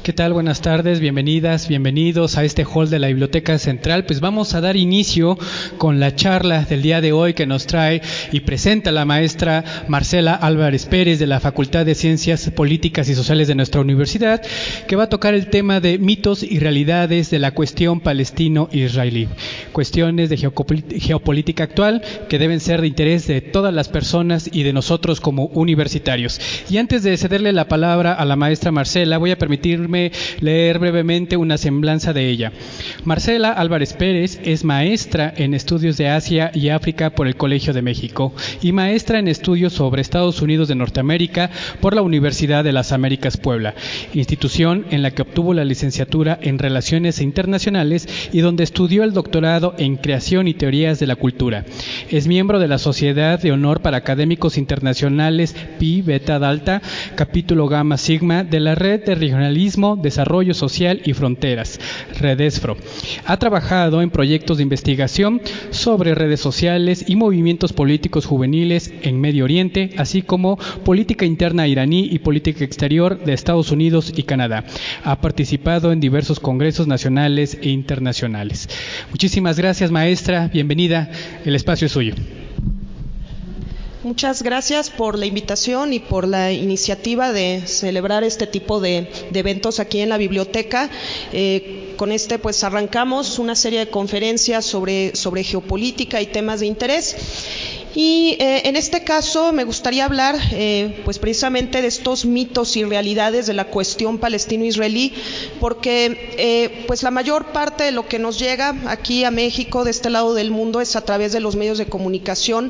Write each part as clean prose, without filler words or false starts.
¿Qué tal? Buenas tardes, bienvenidas, bienvenidos a este hall de la Biblioteca Central. Pues vamos a dar inicio con la charla del día de hoy que nos trae y presenta la maestra Marcela Álvarez Pérez de la Facultad de Ciencias Políticas y Sociales de nuestra universidad, que va a tocar el tema de mitos y realidades de la cuestión palestino-israelí, cuestiones de geopolítica actual que deben ser de interés de todas las personas y de nosotros como universitarios. Y antes de cederle la palabra a la maestra Marcela, voy a permitirme leer brevemente una semblanza de ella. Marcela Álvarez Pérez es maestra en estudios de Asia y África por el Colegio de México y maestra en estudios sobre Estados Unidos de Norteamérica por la Universidad de las Américas Puebla, institución en la que obtuvo la licenciatura en Relaciones Internacionales y donde estudió el doctorado en Creación y Teorías de la Cultura. Es miembro de la Sociedad de Honor para Académicos Internacionales Pi Beta Dalta, capítulo Gamma Sigma de la Red de Regionalismo, Desarrollo Social y Fronteras, Redesfro. Ha trabajado en proyectos de investigación sobre redes sociales y movimientos políticos juveniles en Medio Oriente, así como política interna iraní y política exterior de Estados Unidos y Canadá. Ha participado en diversos congresos nacionales e internacionales. Muchísimas gracias, maestra. Bienvenida. El espacio es suyo. Muchas gracias por la invitación y por la iniciativa de celebrar este tipo de eventos aquí en la biblioteca. Con pues arrancamos una serie de conferencias sobre geopolítica y temas de interés. Y en este caso me gustaría hablar pues precisamente de estos mitos y realidades de la cuestión palestino-israelí, porque pues la mayor parte de lo que nos llega aquí a México, de este lado del mundo, es a través de los medios de comunicación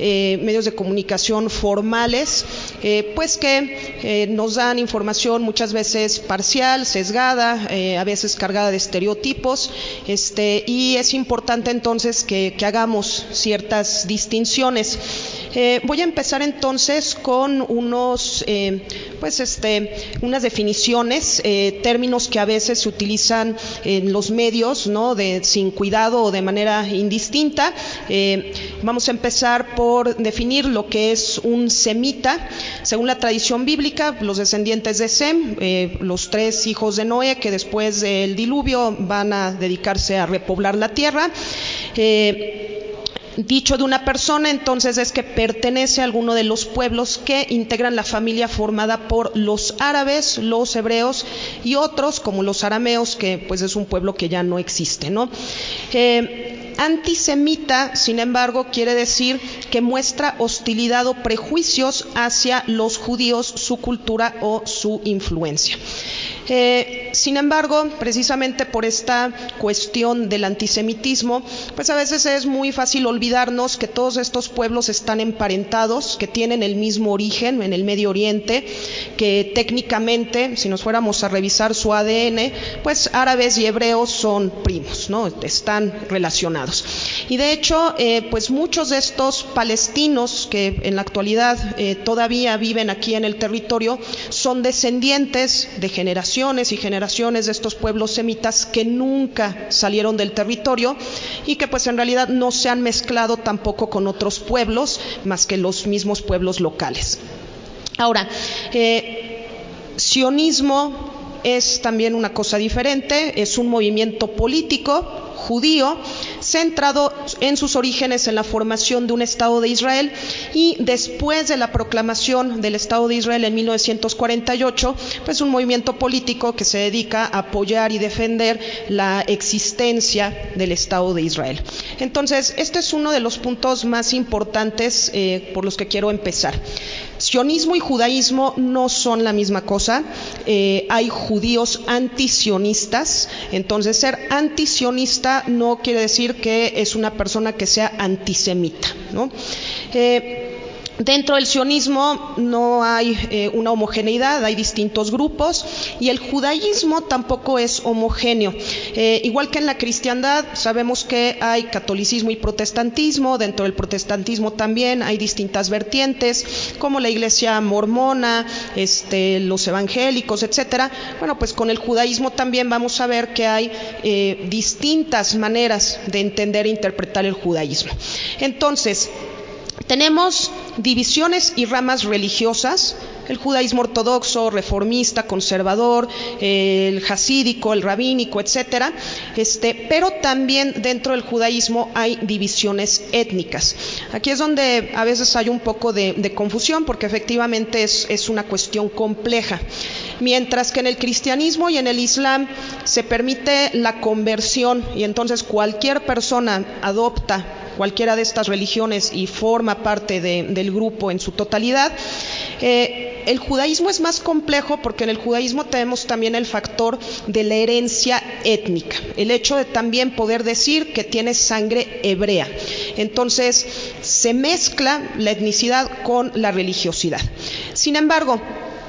formales, pues que nos dan información muchas veces parcial, sesgada, a veces cargada de estereotipos, y es importante entonces que hagamos ciertas distinciones. Voy a empezar entonces con unas definiciones, términos que a veces se utilizan en los medios, ¿no? Sin cuidado o de manera indistinta. Vamos a empezar por definir lo que es un semita. Según la tradición bíblica, los descendientes de Sem, los 3 hijos de Noé, que después del diluvio van a dedicarse a repoblar la tierra. Dicho de una persona, entonces, es que pertenece a alguno de los pueblos que integran la familia formada por los árabes, los hebreos y otros, como los arameos, que pues es un pueblo que ya no existe, ¿no? Antisemita, sin embargo, quiere decir que muestra hostilidad o prejuicios hacia los judíos, su cultura o su influencia. Sin embargo, precisamente por esta cuestión del antisemitismo, pues a veces es muy fácil olvidarnos que todos estos pueblos están emparentados, que tienen el mismo origen en el Medio Oriente, que técnicamente, si nos fuéramos a revisar su ADN, pues árabes y hebreos son primos, ¿no? Están relacionados. Y de hecho, pues muchos de estos palestinos que en la actualidad todavía viven aquí en el territorio son descendientes de generaciones y generaciones de estos pueblos semitas que nunca salieron del territorio y que pues en realidad no se han mezclado tampoco con otros pueblos más que los mismos pueblos locales. Ahora, sionismo es también una cosa diferente, es un movimiento político judío centrado en sus orígenes en la formación de un Estado de Israel, y después de la proclamación del Estado de Israel en 1948, pues un movimiento político que se dedica a apoyar y defender la existencia del Estado de Israel. Entonces, este es uno de los puntos más importantes por los que quiero empezar. Sionismo y judaísmo no son la misma cosa. Hay judíos antisionistas. Entonces, ser antisionista no quiere decir que es una persona que sea antisemita, ¿no? Dentro del sionismo no hay una homogeneidad, hay distintos grupos, y el judaísmo tampoco es homogéneo. Igual que en la cristiandad, sabemos que hay catolicismo y protestantismo. Dentro del protestantismo también hay distintas vertientes, como la iglesia mormona, los evangélicos, etcétera. Bueno, pues con el judaísmo también vamos a ver que hay distintas maneras de entender e interpretar el judaísmo. Entonces, tenemos divisiones y ramas religiosas el judaísmo ortodoxo, reformista, conservador, el hasídico, el rabínico, etcétera. Pero también dentro del judaísmo hay divisiones étnicas. Aquí es donde a veces hay un poco de confusión, porque efectivamente es una cuestión compleja. Mientras que en el cristianismo y en el islam se permite la conversión, y entonces cualquier persona adopta cualquiera de estas religiones y forma parte del grupo en su totalidad. El judaísmo es más complejo, porque en el judaísmo tenemos también el factor de la herencia étnica, el hecho de también poder decir que tiene sangre hebrea. Entonces se mezcla la etnicidad con la religiosidad. Sin embargo,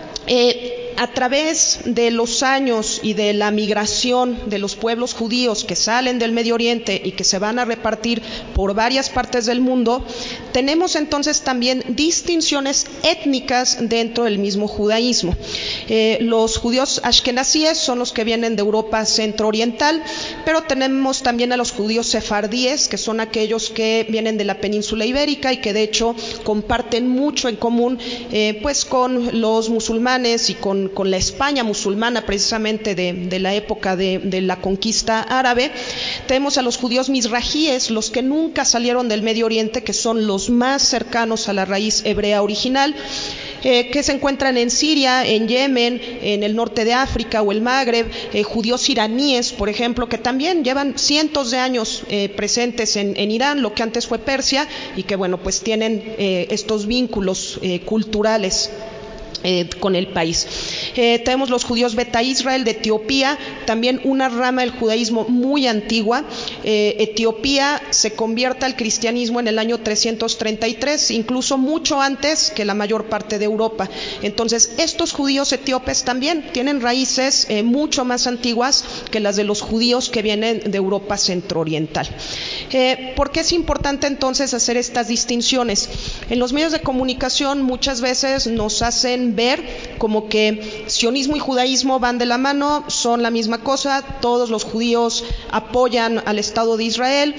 a través de los años y de la migración de los pueblos judíos que salen del Medio Oriente y que se van a repartir por varias partes del mundo, tenemos entonces también distinciones étnicas dentro del mismo judaísmo. Los judíos ashkenazíes son los que vienen de Europa centro-oriental, pero tenemos también a los judíos sefardíes, que son aquellos que vienen de la península ibérica y que de hecho comparten mucho en común pues con los musulmanes y con la España musulmana, precisamente de la época de la conquista árabe. Tenemos a los judíos mizrajíes, los que nunca salieron del Medio Oriente, que son los más cercanos a la raíz hebrea original, que se encuentran en Siria, en Yemen, en el norte de África o el Magreb, judíos iraníes, por ejemplo, que también llevan cientos de años presentes en Irán, lo que antes fue Persia, y que bueno, pues tienen estos vínculos culturales con el país. Tenemos los judíos Beta Israel de Etiopía, también una rama del judaísmo muy antigua. Etiopía se convierte al cristianismo en el año 333, incluso mucho antes que la mayor parte de Europa. Entonces estos judíos etíopes también tienen raíces mucho más antiguas que las de los judíos que vienen de Europa centrooriental. ¿Por qué es importante entonces hacer estas distinciones? En los medios de comunicación muchas veces nos hacen ver como que sionismo y judaísmo van de la mano, son la misma cosa, todos los judíos apoyan al Estado de Israel,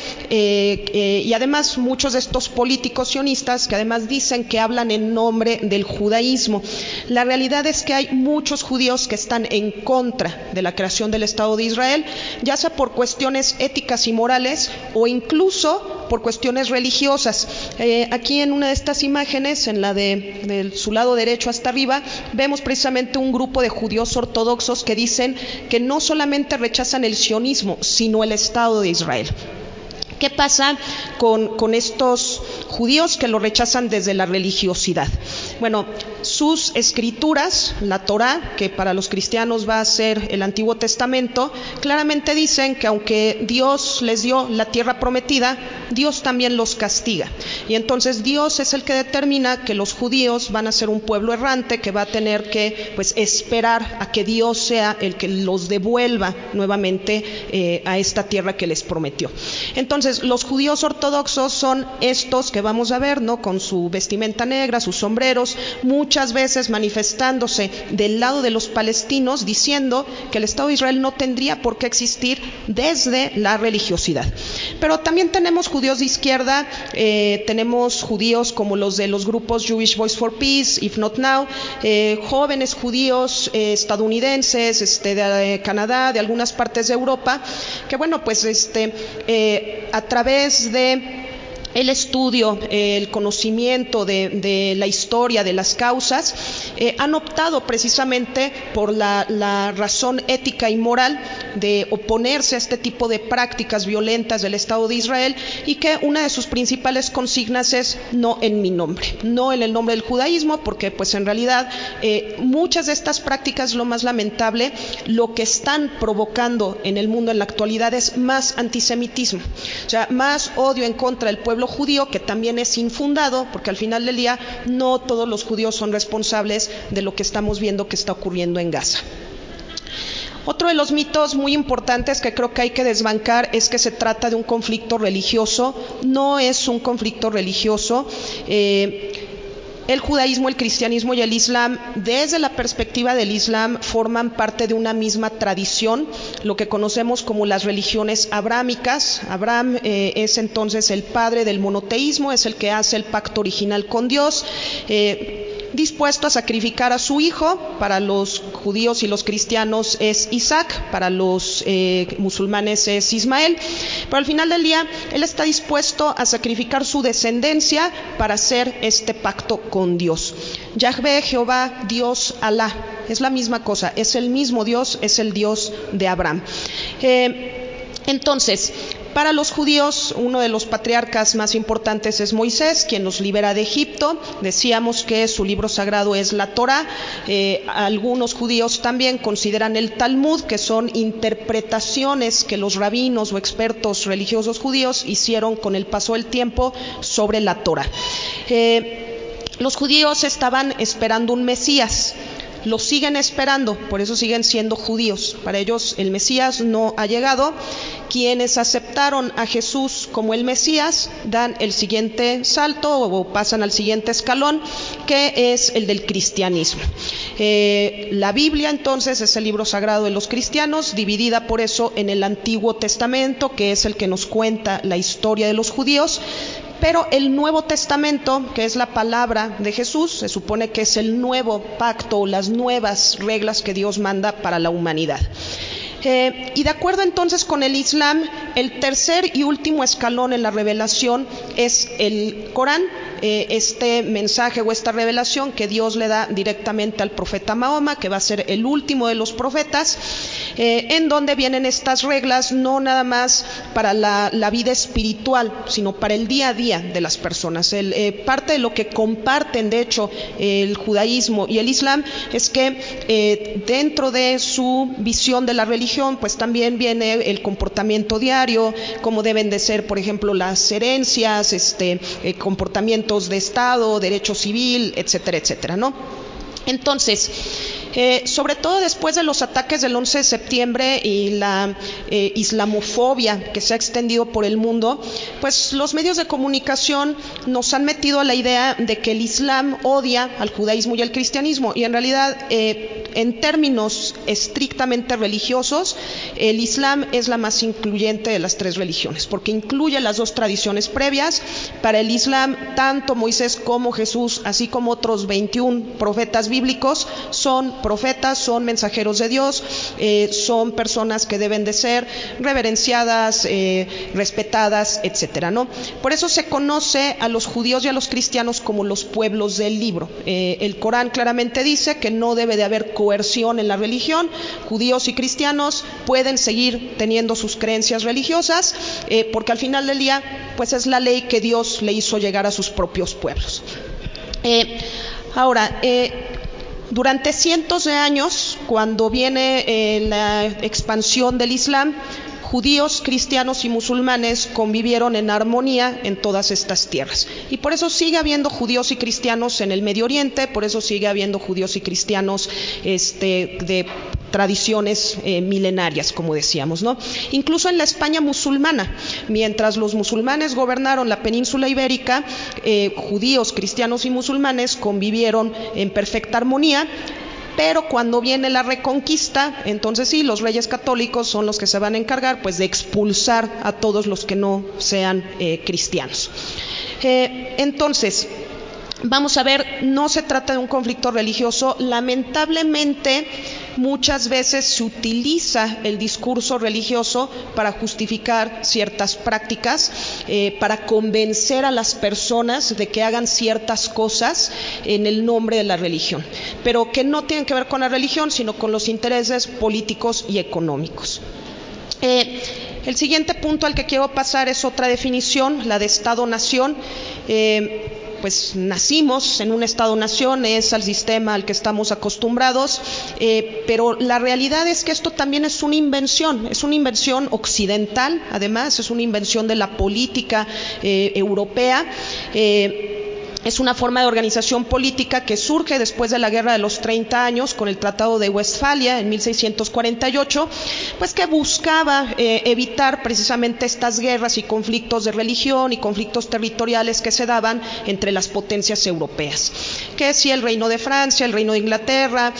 y además muchos de estos políticos sionistas que además dicen que hablan en nombre del judaísmo. La realidad es que hay muchos judíos que están en contra de la creación del Estado de Israel, ya sea por cuestiones éticas y morales o incluso por cuestiones religiosas. Aquí en una de estas imágenes, en la de su lado derecho hasta arriba, vemos precisamente un grupo de judíos ortodoxos que dicen que no solamente rechazan el sionismo, sino el Estado de Israel. ¿Qué pasa con estos judíos que lo rechazan desde la religiosidad? Bueno, sus escrituras, la Torá, que para los cristianos va a ser el Antiguo Testamento, claramente dicen que aunque Dios les dio la tierra prometida, Dios también los castiga. Y entonces Dios es el que determina que los judíos van a ser un pueblo errante, que va a tener que esperar a que Dios sea el que los devuelva nuevamente a esta tierra que les prometió. Entonces, los judíos ortodoxos son estos que vamos a ver, ¿no? Con su vestimenta negra, sus sombreros, muchas veces manifestándose del lado de los palestinos, diciendo que el Estado de Israel no tendría por qué existir desde la religiosidad. Pero también tenemos judíos de izquierda, tenemos judíos como los de los grupos Jewish Voice for Peace, If Not Now, jóvenes judíos estadounidenses, de Canadá, de algunas partes de Europa, que bueno, pues a través de el estudio, el conocimiento de la historia, de las causas, han optado precisamente por la razón ética y moral de oponerse a este tipo de prácticas violentas del Estado de Israel, y que una de sus principales consignas es no en mi nombre, no en el nombre del judaísmo, porque pues en realidad muchas de estas prácticas, lo más lamentable, lo que están provocando en el mundo en la actualidad es más antisemitismo, o sea, más odio en contra del pueblo judío, que también es infundado, porque al final del día no todos los judíos son responsables de lo que estamos viendo que está ocurriendo en Gaza. Otro de los mitos muy importantes que creo que hay que desbancar es que se trata de un conflicto religioso. No es un conflicto religioso. El judaísmo, el cristianismo y el islam, desde la perspectiva del islam, forman parte de una misma tradición, lo que conocemos como las religiones abrámicas. Abraham es entonces el padre del monoteísmo, es el que hace el pacto original con Dios. dispuesto a sacrificar a su hijo. Para los judíos y los cristianos es Isaac, para los musulmanes es Ismael, pero al final del día él está dispuesto a sacrificar su descendencia para hacer este pacto con Dios. Yahvé, Jehová, Dios, Alá, es la misma cosa, es el mismo Dios, es el Dios de Abraham. Entonces, para los judíos, uno de los patriarcas más importantes es Moisés, quien los libera de Egipto. Decíamos que su libro sagrado es la Torá. Algunos judíos también consideran el Talmud, que son interpretaciones que los rabinos o expertos religiosos judíos hicieron con el paso del tiempo sobre la Torá. Los judíos estaban esperando un Mesías. Lo siguen esperando, por eso siguen siendo judíos. Para ellos el Mesías no ha llegado. Quienes aceptaron a Jesús como el Mesías dan el siguiente salto o pasan al siguiente escalón, que es el del cristianismo. La Biblia entonces es el libro sagrado de los cristianos, dividida por eso en el Antiguo Testamento, que es el que nos cuenta la historia de los judíos. Pero el Nuevo Testamento, que es la palabra de Jesús, se supone que es el nuevo pacto o las nuevas reglas que Dios manda para la humanidad. Y de acuerdo entonces con el Islam, el tercer y último escalón en la revelación es el Corán, este mensaje o esta revelación que Dios le da directamente al profeta Mahoma, que va a ser el último de los profetas, en donde vienen estas reglas no nada más para la vida espiritual, sino para el día a día de las personas. Parte de lo que comparten, de hecho, el judaísmo y el Islam es que dentro de su visión de la religión, pues también viene el comportamiento diario, cómo deben de ser, por ejemplo, las herencias, comportamientos de Estado, derecho civil, etcétera, etcétera, ¿no? Entonces, sobre todo después de los ataques del 11 de septiembre y la islamofobia que se ha extendido por el mundo, pues los medios de comunicación nos han metido a la idea de que el Islam odia al judaísmo y al cristianismo, y en realidad, en términos estrictamente religiosos, el Islam es la más incluyente de las tres religiones, porque incluye las dos tradiciones previas. Para el Islam, tanto Moisés como Jesús, así como otros 21 profetas bíblicos, son profetas, son mensajeros de Dios, son personas que deben de ser reverenciadas, respetadas, etcétera, ¿no? Por eso se conoce a los judíos y a los cristianos como los pueblos del libro. El Corán claramente dice que no debe de haber coerción en la religión. Judíos y cristianos pueden seguir teniendo sus creencias religiosas, porque al final del día, pues es la ley que Dios le hizo llegar a sus propios pueblos. Ahora, durante cientos de años, cuando viene la expansión del Islam, judíos, cristianos y musulmanes convivieron en armonía en todas estas tierras. Y por eso sigue habiendo judíos y cristianos en el Medio Oriente, por eso sigue habiendo judíos y cristianos de tradiciones milenarias, como decíamos, ¿no? Incluso en la España musulmana, mientras los musulmanes gobernaron la península ibérica, judíos, cristianos y musulmanes convivieron en perfecta armonía. Pero cuando viene la Reconquista, entonces sí, los reyes católicos son los que se van a encargar, pues, de expulsar a todos los que no sean cristianos. Entonces, vamos a ver, no se trata de un conflicto religioso. Lamentablemente, muchas veces se utiliza el discurso religioso para justificar ciertas prácticas, para convencer a las personas de que hagan ciertas cosas en el nombre de la religión, pero que no tienen que ver con la religión, sino con los intereses políticos y económicos. El siguiente punto al que quiero pasar es otra definición, la de Estado-Nación. Pues nacimos en un Estado-Nación, es al sistema al que estamos acostumbrados, pero la realidad es que esto también es una invención occidental, además, es una invención de la política europea. Es una forma de organización política que surge después de la Guerra de los 30 años con el Tratado de Westfalia en 1648, pues que buscaba evitar precisamente estas guerras y conflictos de religión y conflictos territoriales que se daban entre las potencias europeas. Que si el Reino de Francia, el Reino de Inglaterra,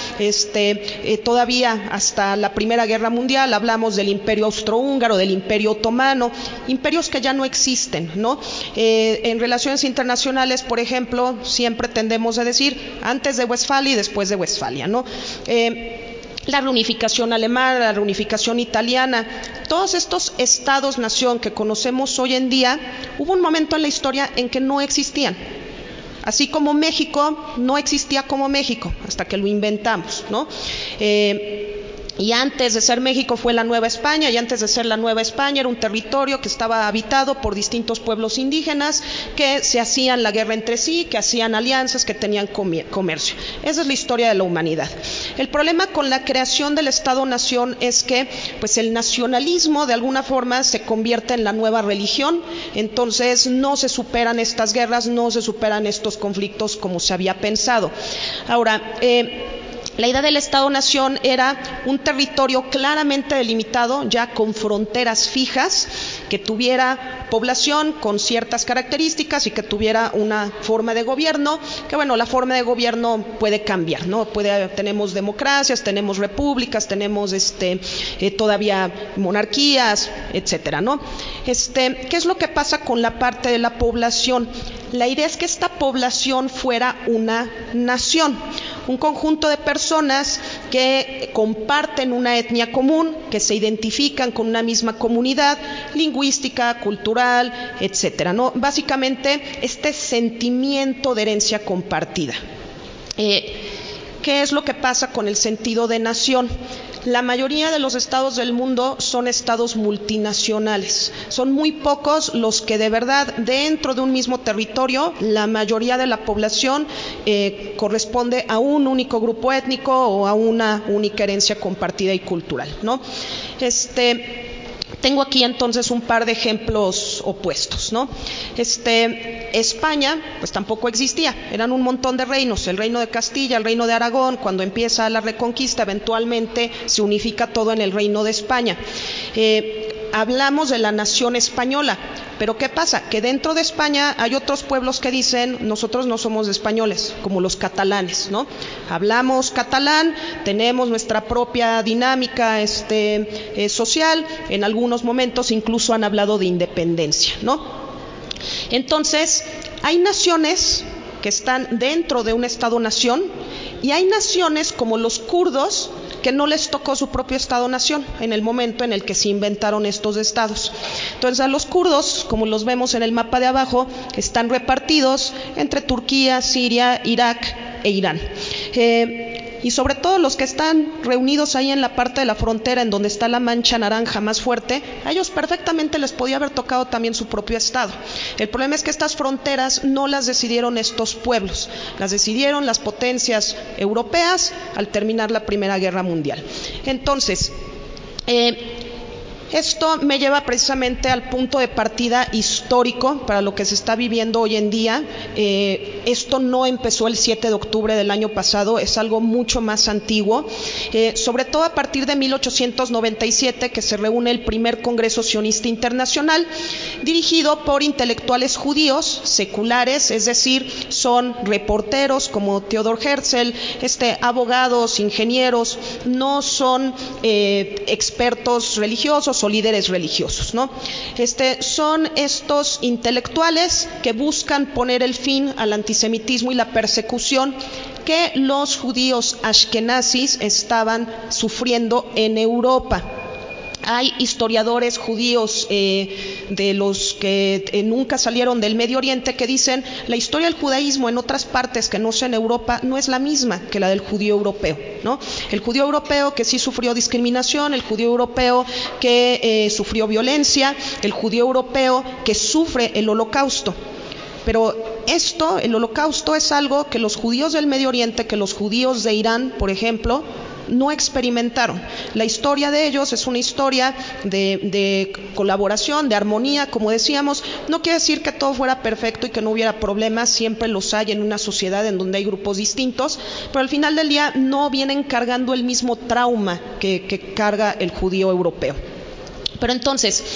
todavía hasta la Primera Guerra Mundial hablamos del Imperio Austrohúngaro, del Imperio Otomano, imperios que ya no existen, ¿no? En relaciones internacionales, por ejemplo, ejemplo, siempre tendemos a decir antes de Westfalia y después de Westfalia, ¿no? La reunificación alemana, la reunificación italiana, todos estos estados-nación que conocemos hoy en día, hubo un momento en la historia en que no existían. Así como México no existía como México hasta que lo inventamos, ¿no? Y antes de ser México fue la Nueva España, y antes de ser la Nueva España era un territorio que estaba habitado por distintos pueblos indígenas que se hacían la guerra entre sí, que hacían alianzas, que tenían comercio. Esa es la historia de la humanidad. El problema con la creación del Estado-Nación es que pues el nacionalismo de alguna forma se convierte en la nueva religión, entonces no se superan estas guerras, no se superan estos conflictos como se había pensado. Ahora, la idea del Estado-Nación era un territorio claramente delimitado, ya con fronteras fijas, que tuviera población con ciertas características y que tuviera una forma de gobierno, que bueno, la forma de gobierno puede cambiar, ¿no? Tenemos democracias, tenemos repúblicas, tenemos todavía monarquías, etcétera, ¿no? ¿Qué es lo que pasa con la parte de la población? La idea es que esta población fuera una nación, un conjunto de personas que comparten una etnia común, que se identifican con una misma comunidad lingüística, cultural, etcétera, ¿no? Básicamente este sentimiento de herencia compartida. ¿Qué es lo que pasa con el sentido de nación? La mayoría de los estados del mundo son estados multinacionales. Son muy pocos los que de verdad dentro de un mismo territorio la mayoría de la población corresponde a un único grupo étnico o a una única herencia compartida y cultural, ¿no? Tengo aquí entonces un par de ejemplos opuestos, ¿no? España, pues tampoco existía, eran un montón de reinos, el reino de Castilla, el reino de Aragón. Cuando empieza la Reconquista, eventualmente se unifica todo en el reino de España. Hablamos de la nación española, pero ¿qué pasa? Que dentro de España hay otros pueblos que dicen, nosotros no somos españoles, como los catalanes, ¿no? Hablamos catalán, tenemos nuestra propia dinámica social, en algunos momentos incluso han hablado de independencia, ¿no? Entonces, hay naciones que están dentro de un Estado-nación y hay naciones como los kurdos que no les tocó su propio Estado-nación en el momento en el que se inventaron estos estados. Entonces a los kurdos, como los vemos en el mapa de abajo, están repartidos entre Turquía, Siria, Irak e Irán. Y sobre todo los que están reunidos ahí en la parte de la frontera en donde está la mancha naranja más fuerte, a ellos perfectamente les podía haber tocado también su propio estado. El problema es que estas fronteras no las decidieron estos pueblos, las decidieron las potencias europeas al terminar la Primera Guerra Mundial. Entonces, esto me lleva precisamente al punto de partida histórico para lo que se está viviendo hoy en día. Esto no empezó el 7 de octubre del año pasado, es algo mucho más antiguo, sobre todo a partir de 1897, que se reúne el primer Congreso Sionista Internacional, dirigido por intelectuales judíos seculares, es decir, son reporteros como Theodor Herzl, abogados, ingenieros, no son expertos religiosos o líderes religiosos, ¿no? Son estos intelectuales que buscan poner el fin al antisemitismo y la persecución que los judíos ashkenazis estaban sufriendo en Europa. Hay historiadores judíos de los que nunca salieron del Medio Oriente que dicen la historia del judaísmo en otras partes que no sea en Europa no es la misma que la del judío europeo, ¿no? El judío europeo que sí sufrió discriminación, el judío europeo que sufrió violencia, el judío europeo que sufre el holocausto. Pero el holocausto es algo que los judíos del Medio Oriente, que los judíos de Irán, por ejemplo, no experimentaron. La historia de ellos es una historia de colaboración, de armonía, como decíamos. No quiere decir que todo fuera perfecto y que no hubiera problemas, siempre los hay en una sociedad en donde hay grupos distintos, pero al final del día no vienen cargando el mismo trauma que carga el judío europeo. Pero entonces,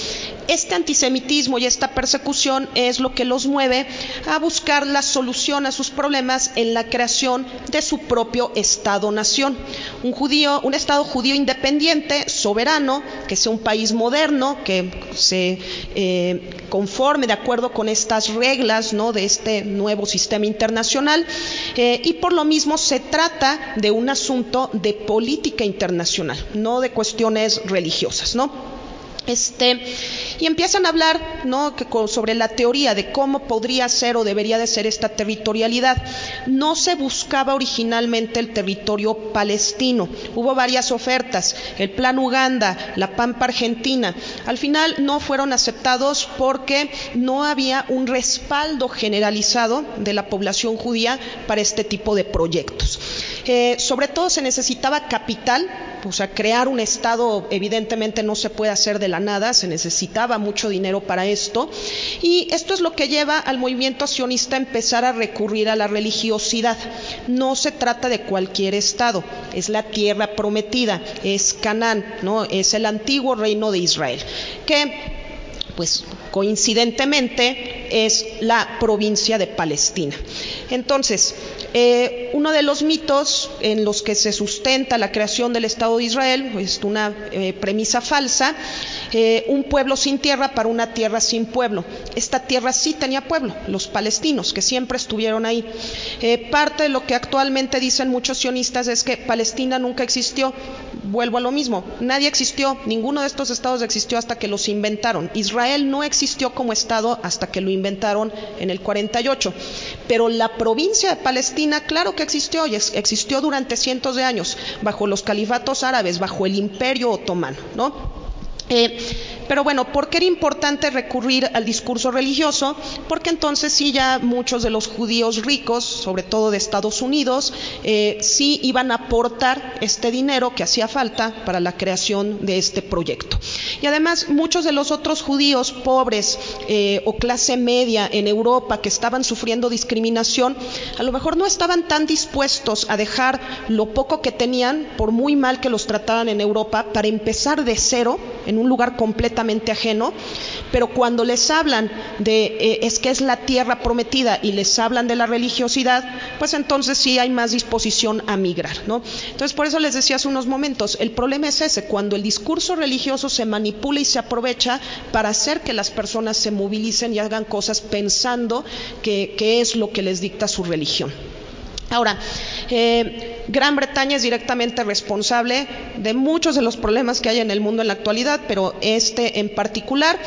este antisemitismo y esta persecución es lo que los mueve a buscar la solución a sus problemas en la creación de su propio Estado-nación. Un Estado judío independiente, soberano, que sea un país moderno, que se conforme de acuerdo con estas reglas, ¿no?, de este nuevo sistema internacional, y por lo mismo se trata de un asunto de política internacional, no de cuestiones religiosas, ¿no? Y empiezan a hablar, ¿no?, sobre la teoría de cómo podría ser o debería de ser esta territorialidad. No se buscaba originalmente el territorio palestino, hubo varias ofertas, el Plan Uganda, la Pampa Argentina, al final no fueron aceptados porque no había un respaldo generalizado de la población judía para este tipo de proyectos. Sobre todo se necesitaba capital, o sea, crear un Estado evidentemente no se puede hacer de la nada, se necesitaba mucho dinero para esto, y esto es lo que lleva al movimiento sionista a empezar a recurrir a la religiosidad. No se trata de cualquier Estado, es la tierra prometida, es Canaán, ¿no?, es el antiguo reino de Israel, que pues coincidentemente es la provincia de Palestina. Entonces, uno de los mitos en los que se sustenta la creación del Estado de Israel es una premisa falsa: un pueblo sin tierra para una tierra sin pueblo. Esta tierra sí tenía pueblo, los palestinos, que siempre estuvieron ahí. Parte de lo que actualmente dicen muchos sionistas es que Palestina nunca existió. Vuelvo a lo mismo, nadie existió, ninguno de estos estados existió hasta que los inventaron. Israel no existió como estado hasta que lo inventaron en el 48, pero la provincia de Palestina claro que existió, y existió durante cientos de años, bajo los califatos árabes, bajo el Imperio Otomano, ¿no? Pero bueno, ¿por qué era importante recurrir al discurso religioso? Porque entonces sí, ya muchos de los judíos ricos, sobre todo de Estados Unidos, sí iban a aportar este dinero que hacía falta para la creación de este proyecto. Y además muchos de los otros judíos pobres o clase media en Europa que estaban sufriendo discriminación, a lo mejor no estaban tan dispuestos a dejar lo poco que tenían, por muy mal que los trataran en Europa, para empezar de cero en un lugar completamente ajeno. Pero cuando les hablan de es que es la tierra prometida y les hablan de la religiosidad, pues entonces sí hay más disposición a migrar, ¿no? Entonces, por eso les decía hace unos momentos, el problema es ese: cuando el discurso religioso se manipula y se aprovecha para hacer que las personas se movilicen y hagan cosas pensando que es lo que les dicta su religión. Ahora, Gran Bretaña es directamente responsable de muchos de los problemas que hay en el mundo en la actualidad, pero este en particular.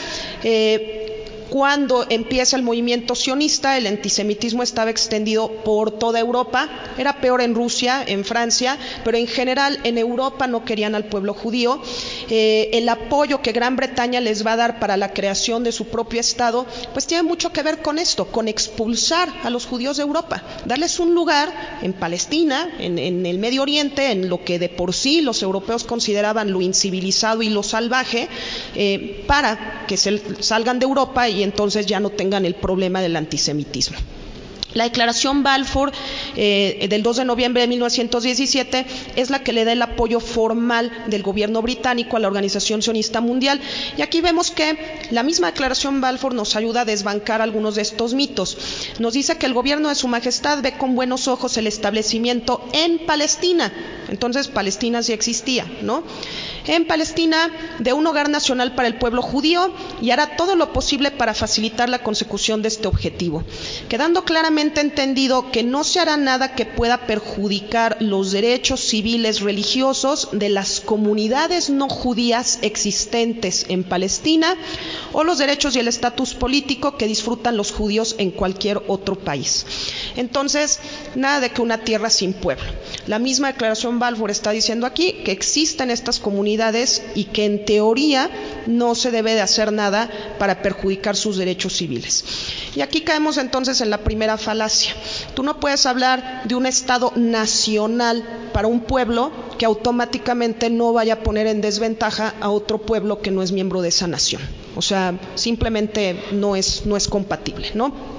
Cuando empieza el movimiento sionista, el antisemitismo estaba extendido por toda Europa. Era peor en Rusia, en Francia, pero en general en Europa no querían al pueblo judío. El apoyo que Gran Bretaña les va a dar para la creación de su propio Estado, pues tiene mucho que ver con esto, con expulsar a los judíos de Europa, darles un lugar en Palestina, en el Medio Oriente, en lo que de por sí los europeos consideraban lo incivilizado y lo salvaje, para que salgan de Europa y entonces ya no tengan el problema del antisemitismo. La declaración Balfour del 2 de noviembre de 1917 es la que le da el apoyo formal del gobierno británico a la Organización Sionista Mundial, y aquí vemos que la misma declaración Balfour nos ayuda a desbancar algunos de estos mitos. Nos dice que el gobierno de Su Majestad ve con buenos ojos el establecimiento en Palestina. Entonces Palestina sí existía, ¿no? En Palestina, de un hogar nacional para el pueblo judío, y hará todo lo posible para facilitar la consecución de este objetivo, quedando claramente entendido que no se hará nada que pueda perjudicar los derechos civiles religiosos de las comunidades no judías existentes en Palestina, o los derechos y el estatus político que disfrutan los judíos en cualquier otro país. Entonces, nada de que una tierra sin pueblo. La misma declaración Balfour está diciendo aquí que existen estas comunidades y que en teoría no se debe de hacer nada para perjudicar sus derechos civiles. Y aquí caemos entonces en la primera falacia. Tú no puedes hablar de un Estado nacional para un pueblo que automáticamente no vaya a poner en desventaja a otro pueblo que no es miembro de esa nación. O sea, simplemente no es compatible, ¿no?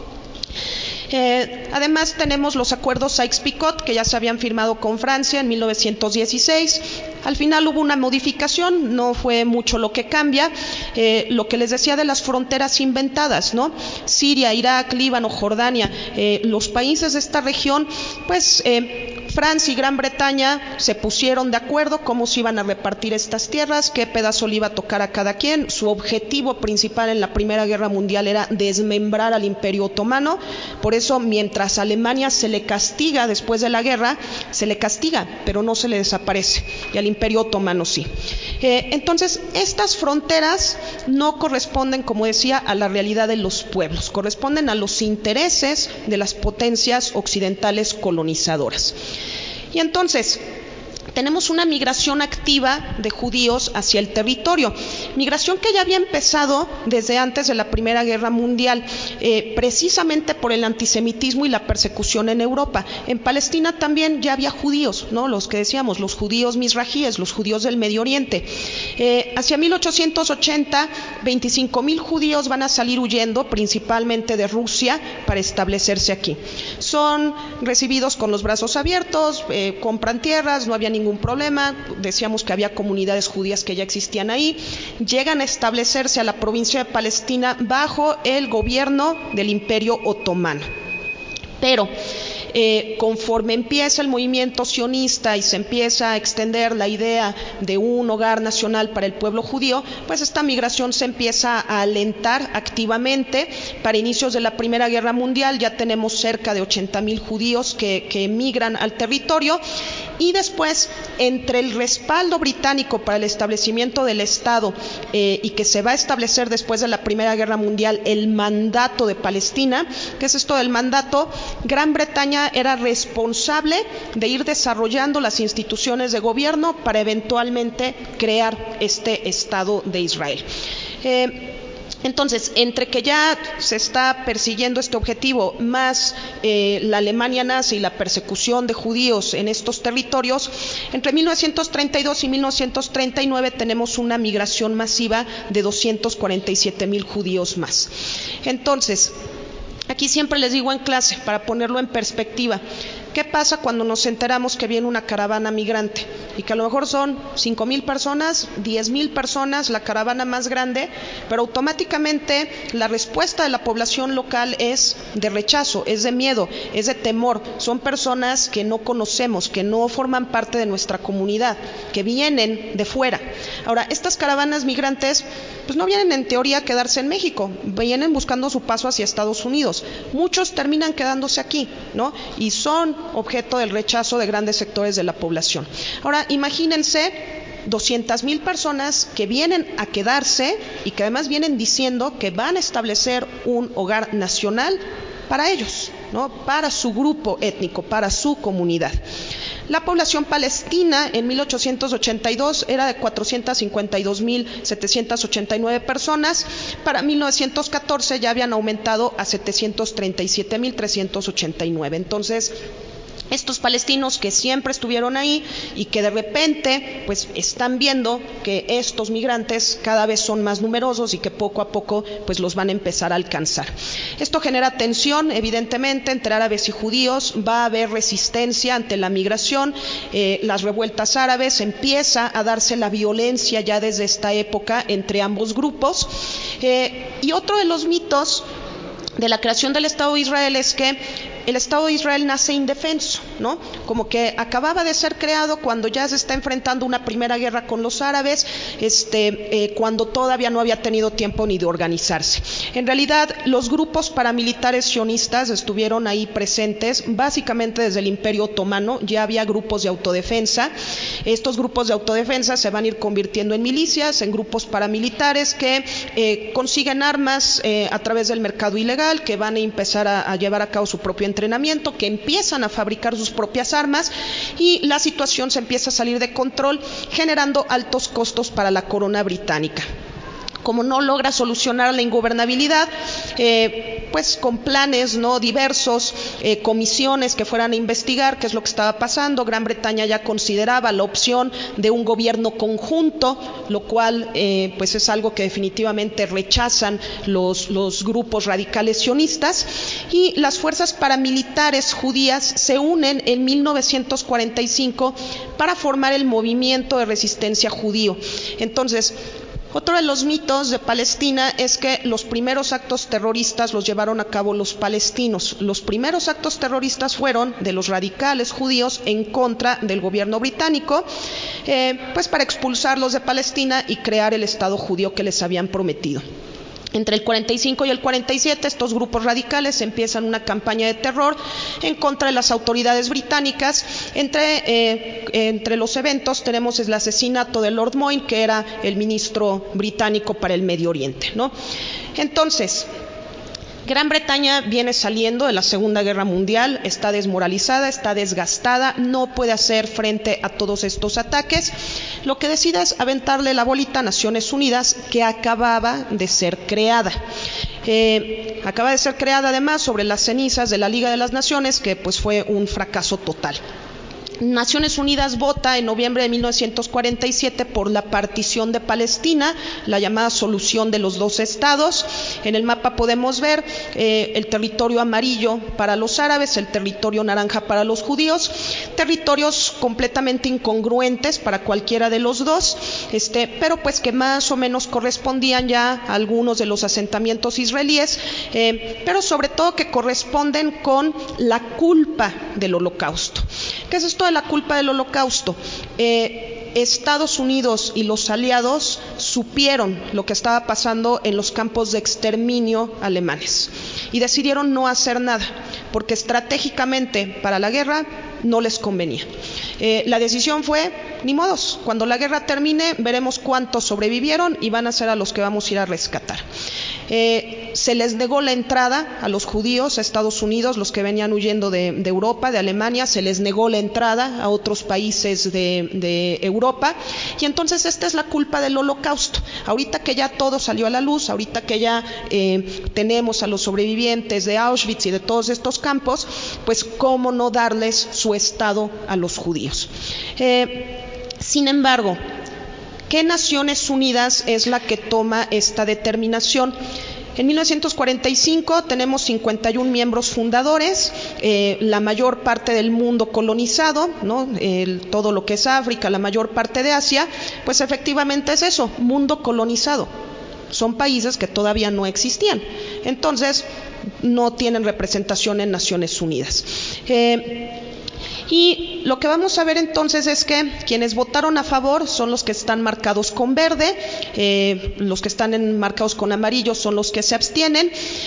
Además tenemos los acuerdos Sykes-Picot, que ya se habían firmado con Francia en 1916, Al final hubo una modificación, no fue mucho lo que cambia. Lo que les decía de las fronteras inventadas, ¿no? Siria, Irak, Líbano, Jordania, los países de esta región, pues Francia y Gran Bretaña se pusieron de acuerdo cómo se iban a repartir estas tierras, qué pedazo le iba a tocar a cada quien. Su objetivo principal en la Primera Guerra Mundial era desmembrar al Imperio Otomano. Por eso, mientras a Alemania se le castiga después de la guerra, se le castiga, pero no se le desaparece, y al Imperio Otomano sí. Entonces, estas fronteras no corresponden, como decía, a la realidad de los pueblos, corresponden a los intereses de las potencias occidentales colonizadoras. Y entonces tenemos una migración activa de judíos hacia el territorio, migración que ya había empezado desde antes de la Primera Guerra Mundial, precisamente por el antisemitismo y la persecución en Europa. En Palestina también ya había judíos, ¿no? Los que decíamos, los judíos misrajíes, los judíos del Medio Oriente. Hacia 1880, 25,000 judíos van a salir huyendo, principalmente de Rusia, para establecerse aquí. Son recibidos con los brazos abiertos, compran tierras, no había ningún problema. Decíamos que había comunidades judías que ya existían ahí. Llegan a establecerse a la provincia de Palestina bajo el gobierno del Imperio Otomano. Pero conforme empieza el movimiento sionista y se empieza a extender la idea de un hogar nacional para el pueblo judío, pues esta migración se empieza a alentar activamente. Para inicios de la Primera Guerra Mundial ya tenemos cerca de 80,000 judíos que emigran al territorio, y después, entre el respaldo británico para el establecimiento del Estado y que se va a establecer después de la Primera Guerra Mundial el mandato de Palestina. ¿Qué es esto del mandato? Gran Bretaña era responsable de ir desarrollando las instituciones de gobierno para eventualmente crear este Estado de Israel. Entonces, entre que ya se está persiguiendo este objetivo, más la Alemania nazi y la persecución de judíos en estos territorios, entre 1932 y 1939 tenemos una migración masiva de 247,000 judíos más. Entonces, aquí siempre les digo en clase, para ponerlo en perspectiva, ¿qué pasa cuando nos enteramos que viene una caravana migrante? Y que a lo mejor son 5,000 personas, 10,000 personas, la caravana más grande, pero automáticamente la respuesta de la población local es de rechazo, es de miedo, es de temor. Son personas que no conocemos, que no forman parte de nuestra comunidad, que vienen de fuera. Ahora, estas caravanas migrantes pues no vienen en teoría a quedarse en México, vienen buscando su paso hacia Estados Unidos. Muchos terminan quedándose aquí, ¿no? Y son objeto del rechazo de grandes sectores de la población. Ahora, imagínense 200,000 personas que vienen a quedarse y que además vienen diciendo que van a establecer un hogar nacional para ellos, ¿no? Para su grupo étnico, para su comunidad. La población palestina en 1882 era de 452,789 personas. Para 1914 ya habían aumentado a 737,389. Entonces, estos palestinos que siempre estuvieron ahí y que de repente pues están viendo que estos migrantes cada vez son más numerosos y que poco a poco pues los van a empezar a alcanzar. Esto genera tensión, evidentemente, entre árabes y judíos. Va a haber resistencia ante la migración, las revueltas árabes, empieza a darse la violencia ya desde esta época entre ambos grupos. Y otro de los mitos de la creación del Estado de Israel es que el Estado de Israel nace indefenso, ¿no? Como que acababa de ser creado cuando ya se está enfrentando una primera guerra con los árabes, cuando todavía no había tenido tiempo ni de organizarse. En realidad, los grupos paramilitares sionistas estuvieron ahí presentes, básicamente desde el Imperio Otomano. Ya había grupos de autodefensa. Estos grupos de autodefensa se van a ir convirtiendo en milicias, en grupos paramilitares que consiguen armas a través del mercado ilegal, que van a empezar a llevar a cabo su propio entrenamiento, que empiezan a fabricar sus propias armas, y la situación se empieza a salir de control, generando altos costos para la corona británica. Como no logra solucionar la ingobernabilidad, pues con planes no diversos, comisiones que fueran a investigar qué es lo que estaba pasando. Gran Bretaña ya consideraba la opción de un gobierno conjunto, lo cual pues es algo que definitivamente rechazan los grupos radicales sionistas, y las fuerzas paramilitares judías se unen en 1945 para formar el movimiento de resistencia judío. Entonces, otro de los mitos de Palestina es que los primeros actos terroristas los llevaron a cabo los palestinos. Los primeros actos terroristas fueron de los radicales judíos en contra del gobierno británico, pues para expulsarlos de Palestina y crear el Estado judío que les habían prometido. Entre el 45 y el 47, estos grupos radicales empiezan una campaña de terror en contra de las autoridades británicas. Entre los eventos tenemos el asesinato de Lord Moyne, que era el ministro británico para el Medio Oriente, ¿no? Entonces, Gran Bretaña viene saliendo de la Segunda Guerra Mundial, está desmoralizada, está desgastada, no puede hacer frente a todos estos ataques. Lo que decide es aventarle la bolita a Naciones Unidas, que acababa de ser creada. Acaba de ser creada además sobre las cenizas de la Liga de las Naciones, que pues fue un fracaso total. Naciones Unidas vota en noviembre de 1947 por la partición de Palestina, la llamada solución de los dos estados. En el mapa podemos ver el territorio amarillo para los árabes, el territorio naranja para los judíos, territorios completamente incongruentes para cualquiera de los dos, pero pues que más o menos correspondían ya a algunos de los asentamientos israelíes, pero sobre todo que corresponden con la culpa del Holocausto. ¿Qué es esto de la culpa del Holocausto? Estados Unidos y los aliados supieron lo que estaba pasando en los campos de exterminio alemanes y decidieron no hacer nada, porque estratégicamente para la guerra no les convenía. La decisión fue, ni modos, cuando la guerra termine veremos cuántos sobrevivieron y van a ser a los que vamos a ir a rescatar. Se les negó la entrada a los judíos a Estados Unidos, los que venían huyendo de Europa, de Alemania, se les negó la entrada a otros países de Europa, y entonces esta es la culpa del Holocausto. Ahorita que ya todo salió a la luz, ahorita que ya tenemos a los sobrevivientes de Auschwitz y de todos estos campos, pues cómo no darles su estado a los judíos. Sin embargo, ¿qué Naciones Unidas es la que toma esta determinación? En 1945 tenemos 51 miembros fundadores, la mayor parte del mundo colonizado, ¿no? Todo lo que es África, la mayor parte de Asia, pues efectivamente es eso, mundo colonizado. Son países que todavía no existían, entonces no tienen representación en Naciones Unidas. Y lo que vamos a ver entonces es que quienes votaron a favor son los que están marcados con verde, los que están marcados con amarillo son los que se abstienen,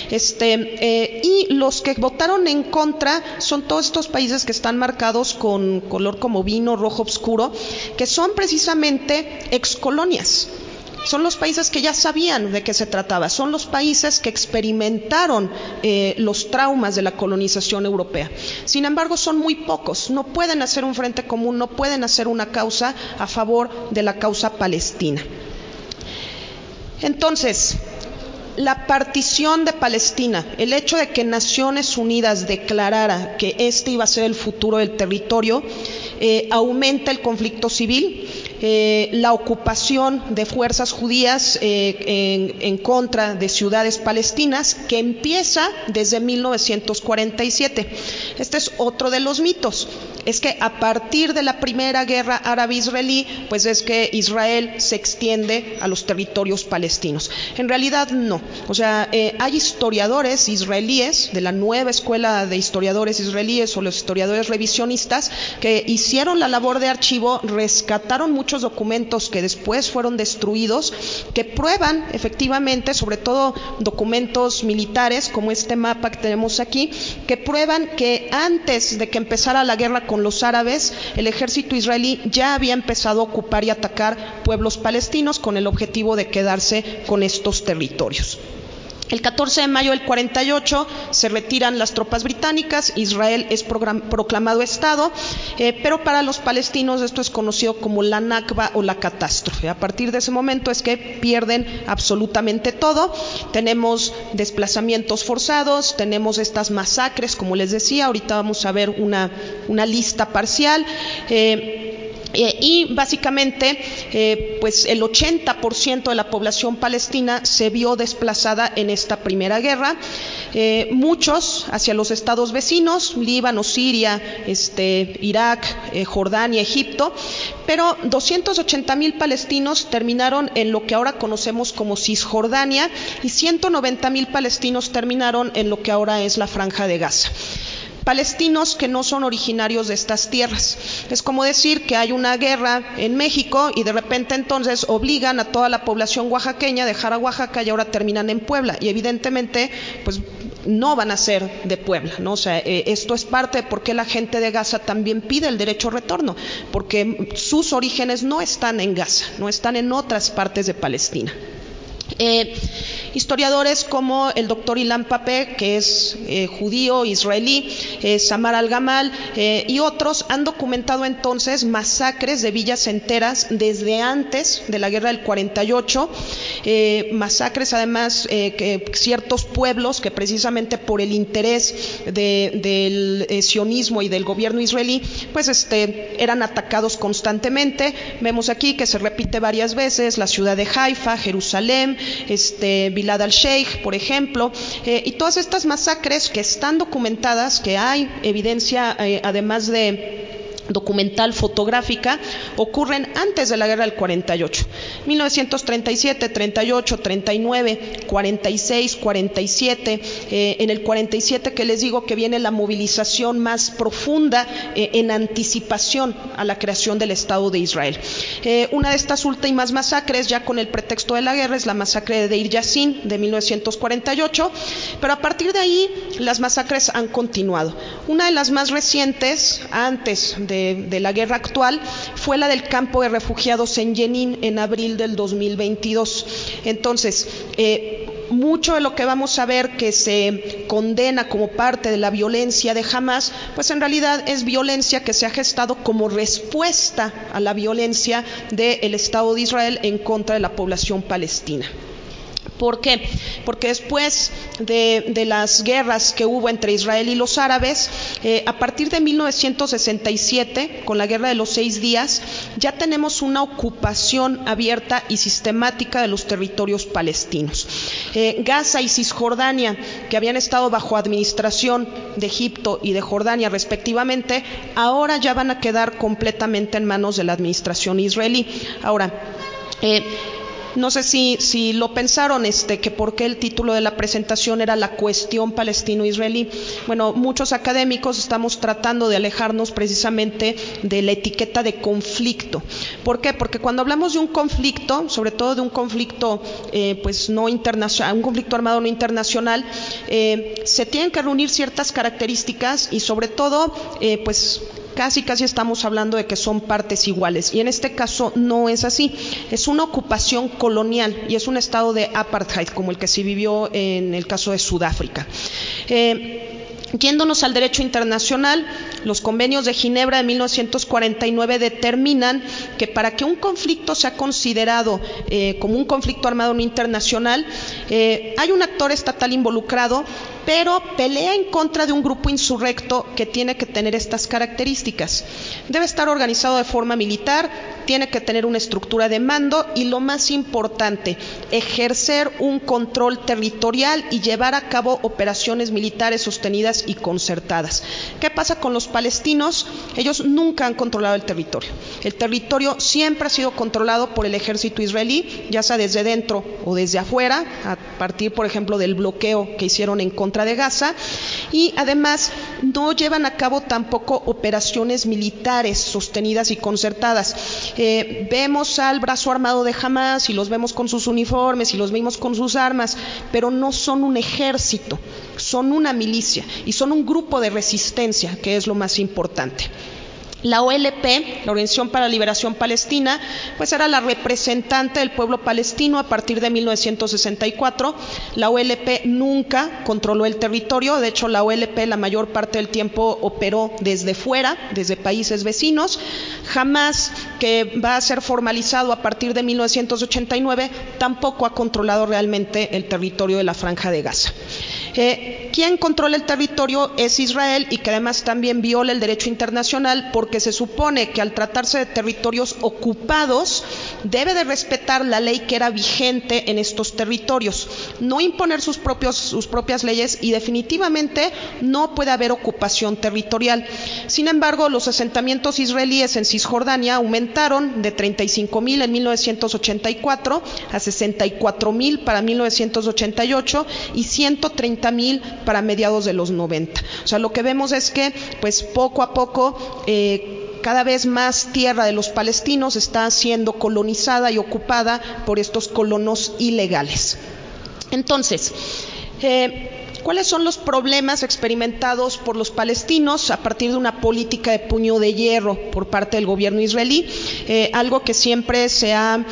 y los que votaron en contra son todos estos países que están marcados con color como vino rojo oscuro, que son precisamente excolonias. Son los países que ya sabían de qué se trataba, son los países que experimentaron los traumas de la colonización europea. Sin embargo, son muy pocos, no pueden hacer un frente común, no pueden hacer una causa a favor de la causa palestina. Entonces, la partición de Palestina, el hecho de que Naciones Unidas declarara que este iba a ser el futuro del territorio, aumenta el conflicto civil. La ocupación de fuerzas judías en contra de ciudades palestinas, que empieza desde 1947. Este es otro de los mitos, es que a partir de la primera guerra árabe-israelí, pues es que Israel se extiende a los territorios palestinos. En realidad no, o sea, hay historiadores israelíes de la nueva escuela de historiadores israelíes o los historiadores revisionistas que hicieron la labor de archivo, rescataron muchos documentos que después fueron destruidos, que prueban efectivamente, sobre todo documentos militares como este mapa que tenemos aquí, que prueban que antes de que empezara la guerra con los árabes, el ejército israelí ya había empezado a ocupar y atacar pueblos palestinos con el objetivo de quedarse con estos territorios. El 14 de mayo del 48 se retiran las tropas británicas, Israel es proclamado Estado, pero para los palestinos esto es conocido como la Nakba o la catástrofe. A partir de ese momento es que pierden absolutamente todo. Tenemos desplazamientos forzados, tenemos estas masacres, como les decía, ahorita vamos a ver una lista parcial. Y básicamente pues el 80% de la población palestina se vio desplazada en esta primera guerra, muchos hacia los estados vecinos, Líbano, Siria, Irak, Jordania, Egipto, pero 280,000 palestinos terminaron en lo que ahora conocemos como Cisjordania y 190,000 palestinos terminaron en lo que ahora es la Franja de Gaza. Palestinos que no son originarios de estas tierras. Es como decir que hay una guerra en México y de repente entonces obligan a toda la población oaxaqueña a dejar a Oaxaca y ahora terminan en Puebla. Y evidentemente, pues no van a ser de Puebla, ¿no? O sea, esto es parte de por qué la gente de Gaza también pide el derecho a retorno, porque sus orígenes no están en Gaza, no están en otras partes de Palestina. Historiadores como el doctor Ilan Pappé, que es judío israelí, Samar al-Gamal y otros han documentado entonces masacres de villas enteras desde antes de la guerra del 48, masacres además que ciertos pueblos que precisamente por el interés del sionismo y del gobierno israelí pues eran atacados constantemente. Vemos aquí que se repite varias veces la ciudad de Haifa, Jerusalén, Bilad al-Sheikh, por ejemplo, y todas estas masacres que están documentadas, que hay evidencia además de documental fotográfica, ocurren antes de la guerra del 48, 1937, 38, 39, 46, 47, en el 47 que les digo que viene la movilización más profunda en anticipación a la creación del Estado de Israel. Una de estas últimas masacres, ya con el pretexto de la guerra, es la masacre de Deir Yassin de 1948, pero a partir de ahí las masacres han continuado. Una de las más recientes, antes de la guerra actual, fue la del campo de refugiados en Jenin en abril del 2022. Entonces, mucho de lo que vamos a ver que se condena como parte de la violencia de Hamás, pues en realidad es violencia que se ha gestado como respuesta a la violencia del Estado de Israel en contra de la población palestina. ¿Por qué? Porque después de las guerras que hubo entre Israel y los árabes, a partir de 1967, con la guerra de los 6 días, ya tenemos una ocupación abierta y sistemática de los territorios palestinos. Gaza y Cisjordania, que habían estado bajo administración de Egipto y de Jordania respectivamente, ahora ya van a quedar completamente en manos de la administración israelí. Ahora, no sé si lo pensaron, que por qué el título de la presentación era la cuestión palestino-israelí. Bueno, muchos académicos estamos tratando de alejarnos precisamente de la etiqueta de conflicto. ¿Por qué? Porque cuando hablamos de un conflicto, sobre todo de un conflicto pues no internacional, un conflicto armado no internacional, se tienen que reunir ciertas características y sobre todo pues casi estamos hablando de que son partes iguales, y en este caso no es así. Es una ocupación colonial y es un estado de apartheid como el que se vivió en el caso de Sudáfrica. Yéndonos al derecho internacional, los convenios de Ginebra de 1949 determinan que para que un conflicto sea considerado como un conflicto armado no internacional, hay un actor estatal involucrado, pero pelea en contra de un grupo insurrecto que tiene que tener estas características. Debe estar organizado de forma militar, tiene que tener una estructura de mando y, lo más importante, ejercer un control territorial y llevar a cabo operaciones militares sostenidas y concertadas. ¿Qué pasa con los palestinos? Ellos nunca han controlado el territorio. El territorio siempre ha sido controlado por el ejército israelí, ya sea desde dentro o desde afuera, a partir, por ejemplo, del bloqueo que hicieron en contra de Gaza, y además no llevan a cabo tampoco operaciones militares sostenidas y concertadas. Vemos al brazo armado de Hamás y los vemos con sus uniformes y los vemos con sus armas, pero no son un ejército, son una milicia y son un grupo de resistencia, que es lo más importante. La OLP, la Organización para la Liberación Palestina, pues era la representante del pueblo palestino a partir de 1964. La OLP nunca controló el territorio, de hecho la OLP la mayor parte del tiempo operó desde fuera, desde países vecinos. Jamás, que va a ser formalizado a partir de 1989, tampoco ha controlado realmente el territorio de la Franja de Gaza. Quien controla el territorio es Israel, y que además también viola el derecho internacional, porque se supone que al tratarse de territorios ocupados debe de respetar la ley que era vigente en estos territorios, no imponer sus propias leyes, y definitivamente no puede haber ocupación territorial. Sin embargo, los asentamientos israelíes en Cisjordania aumentaron de 35,000 en 1984 a 64,000 para 1988 y 130,000 para mediados de los 90. O sea, lo que vemos es que pues poco a poco cada vez más tierra de los palestinos está siendo colonizada y ocupada por estos colonos ilegales. Entonces, ¿cuáles son los problemas experimentados por los palestinos a partir de una política de puño de hierro por parte del gobierno israelí? Algo que siempre se ha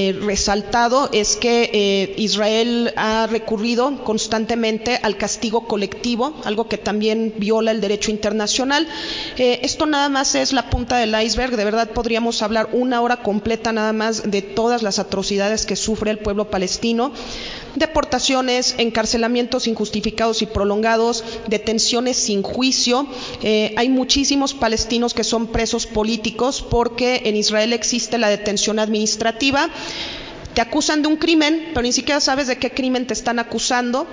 resaltado es que Israel ha recurrido constantemente al castigo colectivo, algo que también viola el derecho internacional. Esto nada más es la punta del iceberg. De verdad podríamos hablar una hora completa nada más de todas las atrocidades que sufre el pueblo palestino: deportaciones, encarcelamientos injustificados y prolongados, detenciones sin juicio. Hay muchísimos palestinos que son presos políticos porque en Israel existe la detención administrativa. Te acusan de un crimen, pero ni siquiera sabes de qué crimen te están acusando.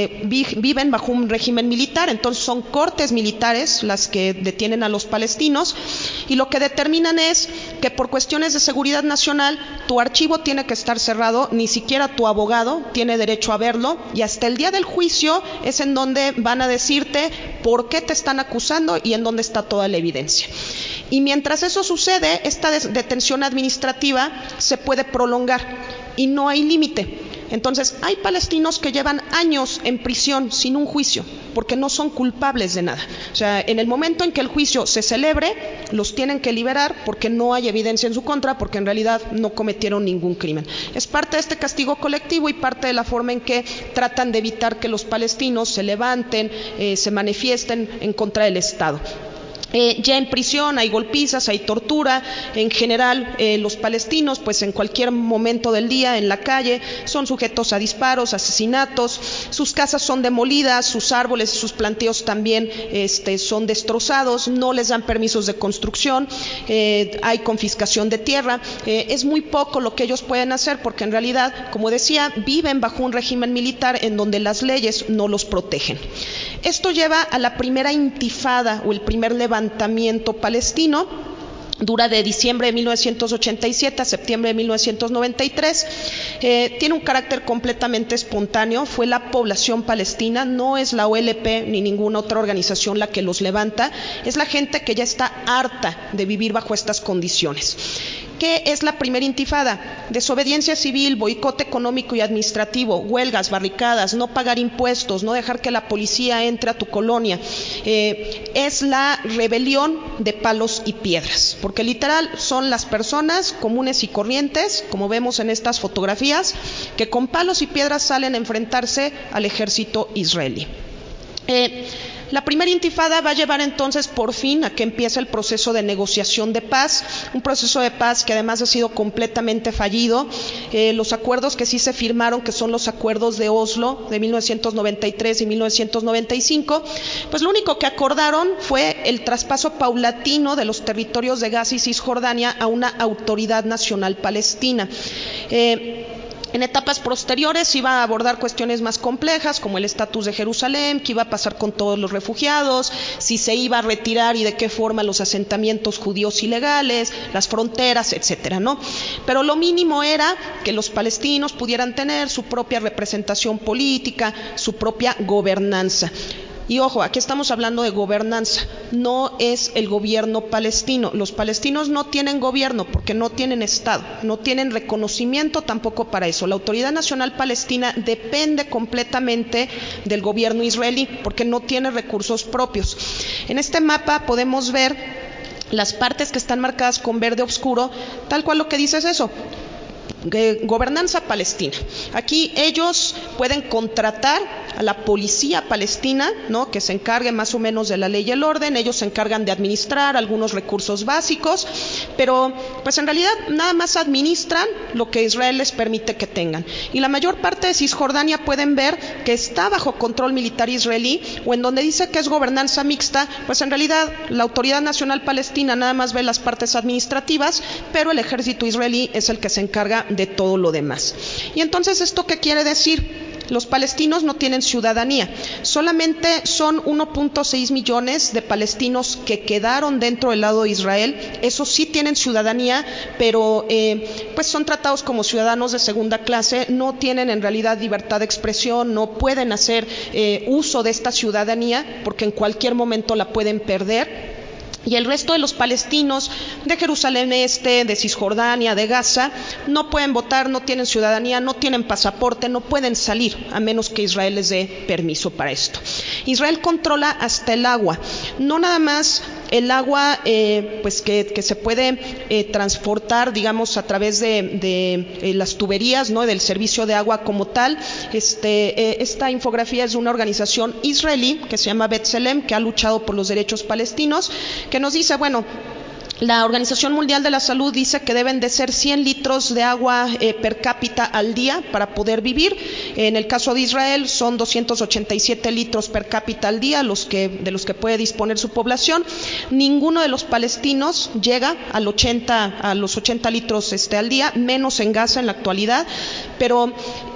Viven bajo un régimen militar, entonces son cortes militares las que detienen a los palestinos, y lo que determinan es que por cuestiones de seguridad nacional tu archivo tiene que estar cerrado, ni siquiera tu abogado tiene derecho a verlo, y hasta el día del juicio es en donde van a decirte por qué te están acusando y en dónde está toda la evidencia. Y mientras eso sucede, esta detención administrativa se puede prolongar y no hay límite. Entonces, hay palestinos que llevan años en prisión sin un juicio, porque no son culpables de nada. O sea, en el momento en que el juicio se celebre, los tienen que liberar porque no hay evidencia en su contra, porque en realidad no cometieron ningún crimen. Es parte de este castigo colectivo y parte de la forma en que tratan de evitar que los palestinos se levanten, se manifiesten en contra del Estado. Ya en prisión hay golpizas, hay tortura. En general, los palestinos, pues en cualquier momento del día en la calle, son sujetos a disparos, asesinatos. Sus casas son demolidas, sus árboles y sus plantíos también son destrozados. No les dan permisos de construcción. Hay confiscación de tierra. Es muy poco lo que ellos pueden hacer, porque en realidad, como decía, viven bajo un régimen militar en donde las leyes no los protegen. Esto lleva a la primera intifada o el primer levantamiento palestino. Dura de diciembre de 1987 a septiembre de 1993. Tiene un carácter completamente espontáneo. Fue la población palestina, no es la OLP ni ninguna otra organización la que los levanta. Es la gente que ya está harta de vivir bajo estas condiciones. ¿Qué es la primera intifada? Desobediencia civil, boicot económico y administrativo, huelgas, barricadas, no pagar impuestos, no dejar que la policía entre a tu colonia. Es la rebelión de palos y piedras, porque literal son las personas comunes y corrientes, como vemos en estas fotografías, que con palos y piedras salen a enfrentarse al ejército israelí. La primera intifada va a llevar entonces por fin a que empiece el proceso de negociación de paz, un proceso de paz que además ha sido completamente fallido. Los acuerdos que sí se firmaron, que son los acuerdos de Oslo de 1993 y 1995, pues lo único que acordaron fue el traspaso paulatino de los territorios de Gaza y Cisjordania a una autoridad nacional palestina. En etapas posteriores iba a abordar cuestiones más complejas, como el estatus de Jerusalén, qué iba a pasar con todos los refugiados, si se iba a retirar y de qué forma los asentamientos judíos ilegales, las fronteras, etcétera, ¿no? Pero lo mínimo era que los palestinos pudieran tener su propia representación política, su propia gobernanza. Y ojo, aquí estamos hablando de gobernanza, no es el gobierno palestino. Los palestinos no tienen gobierno porque no tienen Estado, no tienen reconocimiento tampoco para eso. La Autoridad Nacional Palestina depende completamente del gobierno israelí porque no tiene recursos propios. En este mapa podemos ver las partes que están marcadas con verde oscuro, tal cual lo que dice es eso. Gobernanza palestina. Aquí ellos pueden contratar a la policía palestina, ¿no?, que se encargue más o menos de la ley y el orden. Ellos se encargan de administrar algunos recursos básicos, pero pues en realidad nada más administran lo que Israel les permite que tengan. Y la mayor parte de Cisjordania pueden ver que está bajo control militar israelí, o en donde dice que es gobernanza mixta, pues en realidad la Autoridad Nacional Palestina nada más ve las partes administrativas, pero el ejército israelí es el que se encarga de todo lo demás. Y entonces, ¿esto qué quiere decir? Los palestinos no tienen ciudadanía, solamente son 1.6 millones de palestinos que quedaron dentro del lado de Israel. Esos sí tienen ciudadanía, pero pues son tratados como ciudadanos de segunda clase, no tienen en realidad libertad de expresión, no pueden hacer uso de esta ciudadanía porque en cualquier momento la pueden perder. Y el resto de los palestinos de Jerusalén Este, de Cisjordania, de Gaza, no pueden votar, no tienen ciudadanía, no tienen pasaporte, no pueden salir, a menos que Israel les dé permiso para esto. Israel controla hasta el agua, no nada más el agua pues que se puede transportar, digamos, a través de las tuberías, ¿no?, del servicio de agua como tal. Esta infografía es de una organización israelí que se llama B'Tselem, que ha luchado por los derechos palestinos, que nos dice, bueno, la Organización Mundial de la Salud dice que deben de ser 100 litros de agua per cápita al día para poder vivir. En el caso de Israel son 287 litros per cápita al día de los que puede disponer su población. Ninguno de los palestinos llega a los 80 litros al día, menos en Gaza en la actualidad. Pero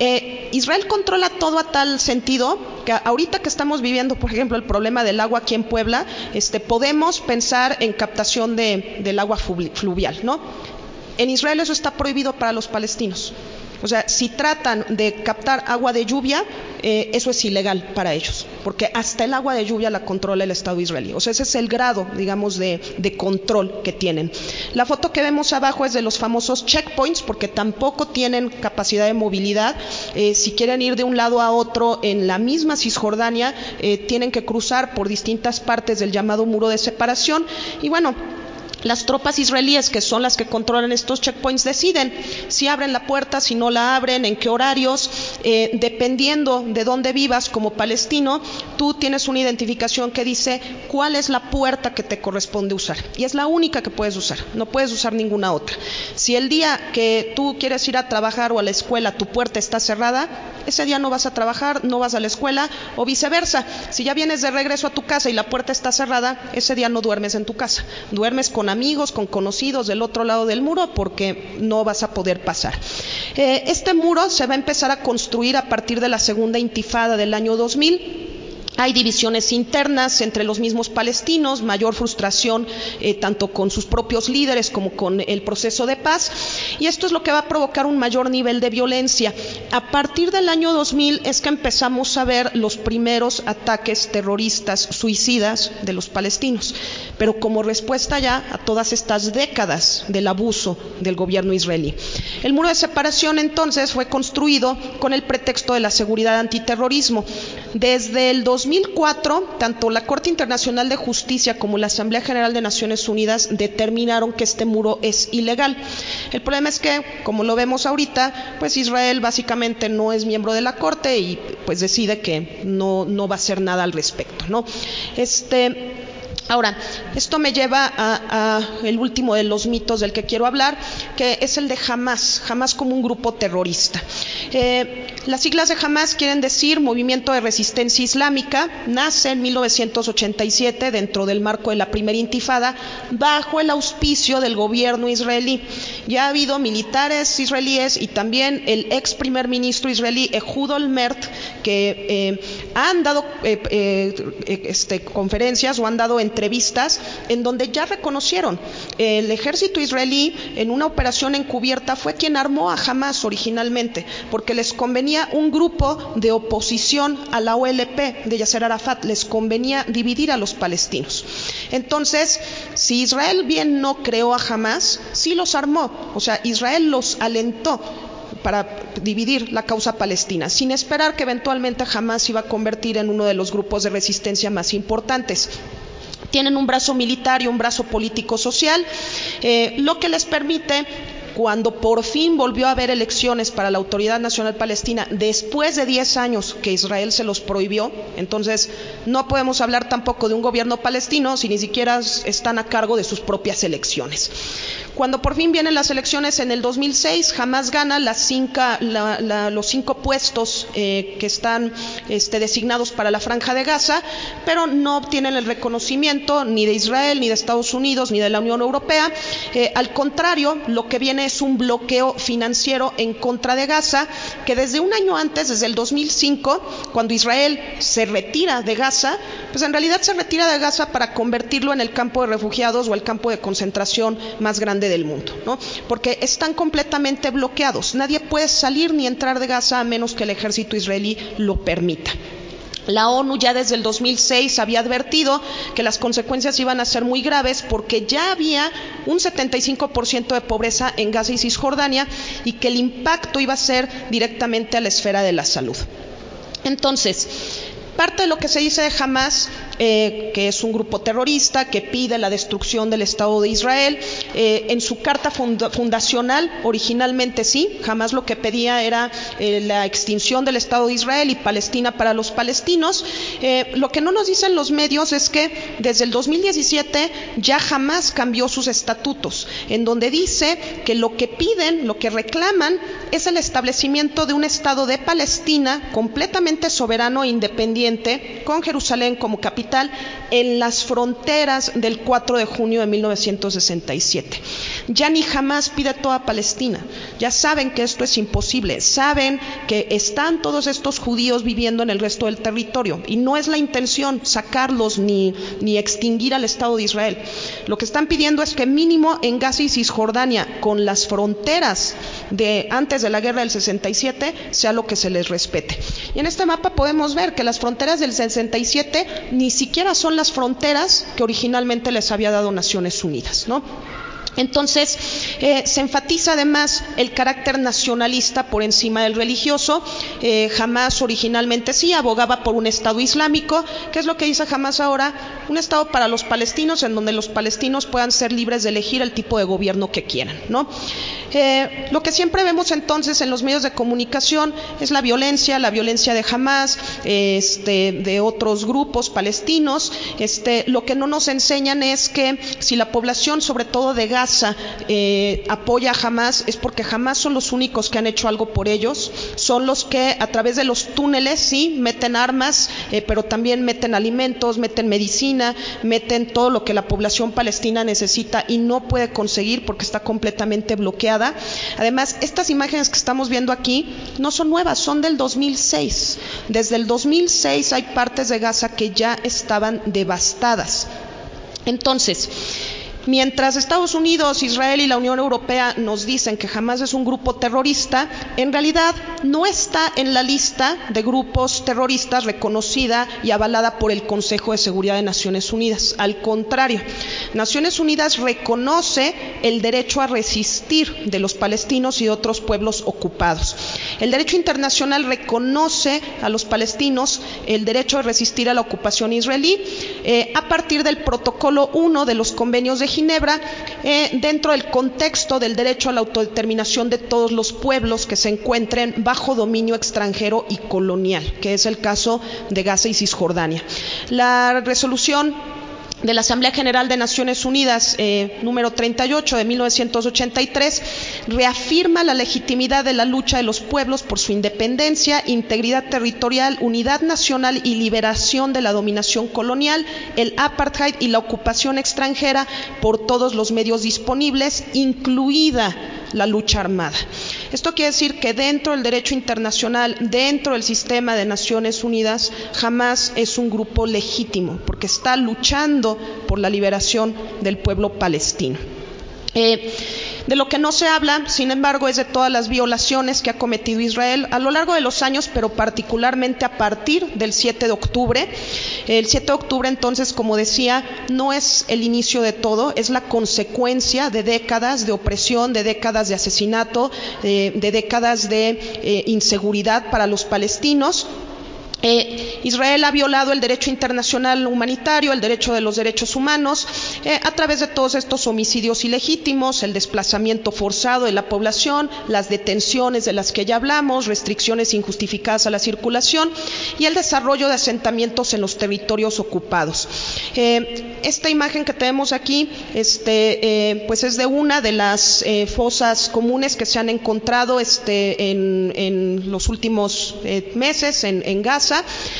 Israel controla todo a tal sentido que ahorita que estamos viviendo, por ejemplo, el problema del agua aquí en Puebla, podemos pensar en captación del agua fluvial, ¿no? En Israel eso está prohibido para los palestinos. O sea, si tratan de captar agua de lluvia, eso es ilegal para ellos, porque hasta el agua de lluvia la controla el Estado israelí. O sea, ese es el grado, digamos, de control que tienen. La foto que vemos abajo es de los famosos checkpoints, porque tampoco tienen capacidad de movilidad. Si quieren ir de un lado a otro en la misma Cisjordania, tienen que cruzar por distintas partes del llamado muro de separación. Y bueno, las tropas israelíes, que son las que controlan estos checkpoints, deciden si abren la puerta, si no la abren, en qué horarios. Dependiendo de dónde vivas como palestino, tú tienes una identificación que dice cuál es la puerta que te corresponde usar. Y es la única que puedes usar, no puedes usar ninguna otra. Si el día que tú quieres ir a trabajar o a la escuela tu puerta está cerrada, ese día no vas a trabajar, no vas a la escuela, o viceversa. Si ya vienes de regreso a tu casa y la puerta está cerrada, ese día no duermes en tu casa, duermes con amigos, con conocidos del otro lado del muro, porque no vas a poder pasar. Este muro se va a empezar a construir a partir de la segunda intifada del año 2000. Hay divisiones internas entre los mismos palestinos, mayor frustración tanto con sus propios líderes como con el proceso de paz, y esto es lo que va a provocar un mayor nivel de violencia. A partir del año 2000 es que empezamos a ver los primeros ataques terroristas suicidas de los palestinos, pero como respuesta ya a todas estas décadas del abuso del gobierno israelí. El muro de separación entonces fue construido con el pretexto de la seguridad antiterrorismo. Desde el 2004, tanto la Corte Internacional de Justicia como la Asamblea General de Naciones Unidas determinaron que este muro es ilegal. El problema es que, como lo vemos ahorita, pues Israel básicamente no es miembro de la Corte y pues decide que no va a hacer nada al respecto, ¿no? Ahora, esto me lleva a el último de los mitos del que quiero hablar, que es el de Hamás como un grupo terrorista. Las siglas de Hamás quieren decir Movimiento de Resistencia Islámica. Nace en 1987 dentro del marco de la primera intifada, bajo el auspicio del gobierno israelí. Ya ha habido militares israelíes y también el ex primer ministro israelí Ehud Olmert, que han dado conferencias o han dado entrevistas en donde ya reconocieron el ejército israelí en una operación encubierta fue quien armó a Hamás originalmente, porque les convenía un grupo de oposición a la OLP de Yasser Arafat, les convenía dividir a los palestinos. Entonces, si Israel bien no creó a Hamás, sí los armó, o sea, Israel los alentó para dividir la causa palestina, sin esperar que eventualmente Hamás se iba a convertir en uno de los grupos de resistencia más importantes. Tienen un brazo militar y un brazo político-social, lo que les permite, cuando por fin volvió a haber elecciones para la Autoridad Nacional Palestina, después de 10 años que Israel se los prohibió, entonces no podemos hablar tampoco de un gobierno palestino si ni siquiera están a cargo de sus propias elecciones. Cuando por fin vienen las elecciones en el 2006, Hamás gana los 5 puestos que están designados para la Franja de Gaza, pero no obtienen el reconocimiento ni de Israel, ni de Estados Unidos, ni de la Unión Europea. Al contrario, lo que viene es un bloqueo financiero en contra de Gaza, que desde un año antes, desde el 2005, cuando Israel se retira de Gaza, pues en realidad se retira de Gaza para convertirlo en el campo de refugiados o el campo de concentración más grande del mundo, ¿no? Porque están completamente bloqueados. Nadie puede salir ni entrar de Gaza a menos que el ejército israelí lo permita. La ONU ya desde el 2006 había advertido que las consecuencias iban a ser muy graves porque ya había un 75% de pobreza en Gaza y Cisjordania y que el impacto iba a ser directamente a la esfera de la salud. Entonces, parte de lo que se dice de Hamás, que es un grupo terrorista que pide la destrucción del Estado de Israel, en su carta fundacional, originalmente sí, Hamás lo que pedía era la extinción del Estado de Israel y Palestina para los palestinos. Lo que no nos dicen los medios es que desde el 2017 ya Hamás cambió sus estatutos, en donde dice que lo que piden, lo que reclaman, es el establecimiento de un Estado de Palestina completamente soberano e independiente, con Jerusalén como capital, en las fronteras del 4 de junio de 1967. Ya ni Hamás pide toda Palestina, ya saben que esto es imposible, saben que están todos estos judíos viviendo en el resto del territorio y no es la intención sacarlos ni extinguir al Estado de Israel. Lo que están pidiendo es que mínimo en Gaza y Cisjordania, con las fronteras de antes de la guerra del 67, sea lo que se les respete. Y en este mapa podemos ver que las fronteras del 67 ni siquiera son las fronteras que originalmente les había dado Naciones Unidas, ¿no? Entonces, se enfatiza además el carácter nacionalista por encima del religioso. Hamás originalmente sí abogaba por un Estado islámico. ¿Qué es lo que dice Hamás ahora? Un Estado para los palestinos, en donde los palestinos puedan ser libres de elegir el tipo de gobierno que quieran, ¿no? Lo que siempre vemos entonces en los medios de comunicación es la violencia de Hamás, de otros grupos palestinos. Lo que no nos enseñan es que si la población, sobre todo de Gaza, apoya a Hamás, es porque Hamás son los únicos que han hecho algo por ellos, son los que a través de los túneles sí meten armas, pero también meten alimentos, meten medicina, meten todo lo que la población palestina necesita y no puede conseguir porque está completamente bloqueada. Además, estas imágenes que estamos viendo aquí no son nuevas, son del 2006. Desde el 2006 hay partes de Gaza que ya estaban devastadas. Entonces, mientras Estados Unidos, Israel y la Unión Europea nos dicen que Hamás es un grupo terrorista, en realidad no está en la lista de grupos terroristas reconocida y avalada por el Consejo de Seguridad de Naciones Unidas. Al contrario, Naciones Unidas reconoce el derecho a resistir de los palestinos y de otros pueblos ocupados. El derecho internacional reconoce a los palestinos el derecho a resistir a la ocupación israelí a partir del protocolo 1 de los convenios de Ginebra, dentro del contexto del derecho a la autodeterminación de todos los pueblos que se encuentren bajo dominio extranjero y colonial, que es el caso de Gaza y Cisjordania. La resolución de la Asamblea General de Naciones Unidas número 38 de 1983 reafirma la legitimidad de la lucha de los pueblos por su independencia, integridad territorial, unidad nacional y liberación de la dominación colonial, el apartheid y la ocupación extranjera por todos los medios disponibles, incluida la lucha armada. Esto quiere decir que dentro del derecho internacional, dentro del sistema de Naciones Unidas, Hamás es un grupo legítimo porque está luchando por la liberación del pueblo palestino. De lo que no se habla, sin embargo, es de todas las violaciones que ha cometido Israel a lo largo de los años, pero particularmente a partir del 7 de octubre. El 7 de octubre, entonces, como decía, no es el inicio de todo, es la consecuencia de décadas de opresión, de décadas de asesinato, de décadas de inseguridad para los palestinos. Israel ha violado el derecho internacional humanitario, el derecho de los derechos humanos, a través de todos estos homicidios ilegítimos, el desplazamiento forzado de la población, las detenciones de las que ya hablamos, restricciones injustificadas a la circulación y el desarrollo de asentamientos en los territorios ocupados. Esta imagen que tenemos aquí, pues es de una de las fosas comunes que se han encontrado en los últimos meses en Gaza.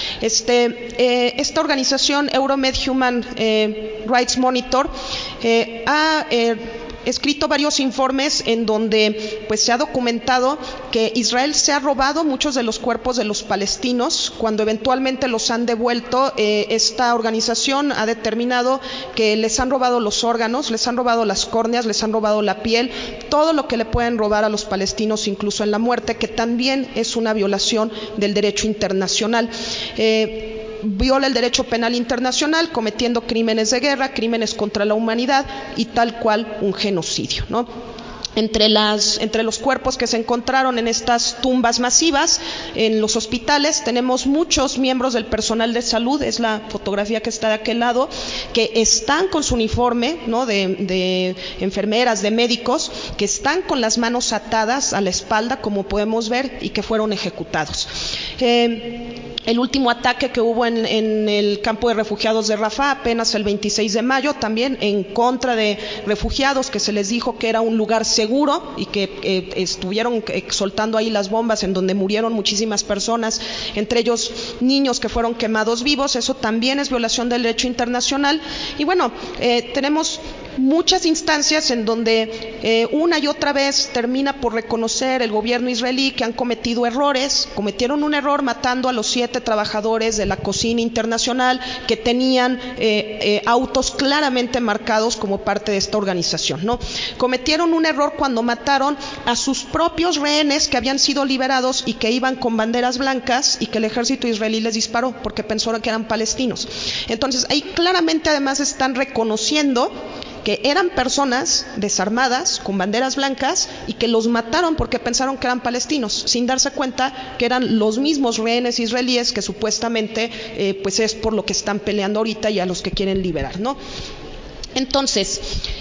Esta organización Euromed Human Rights Monitor ha escrito varios informes en donde pues se ha documentado que Israel se ha robado muchos de los cuerpos de los palestinos. Cuando eventualmente los han devuelto, esta organización ha determinado que les han robado los órganos, les han robado las córneas, les han robado la piel, todo lo que le pueden robar a los palestinos, incluso en la muerte, que también es una violación del derecho internacional. Viola el derecho penal internacional, cometiendo crímenes de guerra, crímenes contra la humanidad y tal cual un genocidio, ¿no? Entre los cuerpos que se encontraron en estas tumbas masivas en los hospitales tenemos muchos miembros del personal de salud, es la fotografía que está de aquel lado, que están con su uniforme, ¿no?, de enfermeras, de médicos, que están con las manos atadas a la espalda, como podemos ver, y que fueron ejecutados. El último ataque que hubo en el campo de refugiados de Rafah, apenas el 26 de mayo, también en contra de refugiados, que se les dijo que era un lugar seguro y que estuvieron soltando ahí las bombas, en donde murieron muchísimas personas, entre ellos niños que fueron quemados vivos. Eso también es violación del derecho internacional. Y bueno, tenemos muchas instancias en donde una y otra vez termina por reconocer el gobierno israelí que han cometido errores. Cometieron un error matando a los 7 trabajadores de la cocina internacional que tenían autos claramente marcados como parte de esta organización, ¿no? Cometieron un error cuando mataron a sus propios rehenes que habían sido liberados y que iban con banderas blancas, y que el ejército israelí les disparó porque pensaron que eran palestinos. Entonces ahí claramente además están reconociendo que eran personas desarmadas con banderas blancas y que los mataron porque pensaron que eran palestinos, sin darse cuenta que eran los mismos rehenes israelíes que supuestamente pues es por lo que están peleando ahorita y a los que quieren liberar, ¿no? Entonces,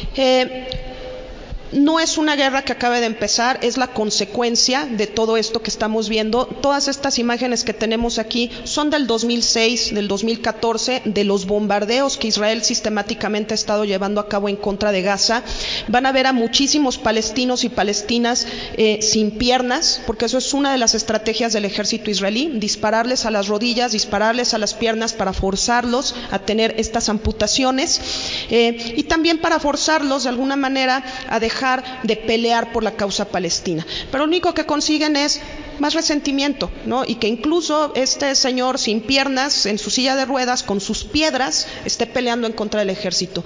no es una guerra que acabe de empezar, es la consecuencia de todo esto que estamos viendo. Todas estas imágenes que tenemos aquí son del 2006, del 2014, de los bombardeos que Israel sistemáticamente ha estado llevando a cabo en contra de Gaza. Van a ver a muchísimos palestinos y palestinas sin piernas, porque eso es una de las estrategias del ejército israelí: dispararles a las rodillas, dispararles a las piernas para forzarlos a tener estas amputaciones, y también para forzarlos de alguna manera a dejar de pelear por la causa palestina. Pero lo único que consiguen es más resentimiento, ¿no? Y que incluso este señor sin piernas, en su silla de ruedas, con sus piedras, esté peleando en contra del ejército.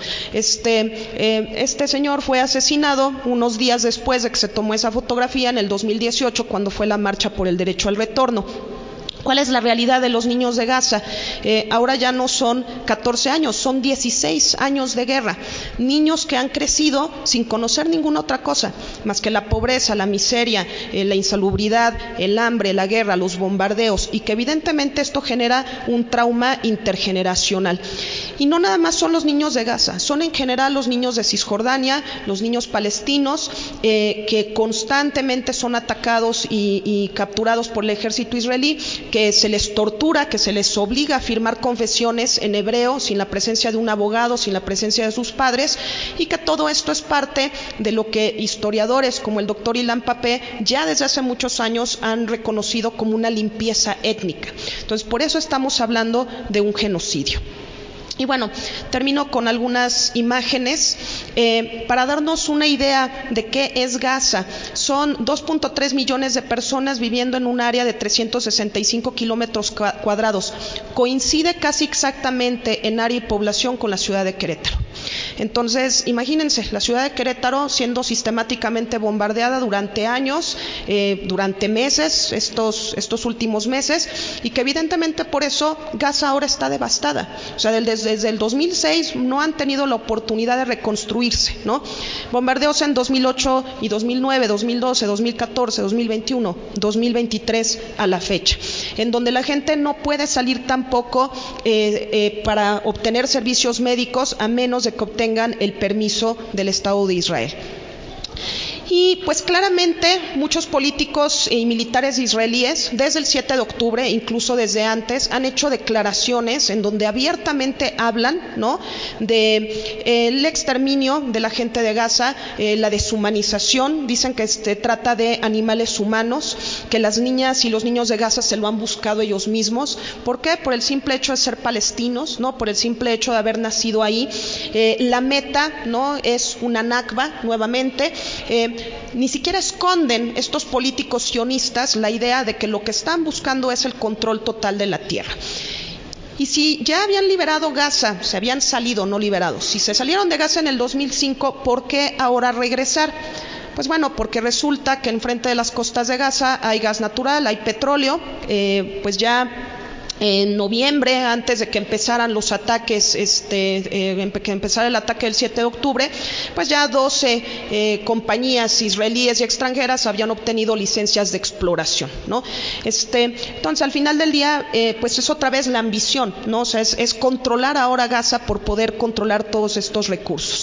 Este señor fue asesinado unos días después de que se tomó esa fotografía, en el 2018, cuando fue la marcha por el derecho al retorno. ¿Cuál es la realidad de los niños de Gaza? Ahora ya no son 14 años, son 16 años de guerra. Niños que han crecido sin conocer ninguna otra cosa más que la pobreza, la miseria, la insalubridad, el hambre, la guerra, los bombardeos, y que evidentemente esto genera un trauma intergeneracional. Y no nada más son los niños de Gaza, son en general los niños de Cisjordania, los niños palestinos, que constantemente son atacados y capturados por el ejército israelí, que se les tortura, que se les obliga a firmar confesiones en hebreo sin la presencia de un abogado, sin la presencia de sus padres, y que todo esto es parte de lo que historiadores como el doctor Ilan Pappé ya desde hace muchos años han reconocido como una limpieza étnica. Entonces, por eso estamos hablando de un genocidio. Y bueno, termino con algunas imágenes para darnos una idea de qué es Gaza. Son 2.3 millones de personas viviendo en un área de 365 kilómetros cuadrados. Coincide casi exactamente en área y población con la ciudad de Querétaro. Entonces, imagínense, la ciudad de Querétaro siendo sistemáticamente bombardeada durante años, durante meses, estos últimos meses, y que evidentemente por eso Gaza ahora está devastada. O sea, desde el 2006 no han tenido la oportunidad de reconstruir destruirse, ¿no? Bombardeos en 2008 y 2009, 2012, 2014, 2021, 2023 a la fecha, en donde la gente no puede salir tampoco para obtener servicios médicos a menos de que obtengan el permiso del Estado de Israel. Y pues claramente muchos políticos y militares israelíes desde el 7 de octubre, incluso desde antes, han hecho declaraciones en donde abiertamente hablan, ¿no?, de el exterminio de la gente de Gaza, la deshumanización. Dicen que trata de animales humanos, que las niñas y los niños de Gaza se lo han buscado ellos mismos. ¿Por qué? Por el simple hecho de ser palestinos, ¿no?, por el simple hecho de haber nacido ahí. La meta, ¿no?, es una nakba nuevamente. Ni siquiera esconden estos políticos sionistas la idea de que lo que están buscando es el control total de la tierra. Y si ya habían liberado Gaza, se habían salido, no liberados, si se salieron de Gaza en el 2005, ¿por qué ahora regresar? Pues bueno, porque resulta que enfrente de las costas de Gaza hay gas natural, hay petróleo. Pues ya en noviembre, antes de que empezaran los ataques, que empezara el ataque del 7 de octubre, pues ya 12 compañías israelíes y extranjeras habían obtenido licencias de exploración, ¿no? Entonces, al final del día, pues es otra vez la ambición, ¿no? O sea, es controlar ahora Gaza por poder controlar todos estos recursos.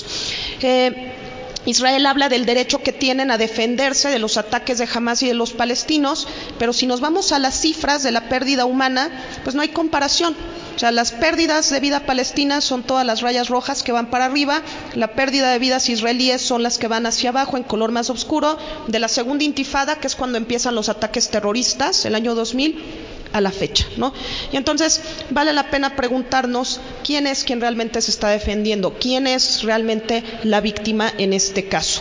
Israel habla del derecho que tienen a defenderse de los ataques de Hamás y de los palestinos, pero si nos vamos a las cifras de la pérdida humana, pues no hay comparación. O sea, las pérdidas de vida palestina son todas las rayas rojas que van para arriba, la pérdida de vidas israelíes son las que van hacia abajo en color más oscuro, de la segunda intifada, que es cuando empiezan los ataques terroristas, el año 2000, a la fecha, ¿no? Y entonces vale la pena preguntarnos quién es quien realmente se está defendiendo, quién es realmente la víctima en este caso.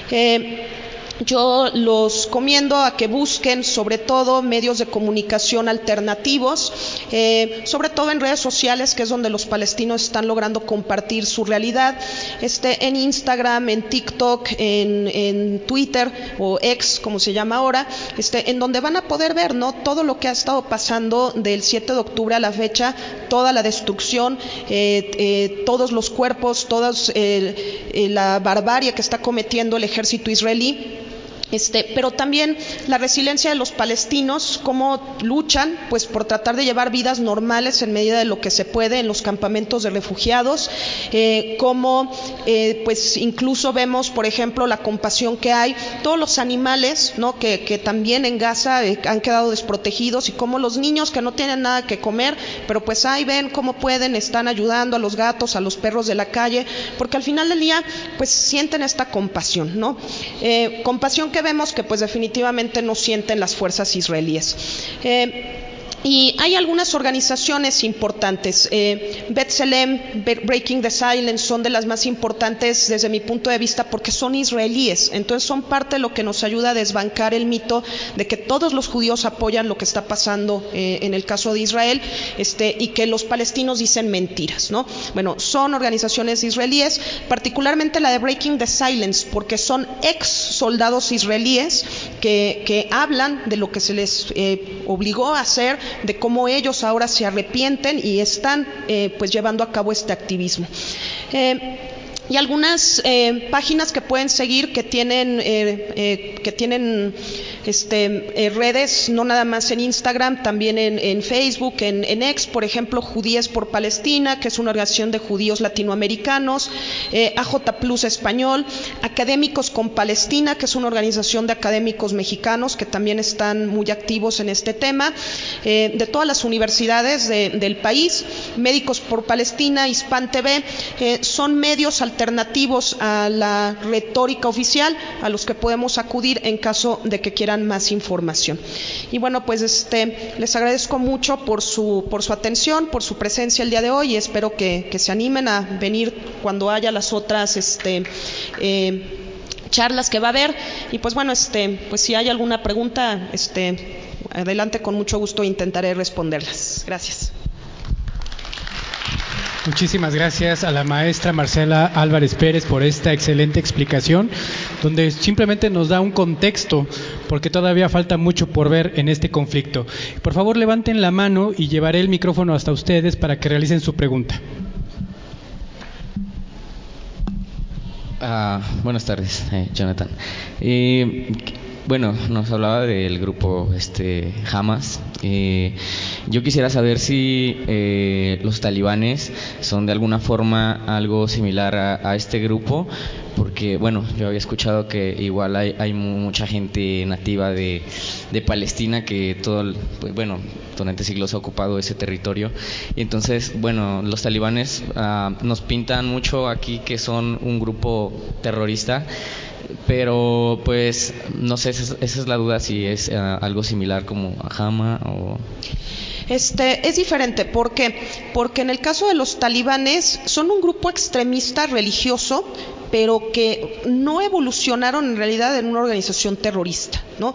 Yo los recomiendo a que busquen sobre todo medios de comunicación alternativos, sobre todo en redes sociales, que es donde los palestinos están logrando compartir su realidad, en Instagram, en TikTok, en Twitter o X, como se llama ahora, en donde van a poder ver, ¿no?, todo lo que ha estado pasando del 7 de octubre a la fecha, toda la destrucción, todos los cuerpos, toda la barbarie que está cometiendo el ejército israelí. Pero también la resiliencia de los palestinos, cómo luchan pues por tratar de llevar vidas normales en medida de lo que se puede en los campamentos de refugiados, cómo pues incluso vemos, por ejemplo, la compasión que hay, todos los animales, ¿no?, que también en Gaza han quedado desprotegidos, y cómo los niños que no tienen nada que comer, pero pues ahí ven cómo pueden, están ayudando a los gatos, a los perros de la calle, porque al final del día pues sienten esta compasión, ¿no? Compasión que vemos que pues definitivamente no sienten las fuerzas israelíes. Y hay algunas organizaciones importantes. B'Tselem, Breaking the Silence son de las más importantes desde mi punto de vista porque son israelíes, entonces son parte de lo que nos ayuda a desbancar el mito de que todos los judíos apoyan lo que está pasando en el caso de Israel, y que los palestinos dicen mentiras, ¿no? Bueno, son organizaciones israelíes, particularmente la de Breaking the Silence, porque son ex soldados israelíes que hablan de lo que se les obligó a hacer, de cómo ellos ahora se arrepienten y están pues llevando a cabo este activismo. Y algunas páginas que pueden seguir que tienen redes, no nada más en Instagram, también en Facebook, en X, por ejemplo, Judíes por Palestina, que es una organización de judíos latinoamericanos, AJ Plus Español, Académicos con Palestina, que es una organización de académicos mexicanos que también están muy activos en este tema, de todas las universidades del país, Médicos por Palestina, Hispan TV, son medios alternativos a la retórica oficial a los que podemos acudir en caso de que quieran más información. Y bueno, pues les agradezco mucho por su atención, por su presencia el día de hoy, y espero que se animen a venir cuando haya las otras charlas que va a haber. Y pues bueno, pues si hay alguna pregunta, adelante, con mucho gusto intentaré responderlas. Gracias. Muchísimas gracias a la maestra Marcela Álvarez Pérez por esta excelente explicación, donde simplemente nos da un contexto, porque todavía falta mucho por ver en este conflicto. Por favor, levanten la mano y llevaré el micrófono hasta ustedes para que realicen su pregunta. Buenas tardes, Jonathan. Bueno, nos hablaba del grupo Hamas. Yo quisiera saber si los talibanes son de alguna forma algo similar a este grupo, porque bueno, yo había escuchado que igual hay mucha gente nativa de Palestina que durante siglos ha ocupado ese territorio. Y entonces, bueno, los talibanes nos pintan mucho aquí que son un grupo terrorista, pero pues no sé, esa es la duda, si es algo similar como a Hamas o... Es diferente, porque en el caso de los talibanes son un grupo extremista religioso, pero que no evolucionaron en realidad en una organización terrorista, ¿no?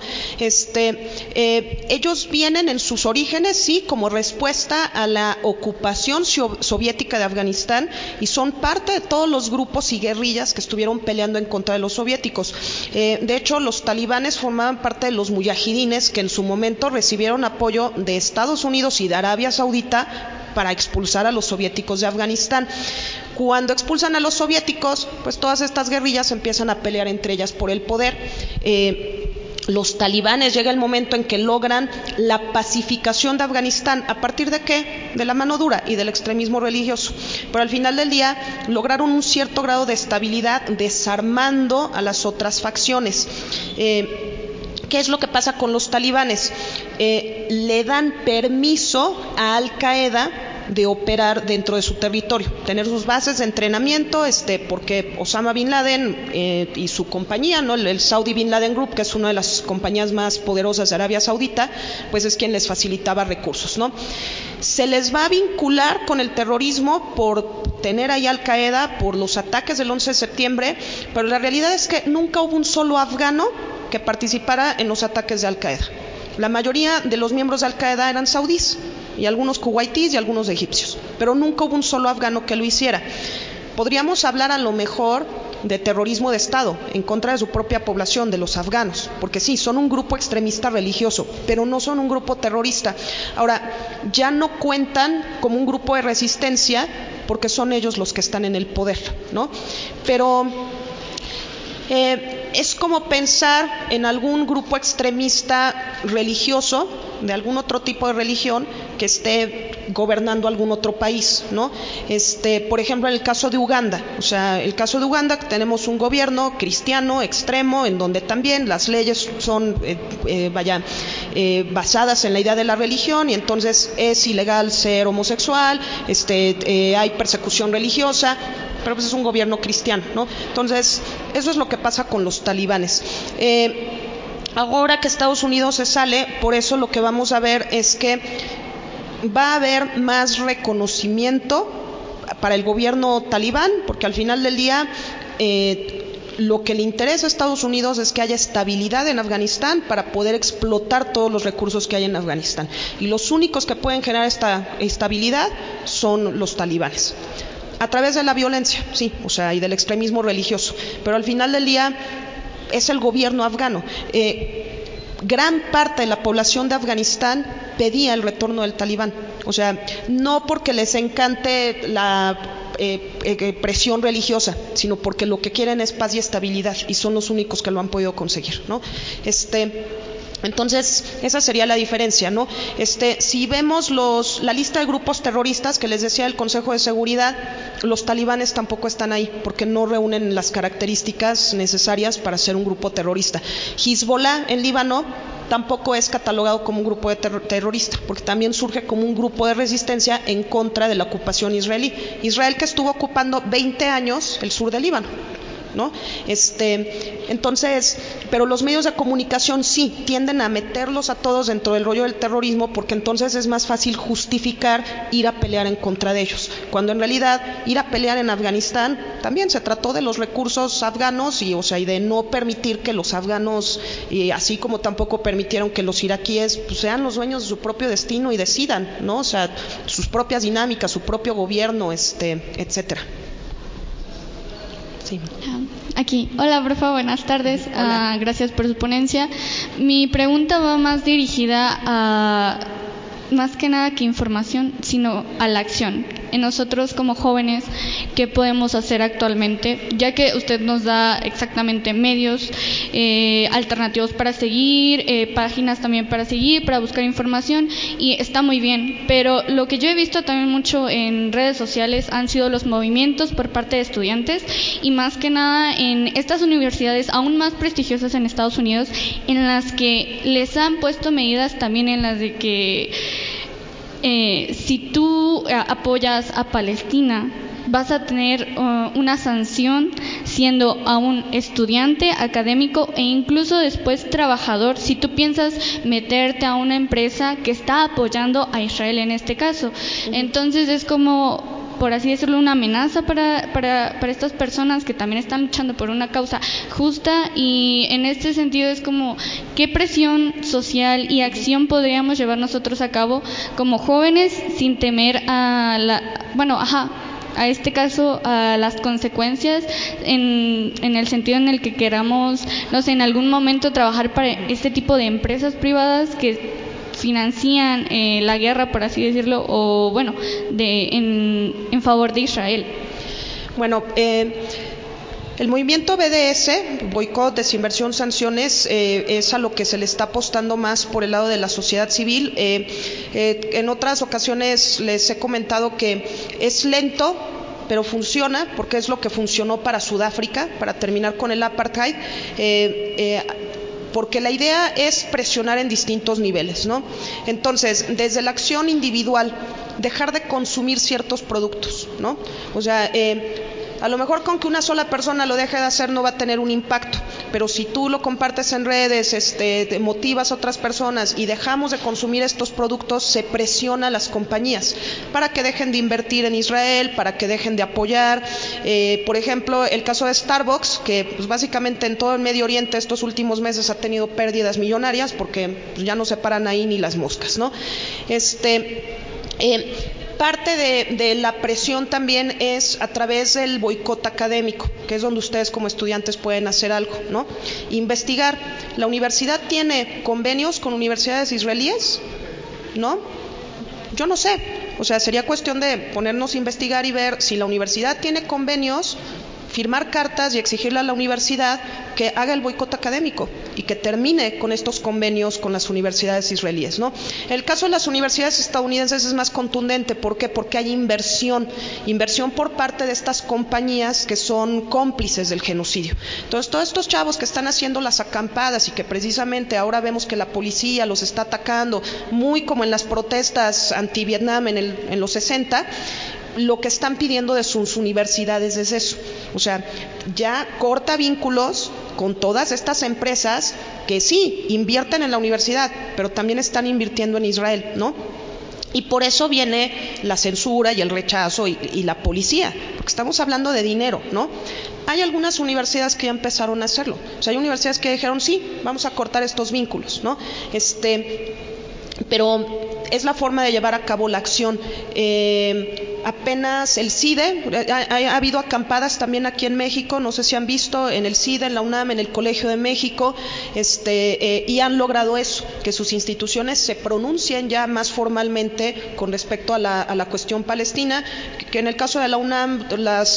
Ellos vienen en sus orígenes, sí, como respuesta a la ocupación soviética de Afganistán, y son parte de todos los grupos y guerrillas que estuvieron peleando en contra de los soviéticos. De hecho, los talibanes formaban parte de los mujahidines, que en su momento recibieron apoyo de Estados Unidos y de Arabia Saudita para expulsar a los soviéticos de Afganistán. Cuando expulsan a los soviéticos, pues todas estas guerrillas empiezan a pelear entre ellas por el poder. Los talibanes, llega el momento en que logran la pacificación de Afganistán. ¿A partir de qué? De la mano dura y del extremismo religioso. Pero al final del día lograron un cierto grado de estabilidad desarmando a las otras facciones. ¿Qué es lo que pasa con los talibanes? Le dan permiso a Al Qaeda de operar dentro de su territorio, tener sus bases de entrenamiento, porque Osama Bin Laden y su compañía, ¿no? El Saudi Bin Laden Group, que es una de las compañías más poderosas de Arabia Saudita, pues es quien les facilitaba recursos, ¿no? Se les va a vincular con el terrorismo por tener ahí Al Qaeda, por los ataques del 11 de septiembre, pero la realidad es que nunca hubo un solo afgano que participara en los ataques de Al Qaeda. La mayoría de los miembros de Al Qaeda eran saudíes, y algunos kuwaitíes y algunos egipcios, pero nunca hubo un solo afgano que lo hiciera. Podríamos hablar a lo mejor de terrorismo de Estado en contra de su propia población, de los afganos, porque sí, son un grupo extremista religioso, pero no son un grupo terrorista. Ahora, ya no cuentan como un grupo de resistencia porque son ellos los que están en el poder, ¿no? Pero es como pensar en algún grupo extremista religioso de algún otro tipo de religión que esté gobernando algún otro país, ¿no? Por ejemplo, en el caso de Uganda, tenemos un gobierno cristiano extremo, en donde también las leyes son basadas en la idea de la religión, y entonces es ilegal ser homosexual, hay persecución religiosa, pero pues es un gobierno cristiano, ¿no? Entonces, eso es lo que pasa con los talibanes. Ahora que Estados Unidos se sale, por eso lo que vamos a ver es que va a haber más reconocimiento para el gobierno talibán, porque al final del día lo que le interesa a Estados Unidos es que haya estabilidad en Afganistán para poder explotar todos los recursos que hay en Afganistán, y los únicos que pueden generar esta estabilidad son los talibanes, a través de la violencia, sí, y del extremismo religioso, pero al final del día es el gobierno afgano. Gran parte de la población de Afganistán pedía el retorno del talibán, no porque les encante la presión religiosa, sino porque lo que quieren es paz y estabilidad, y son los únicos que lo han podido conseguir, ¿no? Entonces, esa sería la diferencia, ¿no? Si vemos la lista de grupos terroristas que les decía el Consejo de Seguridad, los talibanes tampoco están ahí, porque no reúnen las características necesarias para ser un grupo terrorista. Hezbollah en Líbano tampoco es catalogado como un grupo de terrorista, porque también surge como un grupo de resistencia en contra de la ocupación israelí. Israel, que estuvo ocupando 20 años el sur del Líbano, ¿no? Entonces, pero los medios de comunicación sí tienden a meterlos a todos dentro del rollo del terrorismo, porque entonces es más fácil justificar ir a pelear en contra de ellos, cuando en realidad ir a pelear en Afganistán también se trató de los recursos afganos, y de no permitir que los afganos, así como tampoco permitieron que los iraquíes sean los dueños de su propio destino y decidan, ¿no? Sus propias dinámicas, su propio gobierno, etcétera. Sí. Aquí. Hola, profe, buenas tardes. Hola. Gracias por su ponencia. Mi pregunta va más dirigida a, más que nada que información, sino a la acción. en nosotros como jóvenes, qué podemos hacer actualmente, ya que usted nos da exactamente medios alternativos para seguir, páginas también para seguir, para buscar información, y está muy bien, pero lo que yo he visto también mucho en redes sociales han sido los movimientos por parte de estudiantes, y más que nada en estas universidades aún más prestigiosas en Estados Unidos, en las que les han puesto medidas también en las de que si tú apoyas a Palestina, vas a tener una sanción siendo aún estudiante, académico e incluso después trabajador, si tú piensas meterte a una empresa que está apoyando a Israel en este caso. Entonces es como, por así decirlo, una amenaza para estas personas que también están luchando por una causa justa, y en este sentido es como, ¿qué presión social y acción podríamos llevar nosotros a cabo como jóvenes sin temer a a este caso, a las consecuencias, en el sentido en el que queramos, no sé, en algún momento trabajar para este tipo de empresas privadas que financian la guerra, por así decirlo, o bueno, en favor de Israel? Bueno, el movimiento BDS, boicot, desinversión, sanciones, es a lo que se le está apostando más por el lado de la sociedad civil. En otras ocasiones les he comentado que es lento, pero funciona, porque es lo que funcionó para Sudáfrica, para terminar con el apartheid. Porque la idea es presionar en distintos niveles, ¿no? Entonces, desde la acción individual, dejar de consumir ciertos productos, ¿no? O sea, a lo mejor con que una sola persona lo deje de hacer no va a tener un impacto, pero si tú lo compartes en redes, te motivas a otras personas y dejamos de consumir estos productos, se presiona a las compañías para que dejen de invertir en Israel, para que dejen de apoyar. Por ejemplo, el caso de Starbucks, que pues, básicamente en todo el Medio Oriente estos últimos meses ha tenido pérdidas millonarias porque pues, ya no se paran ahí ni las moscas, ¿no? Parte de la presión también es a través del boicot académico, que es donde ustedes como estudiantes pueden hacer algo, ¿no? Investigar. ¿La universidad tiene convenios con universidades israelíes? ¿No? Yo no sé. O sea, sería cuestión de ponernos a investigar y ver si la universidad tiene convenios, firmar cartas y exigirle a la universidad que haga el boicot académico y que termine con estos convenios con las universidades israelíes, ¿no? El caso de las universidades estadounidenses es más contundente. ¿Por qué? Porque hay inversión por parte de estas compañías que son cómplices del genocidio. Entonces, todos estos chavos que están haciendo las acampadas y que precisamente ahora vemos que la policía los está atacando, muy como en las protestas anti-Vietnam en los 60, lo que están pidiendo de sus universidades es eso. O sea, ya corta vínculos con todas estas empresas que sí invierten en la universidad, pero también están invirtiendo en Israel, ¿no? Y por eso viene la censura y el rechazo y la policía, porque estamos hablando de dinero, ¿no? Hay algunas universidades que ya empezaron a hacerlo. O sea, hay universidades que dijeron, sí, vamos a cortar estos vínculos, ¿no? Pero es la forma de llevar a cabo la acción. Apenas el CIDE, ha habido acampadas también aquí en México, no sé si han visto, en el CIDE, en la UNAM, en el Colegio de México, y han logrado eso, que sus instituciones se pronuncien ya más formalmente con respecto a la cuestión palestina, que en el caso de la UNAM,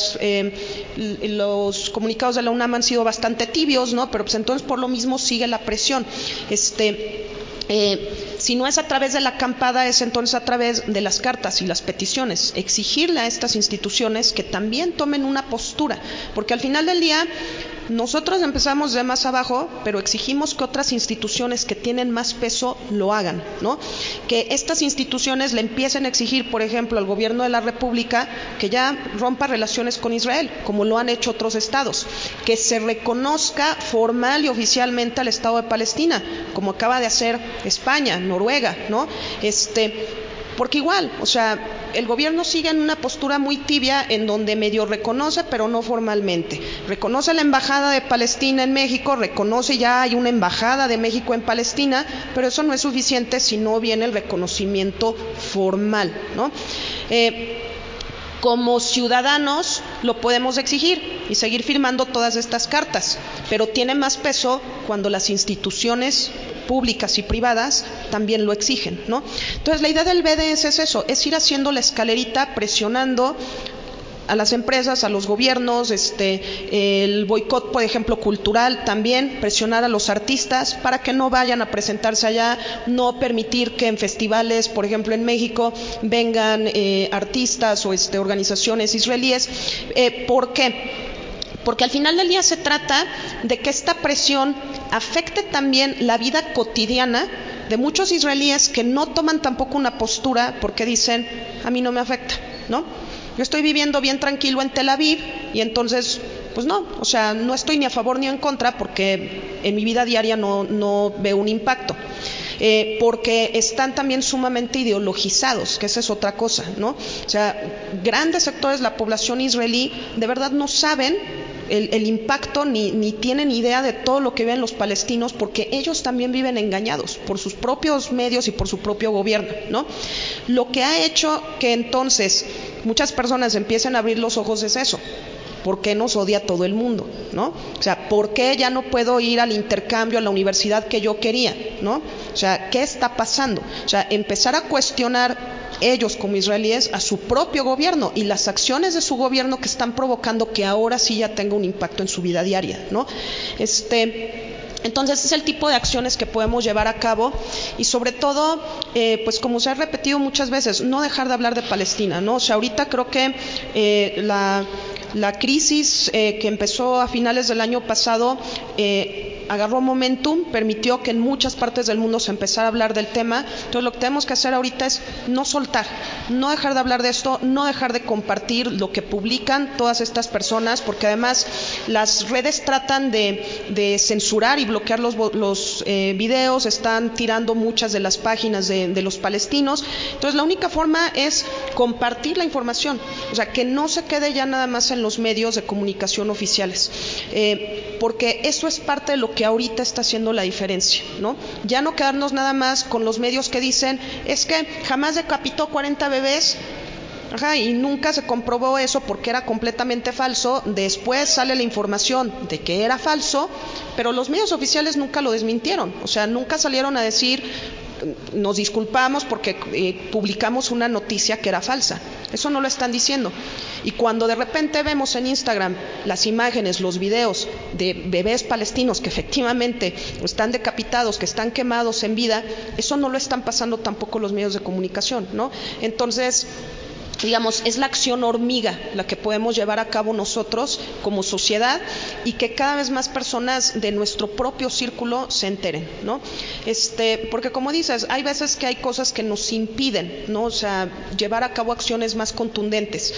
los comunicados de la UNAM han sido bastante tibios, ¿no? Pero pues entonces por lo mismo sigue la presión. Si no es a través de la acampada, es entonces a través de las cartas y las peticiones, exigirle a estas instituciones que también tomen una postura, porque al final del día nosotros empezamos de más abajo, pero exigimos que otras instituciones que tienen más peso lo hagan, ¿no? Que estas instituciones le empiecen a exigir, por ejemplo, al gobierno de la República que ya rompa relaciones con Israel, como lo han hecho otros estados, que se reconozca formal y oficialmente al Estado de Palestina, como acaba de hacer España, Noruega, ¿no? Porque igual, o sea, el gobierno sigue en una postura muy tibia en donde medio reconoce, pero no formalmente. Reconoce la embajada de Palestina en México, reconoce ya hay una embajada de México en Palestina, pero eso no es suficiente si no viene el reconocimiento formal, ¿no? Como ciudadanos lo podemos exigir y seguir firmando todas estas cartas, pero tiene más peso cuando las instituciones públicas y privadas también lo exigen, ¿no? Entonces la idea del BDS es eso, es ir haciendo la escalerita, presionando a las empresas, a los gobiernos, el boicot, por ejemplo, cultural también, presionar a los artistas para que no vayan a presentarse allá, no permitir que en festivales, por ejemplo en México, vengan artistas o organizaciones israelíes. ¿Por qué? Porque al final del día se trata de que esta presión afecte también la vida cotidiana de muchos israelíes que no toman tampoco una postura porque dicen, a mí no me afecta, ¿no? Yo estoy viviendo bien tranquilo en Tel Aviv y entonces, pues no, o sea, no estoy ni a favor ni en contra porque en mi vida diaria no veo un impacto. Porque están también sumamente ideologizados, que esa es otra cosa, ¿no? O sea, grandes sectores de la población israelí de verdad no saben el impacto ni tienen idea de todo lo que ven los palestinos, porque ellos también viven engañados por sus propios medios y por su propio gobierno, ¿no? Lo que ha hecho que entonces muchas personas empiecen a abrir los ojos es eso. ¿Por qué nos odia todo el mundo? ¿No? O sea, ¿por qué ya no puedo ir al intercambio a la universidad que yo quería? ¿No? O sea, ¿qué está pasando? O sea, empezar a cuestionar ellos como israelíes a su propio gobierno y las acciones de su gobierno que están provocando que ahora sí ya tenga un impacto en su vida diaria, ¿no? Entonces es el tipo de acciones que podemos llevar a cabo y sobre todo, pues como se ha repetido muchas veces, no dejar de hablar de Palestina, ¿no? O sea, ahorita creo que la crisis que empezó a finales del año pasado agarró momentum, permitió que en muchas partes del mundo se empezara a hablar del tema. Entonces lo que tenemos que hacer ahorita es no soltar, no dejar de hablar de esto, no dejar de compartir lo que publican todas estas personas, porque además las redes tratan de censurar y bloquear los videos, están tirando muchas de las páginas de los palestinos. Entonces la única forma es compartir la información, o sea, que no se quede ya nada más en los medios de comunicación oficiales, porque eso es parte de lo que ahorita está haciendo la diferencia, ¿no? Ya no quedarnos nada más con los medios que dicen, es que jamás decapitó 40 bebés, y nunca se comprobó eso porque era completamente falso. Después sale la información de que era falso, pero los medios oficiales nunca lo desmintieron, o sea, nunca salieron a decir, nos disculpamos porque publicamos una noticia que era falsa. Eso no lo están diciendo. Y cuando de repente vemos en Instagram las imágenes, los videos de bebés palestinos que efectivamente están decapitados, que están quemados en vida, eso no lo están pasando tampoco los medios de comunicación, ¿no? Entonces, digamos, es la acción hormiga la que podemos llevar a cabo nosotros como sociedad y que cada vez más personas de nuestro propio círculo se enteren, ¿no? Porque como dices, hay veces que hay cosas que nos impiden, ¿no? O sea, llevar a cabo acciones más contundentes.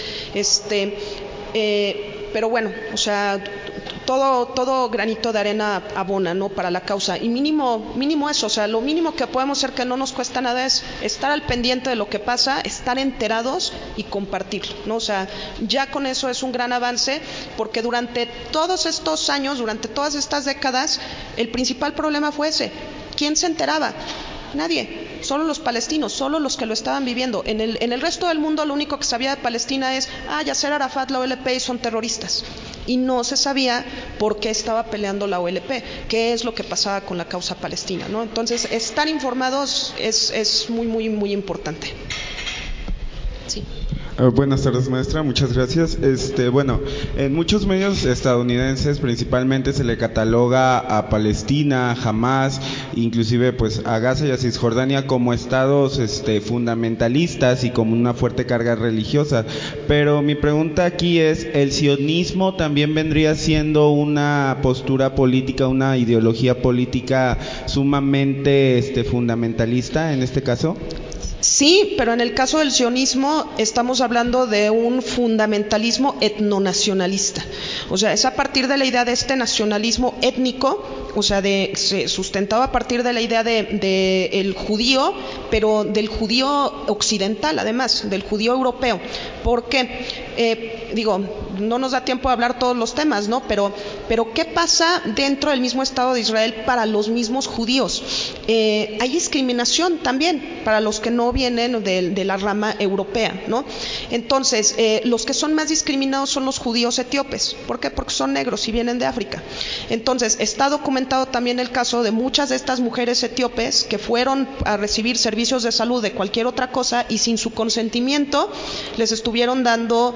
Pero bueno, o sea, todo granito de arena abona, ¿no? Para la causa. Y mínimo eso, o sea, lo mínimo que podemos hacer que no nos cuesta nada es estar al pendiente de lo que pasa, estar enterados y compartirlo, ¿no? O sea, ya con eso es un gran avance, porque durante todos estos años, durante todas estas décadas, el principal problema fue ese. ¿Quién se enteraba? Nadie, solo los palestinos, solo los que lo estaban viviendo. En el resto del mundo lo único que sabía de Palestina es, Yasser Arafat, la OLP y son terroristas. Y no se sabía por qué estaba peleando la OLP, qué es lo que pasaba con la causa palestina, ¿no? Entonces, estar informados es muy, muy, muy importante. Sí. Buenas tardes, maestra, muchas gracias. Bueno, en muchos medios estadounidenses principalmente se le cataloga a Palestina, a Hamás, inclusive pues a Gaza y a Cisjordania como estados fundamentalistas y como una fuerte carga religiosa. Pero mi pregunta aquí es, ¿el sionismo también vendría siendo una postura política, una ideología política sumamente fundamentalista en este caso? Sí, pero en el caso del sionismo estamos hablando de un fundamentalismo etnonacionalista. O sea, es a partir de la idea de este nacionalismo étnico o sea, se sustentaba a partir de la idea de el judío, pero del judío occidental, además, del judío europeo. ¿Por qué? No nos da tiempo de hablar todos los temas, ¿no? Pero ¿qué pasa dentro del mismo Estado de Israel para los mismos judíos? Hay discriminación también para los que no vienen de la rama europea, ¿no? Entonces, los que son más discriminados son los judíos etíopes. ¿Por qué? Porque son negros y vienen de África. Entonces, está documentado también el caso de muchas de estas mujeres etíopes que fueron a recibir servicios de salud de cualquier otra cosa y sin su consentimiento les estuvieron dando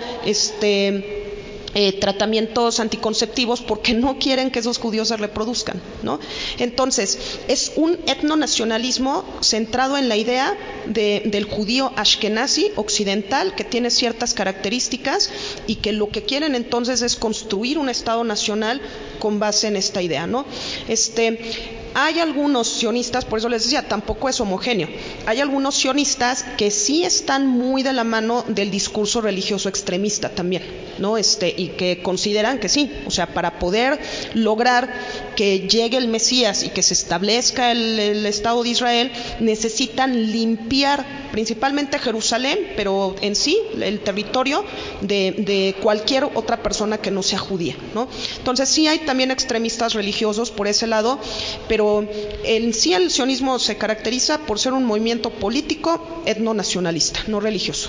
tratamientos anticonceptivos porque no quieren que esos judíos se reproduzcan, ¿no? Entonces, es un etnonacionalismo centrado en la idea del judío ashkenazi occidental que tiene ciertas características y que lo que quieren entonces es construir un Estado nacional con base en esta idea, ¿no? Hay algunos sionistas, por eso les decía, tampoco es homogéneo. Hay algunos sionistas que sí están muy de la mano del discurso religioso extremista también, ¿no? Y que consideran que sí, o sea, para poder lograr que llegue el Mesías y que se establezca el Estado de Israel, necesitan limpiar principalmente Jerusalén, pero en sí el territorio de cualquier otra persona que no sea judía, ¿no? Entonces sí hay también extremistas religiosos por ese lado, pero en sí el sionismo se caracteriza por ser un movimiento político etnonacionalista, no religioso.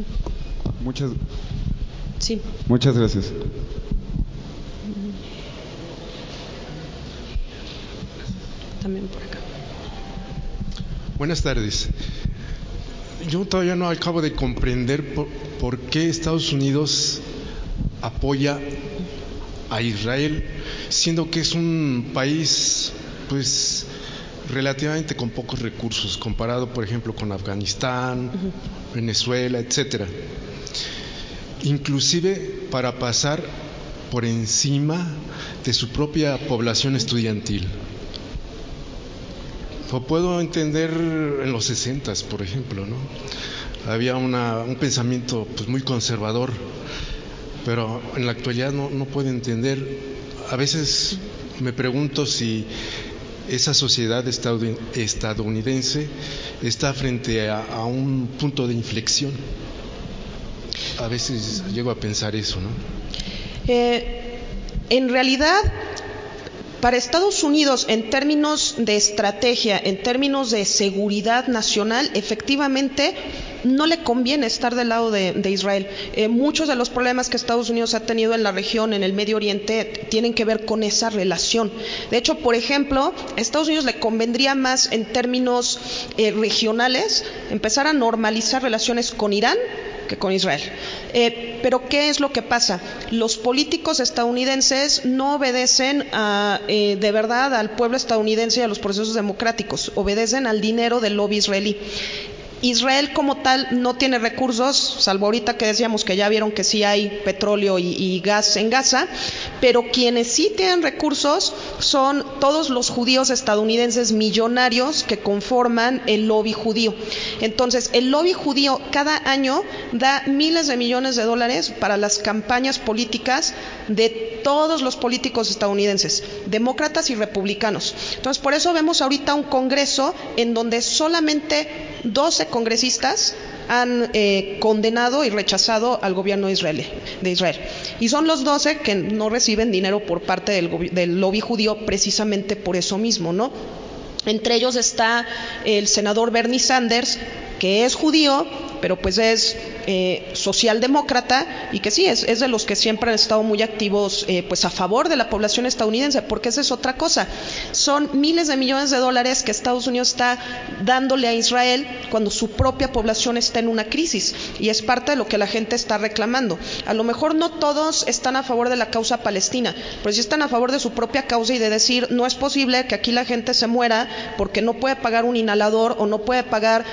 Muchas gracias. También por acá. Buenas tardes. Yo todavía no acabo de comprender por qué Estados Unidos apoya a Israel, siendo que es un país, pues, relativamente con pocos recursos, comparado, por ejemplo, con Afganistán, Venezuela, etcétera. Inclusive para pasar por encima de su propia población estudiantil. Lo puedo entender en los 60s, por ejemplo, ¿no? Había un pensamiento, pues, muy conservador, pero en la actualidad no puedo entender. A veces me pregunto si esa sociedad estadounidense está frente a un punto de inflexión. A veces llego a pensar eso, ¿no? En realidad, para Estados Unidos, en términos de estrategia, en términos de seguridad nacional, efectivamente no le conviene estar del lado de Israel. Muchos de los problemas que Estados Unidos ha tenido en la región, en el Medio Oriente, tienen que ver con esa relación. De hecho, por ejemplo, a Estados Unidos le convendría más en términos regionales empezar a normalizar relaciones con Irán que con Israel. Pero ¿qué es lo que pasa? Los políticos estadounidenses no obedecen de verdad al pueblo estadounidense y a los procesos democráticos, obedecen al dinero del lobby israelí. Israel como tal no tiene recursos, salvo ahorita que decíamos que ya vieron que sí hay petróleo y gas en Gaza, pero quienes sí tienen recursos son todos los judíos estadounidenses millonarios que conforman el lobby judío. Entonces, el lobby judío cada año da miles de millones de dólares para las campañas políticas de todos los políticos estadounidenses, demócratas y republicanos. Entonces, por eso vemos ahorita un congreso en donde solamente 12 congresistas han condenado y rechazado al gobierno de Israel. Y son los 12 que no reciben dinero por parte del lobby judío precisamente por eso mismo, ¿no? Entre ellos está el senador Bernie Sanders, que es judío, pero pues es socialdemócrata y que sí, es de los que siempre han estado muy activos pues a favor de la población estadounidense, porque esa es otra cosa. Son miles de millones de dólares que Estados Unidos está dándole a Israel cuando su propia población está en una crisis, y es parte de lo que la gente está reclamando. A lo mejor no todos están a favor de la causa palestina, pero sí están a favor de su propia causa y de decir, no es posible que aquí la gente se muera porque no puede pagar un inhalador o no puede pagar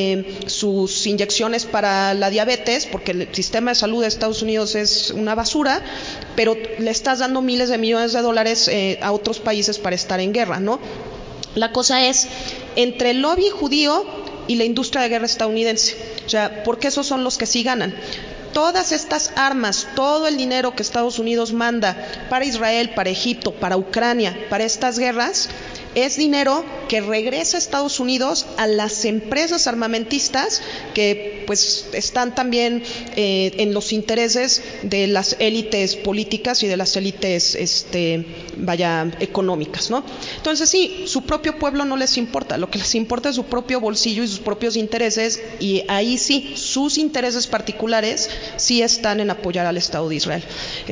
sus inyecciones para la diabetes, porque el sistema de salud de Estados Unidos es una basura, pero le estás dando miles de millones de dólares a otros países para estar en guerra, ¿no? La cosa es entre el lobby judío y la industria de guerra estadounidense, o sea, porque esos son los que sí ganan. todas estas armas, todo el dinero que Estados Unidos manda para Israel, para Egipto, para Ucrania, para estas guerras, es dinero que regresa a Estados Unidos a las empresas armamentistas que pues están también en los intereses de las élites políticas y de las élites económicas, ¿no? Entonces sí, su propio pueblo no les importa, lo que les importa es su propio bolsillo y sus propios intereses, y ahí sí, sus intereses particulares sí están en apoyar al Estado de Israel.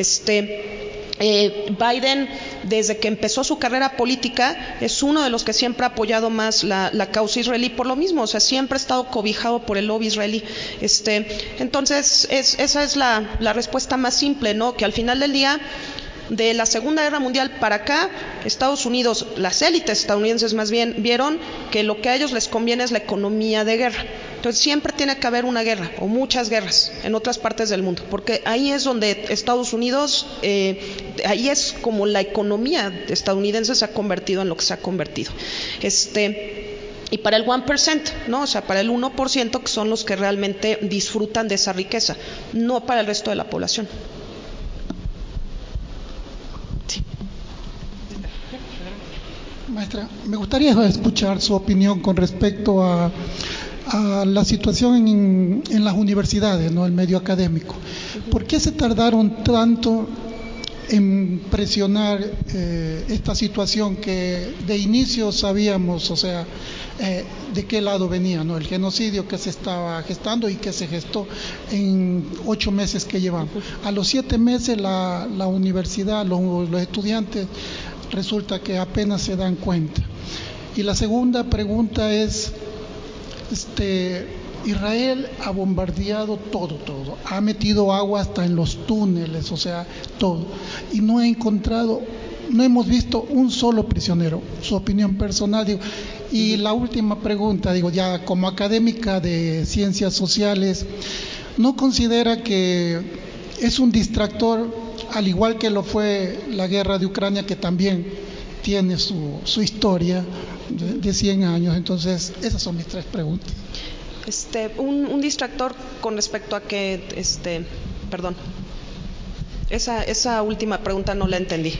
Biden, desde que empezó su carrera política, es uno de los que siempre ha apoyado más la causa israelí por lo mismo, o sea, siempre ha estado cobijado por el lobby israelí. Entonces, esa es la respuesta más simple, ¿no? Que al final del día, de la Segunda Guerra Mundial para acá, Estados Unidos, las élites estadounidenses más bien, vieron que lo que a ellos les conviene es la economía de guerra. Entonces siempre tiene que haber una guerra o muchas guerras en otras partes del mundo, porque ahí es donde Estados Unidos, ahí es como la economía estadounidense se ha convertido en lo que se ha convertido. Y para el 1%, ¿no? O sea, para el 1%, que son los que realmente disfrutan de esa riqueza, no para el resto de la población. Maestra, me gustaría escuchar su opinión con respecto a la situación en las universidades, ¿no? El medio académico. ¿Por qué se tardaron tanto en presionar esta situación que de inicio sabíamos, o sea, de qué lado venía, ¿no? El genocidio que se estaba gestando y que se gestó en 8 meses que llevamos. A los 7 meses la universidad, los estudiantes, resulta que apenas se dan cuenta. Y la segunda pregunta es, Israel ha bombardeado todo, ha metido agua hasta en los túneles, o sea, todo, y no hemos visto un solo prisionero. Su opinión personal, digo. Y la última pregunta, digo, ya como académica de ciencias sociales, ¿no considera que es un distractor, al igual que lo fue la guerra de Ucrania, que también tiene su historia de 100 años? Entonces, esas son mis 3 preguntas. Un distractor con respecto a que, perdón, esa última pregunta no la entendí.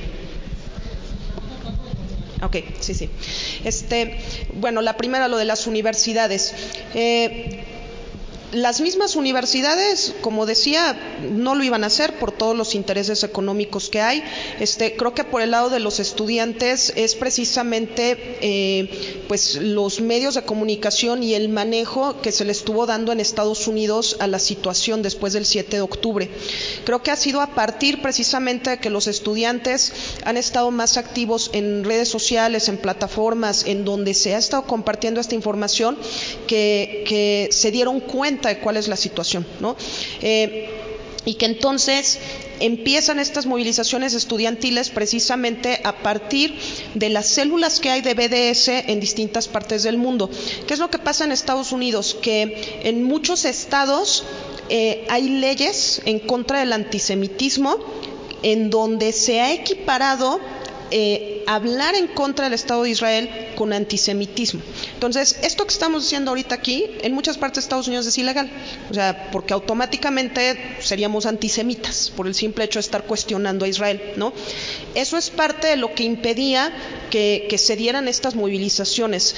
Ok, sí. Bueno, la primera, lo de las universidades. Las mismas universidades, como decía, no lo iban a hacer por todos los intereses económicos que hay. Creo que por el lado de los estudiantes es precisamente pues los medios de comunicación y el manejo que se le estuvo dando en Estados Unidos a la situación después del 7 de octubre. Creo que ha sido a partir precisamente de que los estudiantes han estado más activos en redes sociales, en plataformas, en donde se ha estado compartiendo esta información, que se dieron cuenta de cuál es la situación, ¿no? Y que entonces empiezan estas movilizaciones estudiantiles precisamente a partir de las células que hay de BDS en distintas partes del mundo. ¿Qué es lo que pasa en Estados Unidos? Que en muchos estados hay leyes en contra del antisemitismo, en donde se ha equiparado hablar en contra del Estado de Israel con antisemitismo. Entonces, esto que estamos diciendo ahorita aquí, en muchas partes de Estados Unidos es ilegal, o sea, porque automáticamente seríamos antisemitas por el simple hecho de estar cuestionando a Israel, ¿no? Eso es parte de lo que impedía que se dieran estas movilizaciones.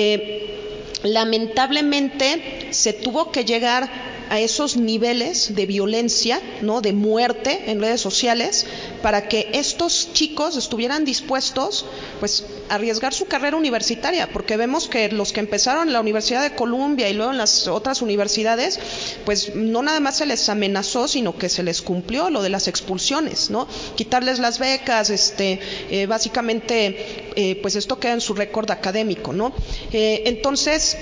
Lamentablemente se tuvo que llegar a esos niveles de violencia, ¿no?, de muerte en redes sociales, para que estos chicos estuvieran dispuestos pues a arriesgar su carrera universitaria, porque vemos que los que empezaron en la Universidad de Columbia y luego en las otras universidades, pues no nada más se les amenazó, sino que se les cumplió lo de las expulsiones, ¿no? Quitarles las becas, básicamente pues esto queda en su récord académico, ¿no? Entonces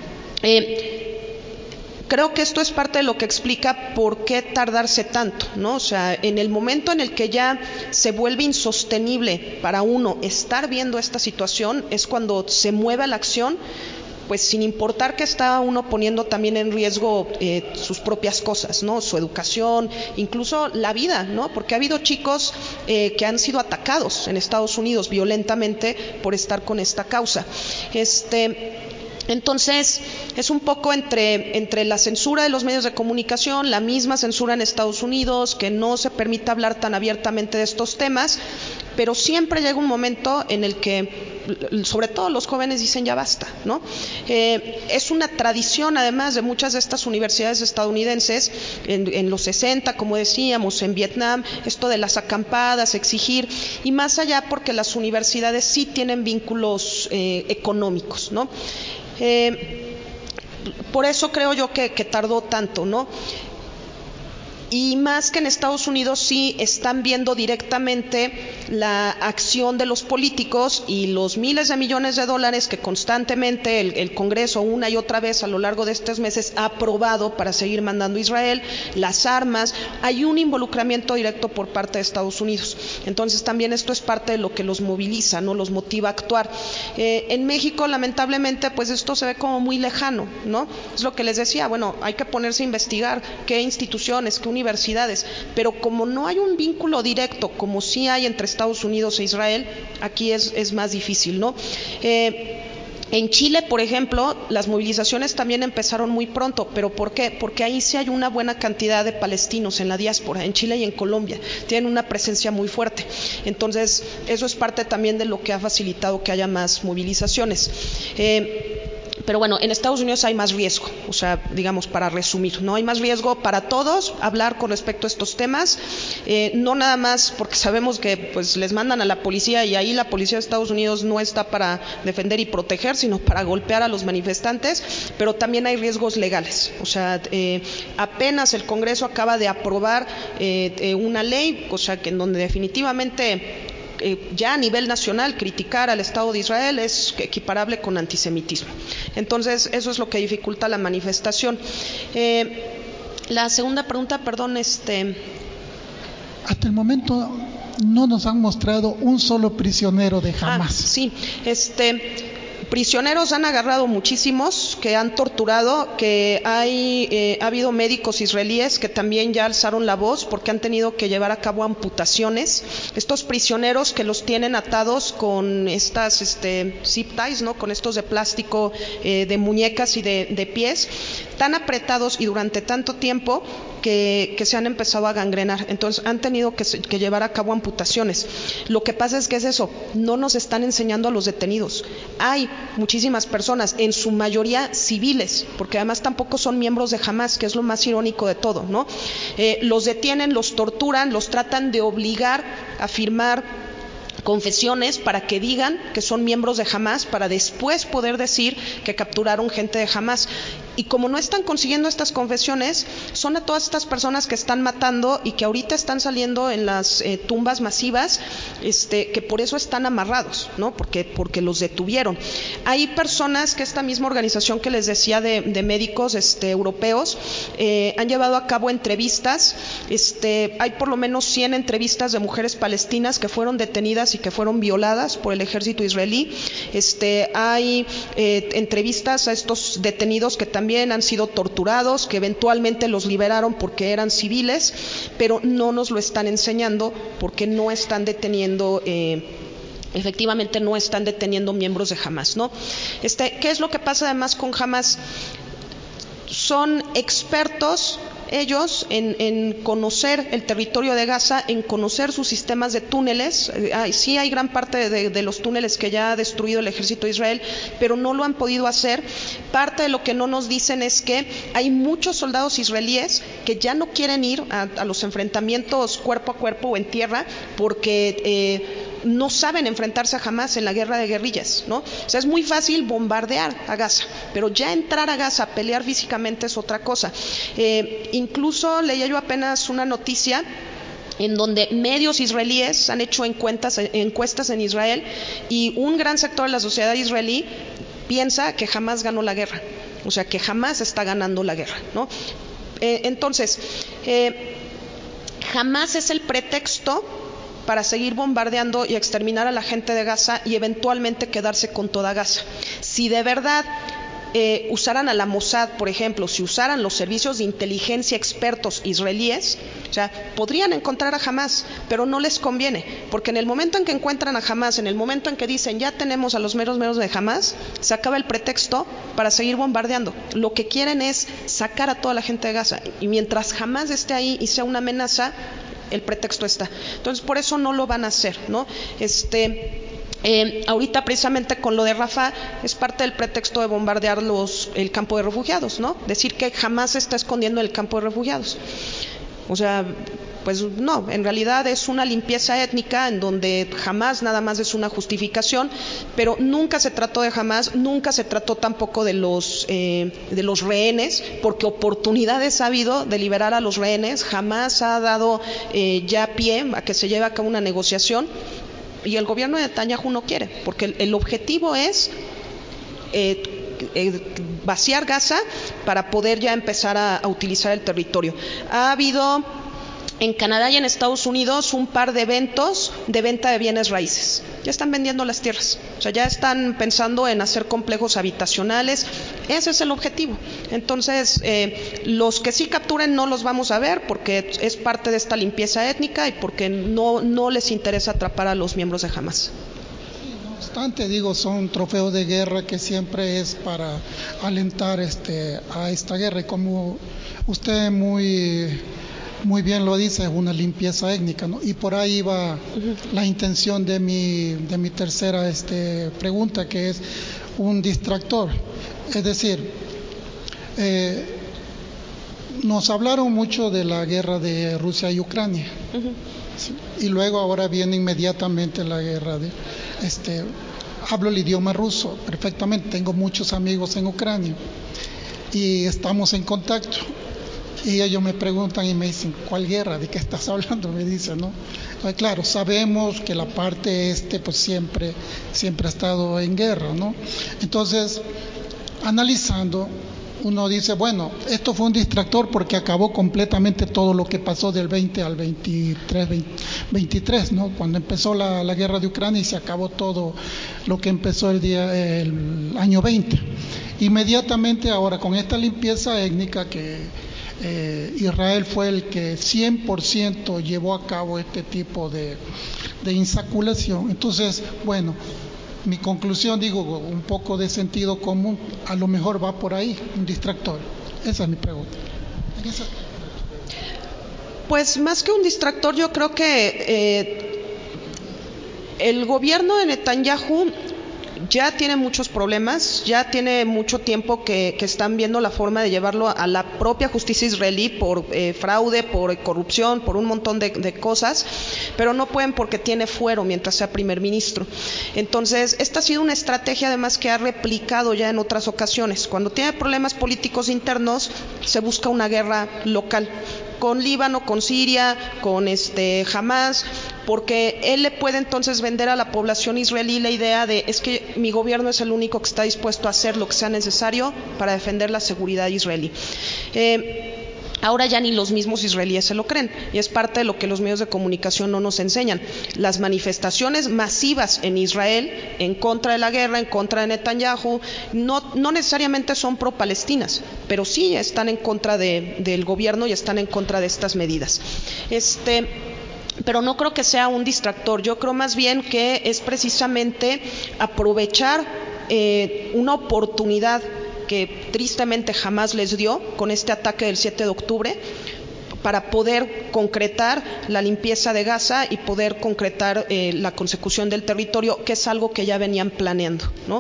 creo que esto es parte de lo que explica por qué tardarse tanto, ¿no? O sea, en el momento en el que ya se vuelve insostenible para uno estar viendo esta situación, es cuando se mueve a la acción, pues sin importar que está uno poniendo también en riesgo sus propias cosas, ¿no? Su educación, incluso la vida, ¿no? Porque ha habido chicos que han sido atacados en Estados Unidos violentamente por estar con esta causa. Entonces, es un poco entre la censura de los medios de comunicación, la misma censura en Estados Unidos, que no se permite hablar tan abiertamente de estos temas, pero siempre llega un momento en el que, sobre todo los jóvenes, dicen ya basta, ¿no? Es una tradición, además, de muchas de estas universidades estadounidenses, en los 60, como decíamos, en Vietnam, esto de las acampadas, exigir, y más allá porque las universidades sí tienen vínculos económicos, ¿no? Por eso creo yo que tardó tanto, ¿no? Y más que en Estados Unidos sí están viendo directamente la acción de los políticos y los miles de millones de dólares que constantemente el Congreso una y otra vez a lo largo de estos meses ha aprobado para seguir mandando a Israel, las armas. Hay un involucramiento directo por parte de Estados Unidos. Entonces también esto es parte de lo que los moviliza, ¿no? Los motiva a actuar. En México, lamentablemente, pues esto se ve como muy lejano, ¿no? Es lo que les decía, bueno, hay que ponerse a investigar qué instituciones, qué universidades, pero como no hay un vínculo directo como sí hay entre Estados Unidos e Israel, aquí es más difícil, ¿no? En Chile, por ejemplo, las movilizaciones también empezaron muy pronto, pero ¿por qué? Porque ahí sí hay una buena cantidad de palestinos en la diáspora, en Chile y en Colombia, tienen una presencia muy fuerte. Entonces, eso es parte también de lo que ha facilitado que haya más movilizaciones. Pero bueno, en Estados Unidos hay más riesgo, o sea, digamos, para resumir, no hay más riesgo para todos hablar con respecto a estos temas, no nada más porque sabemos que pues les mandan a la policía y ahí la policía de Estados Unidos no está para defender y proteger, sino para golpear a los manifestantes, pero también hay riesgos legales, o sea, apenas el Congreso acaba de aprobar una ley, o sea, que en donde definitivamente ya a nivel nacional criticar al Estado de Israel es equiparable con antisemitismo. Entonces eso es lo que dificulta la manifestación. La segunda pregunta, perdón, Hasta el momento no nos han mostrado un solo prisionero de Hamás. Sí, prisioneros han agarrado muchísimos, que han torturado, que ha habido médicos israelíes que también ya alzaron la voz porque han tenido que llevar a cabo amputaciones. Estos prisioneros que los tienen atados con estas zip ties, ¿no? Con estos de plástico de muñecas y de pies, tan apretados y durante tanto tiempo que se han empezado a gangrenar. Entonces han tenido que llevar a cabo amputaciones. Lo que pasa es que es eso, no nos están enseñando a los detenidos. Hay muchísimas personas, en su mayoría civiles, porque además tampoco son miembros de Hamás, que es lo más irónico de todo, ¿no? Los detienen, los torturan, los tratan de obligar a firmar confesiones para que digan que son miembros de Hamás, para después poder decir que capturaron gente de Hamás. Y como no están consiguiendo estas confesiones, son a todas estas personas que están matando y que ahorita están saliendo en las tumbas masivas, que por eso están amarrados, ¿no? Porque los detuvieron. Hay personas que esta misma organización que les decía de médicos europeos han llevado a cabo entrevistas. Hay por lo menos 100 entrevistas de mujeres palestinas que fueron detenidas y que fueron violadas por el ejército israelí. Hay entrevistas a estos detenidos que también han sido torturados, que eventualmente los liberaron porque eran civiles, pero no nos lo están enseñando porque no están deteniendo efectivamente no están deteniendo miembros de Hamás, ¿no? ¿Qué es lo que pasa además con Hamás? Son expertos ellos en conocer el territorio de Gaza, en conocer sus sistemas de túneles. Sí hay gran parte de los túneles que ya ha destruido el ejército de Israel, pero no lo han podido hacer. Parte de lo que no nos dicen es que hay muchos soldados israelíes que ya no quieren ir a los enfrentamientos cuerpo a cuerpo o en tierra porque no saben enfrentarse a Hamás en la guerra de guerrillas, ¿no? O sea, es muy fácil bombardear a Gaza, pero ya entrar a Gaza, pelear físicamente es otra cosa. Incluso leía yo apenas una noticia en donde medios israelíes han hecho encuestas en Israel y un gran sector de la sociedad israelí piensa que Hamás ganó la guerra, o sea, que Hamás está ganando la guerra, ¿no? Entonces, Hamás es el pretexto para seguir bombardeando y exterminar a la gente de Gaza y eventualmente quedarse con toda Gaza. Si de verdad usaran a la Mossad, por ejemplo, si usaran los servicios de inteligencia expertos israelíes, o sea, podrían encontrar a Hamás, pero no les conviene, porque en el momento en que encuentran a Hamás, en el momento en que dicen ya tenemos a los meros de Hamás, se acaba el pretexto para seguir bombardeando. Lo que quieren es sacar a toda la gente de Gaza, y mientras Hamás esté ahí y sea una amenaza, el pretexto está. Entonces, por eso no lo van a hacer, ¿no? Ahorita precisamente con lo de Rafah es parte del pretexto de bombardear el campo de refugiados, ¿no? Decir que jamás se está escondiendo el campo de refugiados. O sea, pues no, en realidad es una limpieza étnica en donde jamás nada más es una justificación, pero nunca se trató de Hamás, nunca se trató tampoco de los rehenes, porque oportunidades ha habido de liberar a los rehenes, jamás ha dado ya pie a que se lleve a cabo una negociación. Y el gobierno de Netanyahu no quiere, porque el objetivo es vaciar Gaza para poder ya empezar a utilizar el territorio. Ha habido en Canadá y en Estados Unidos un par de eventos de venta de bienes raíces. Ya están vendiendo las tierras, o sea, ya están pensando en hacer complejos habitacionales. Ese es el objetivo. Entonces, los que sí capturen no los vamos a ver porque es parte de esta limpieza étnica y porque no les interesa atrapar a los miembros de Hamás. No obstante, digo, son trofeos de guerra que siempre es para alentar a esta guerra, y como usted muy bien lo dice, es una limpieza étnica, ¿no? Y por ahí va la intención de mi tercera pregunta, que es un distractor. Es decir, nos hablaron mucho de la guerra de Rusia y Ucrania, ¿sí? Y luego ahora viene inmediatamente la guerra de hablo el idioma ruso perfectamente, tengo muchos amigos en Ucrania y estamos en contacto. Y ellos me preguntan y me dicen, ¿cuál guerra? ¿De qué estás hablando? Me dicen, ¿no? Pues claro, sabemos que la parte pues siempre ha estado en guerra, ¿no? Entonces, analizando, uno dice, bueno, esto fue un distractor porque acabó completamente todo lo que pasó del 20 al 23, ¿no? Cuando empezó la guerra de Ucrania y se acabó todo lo que empezó el año 20. Inmediatamente ahora, con esta limpieza étnica que Israel fue el que 100% llevó a cabo este tipo de insaculación. Entonces, bueno, mi conclusión, digo, un poco de sentido común, a lo mejor va por ahí, un distractor. Esa es mi pregunta. Pues más que un distractor, yo creo que el gobierno de Netanyahu ya tiene muchos problemas, ya tiene mucho tiempo que están viendo la forma de llevarlo a la propia justicia israelí por fraude, por corrupción, por un montón de cosas, pero no pueden porque tiene fuero mientras sea primer ministro. Entonces, esta ha sido una estrategia además que ha replicado ya en otras ocasiones. Cuando tiene problemas políticos internos, se busca una guerra local, con Líbano, con Siria, con Hamás, porque él le puede entonces vender a la población israelí la idea de es que mi gobierno es el único que está dispuesto a hacer lo que sea necesario para defender la seguridad israelí. Ahora ya ni los mismos israelíes se lo creen, y es parte de lo que los medios de comunicación no nos enseñan. Las manifestaciones masivas en Israel en contra de la guerra, en contra de Netanyahu, no necesariamente son pro-palestinas, pero sí están en contra del gobierno y están en contra de estas medidas. Pero no creo que sea un distractor, yo creo más bien que es precisamente aprovechar una oportunidad que tristemente jamás les dio con este ataque del 7 de octubre para poder concretar la limpieza de Gaza y poder concretar la consecución del territorio, que es algo que ya venían planeando, ¿no?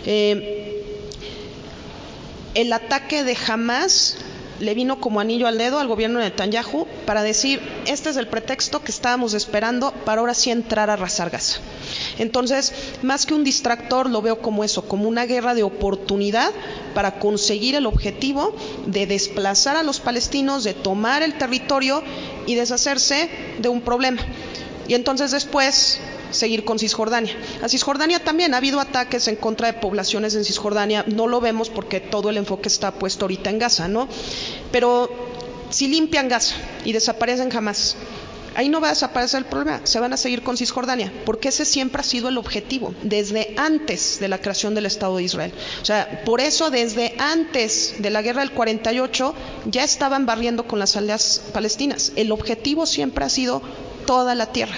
El ataque de Hamás le vino como anillo al dedo al gobierno de Netanyahu para decir, este es el pretexto que estábamos esperando para ahora sí entrar a arrasar Gaza. Entonces, más que un distractor, lo veo como eso, como una guerra de oportunidad para conseguir el objetivo de desplazar a los palestinos, de tomar el territorio y deshacerse de un problema. Y entonces después seguir con Cisjordania. A Cisjordania también ha habido ataques en contra de poblaciones en Cisjordania, no lo vemos porque todo el enfoque está puesto ahorita en Gaza, ¿no? Pero si limpian Gaza y desaparecen Hamás ahí no va a desaparecer el problema, se van a seguir con Cisjordania, porque ese siempre ha sido el objetivo, desde antes de la creación del Estado de Israel. O sea, por eso desde antes de la guerra del 48 ya estaban barriendo con las aldeas palestinas. El objetivo siempre ha sido toda la tierra.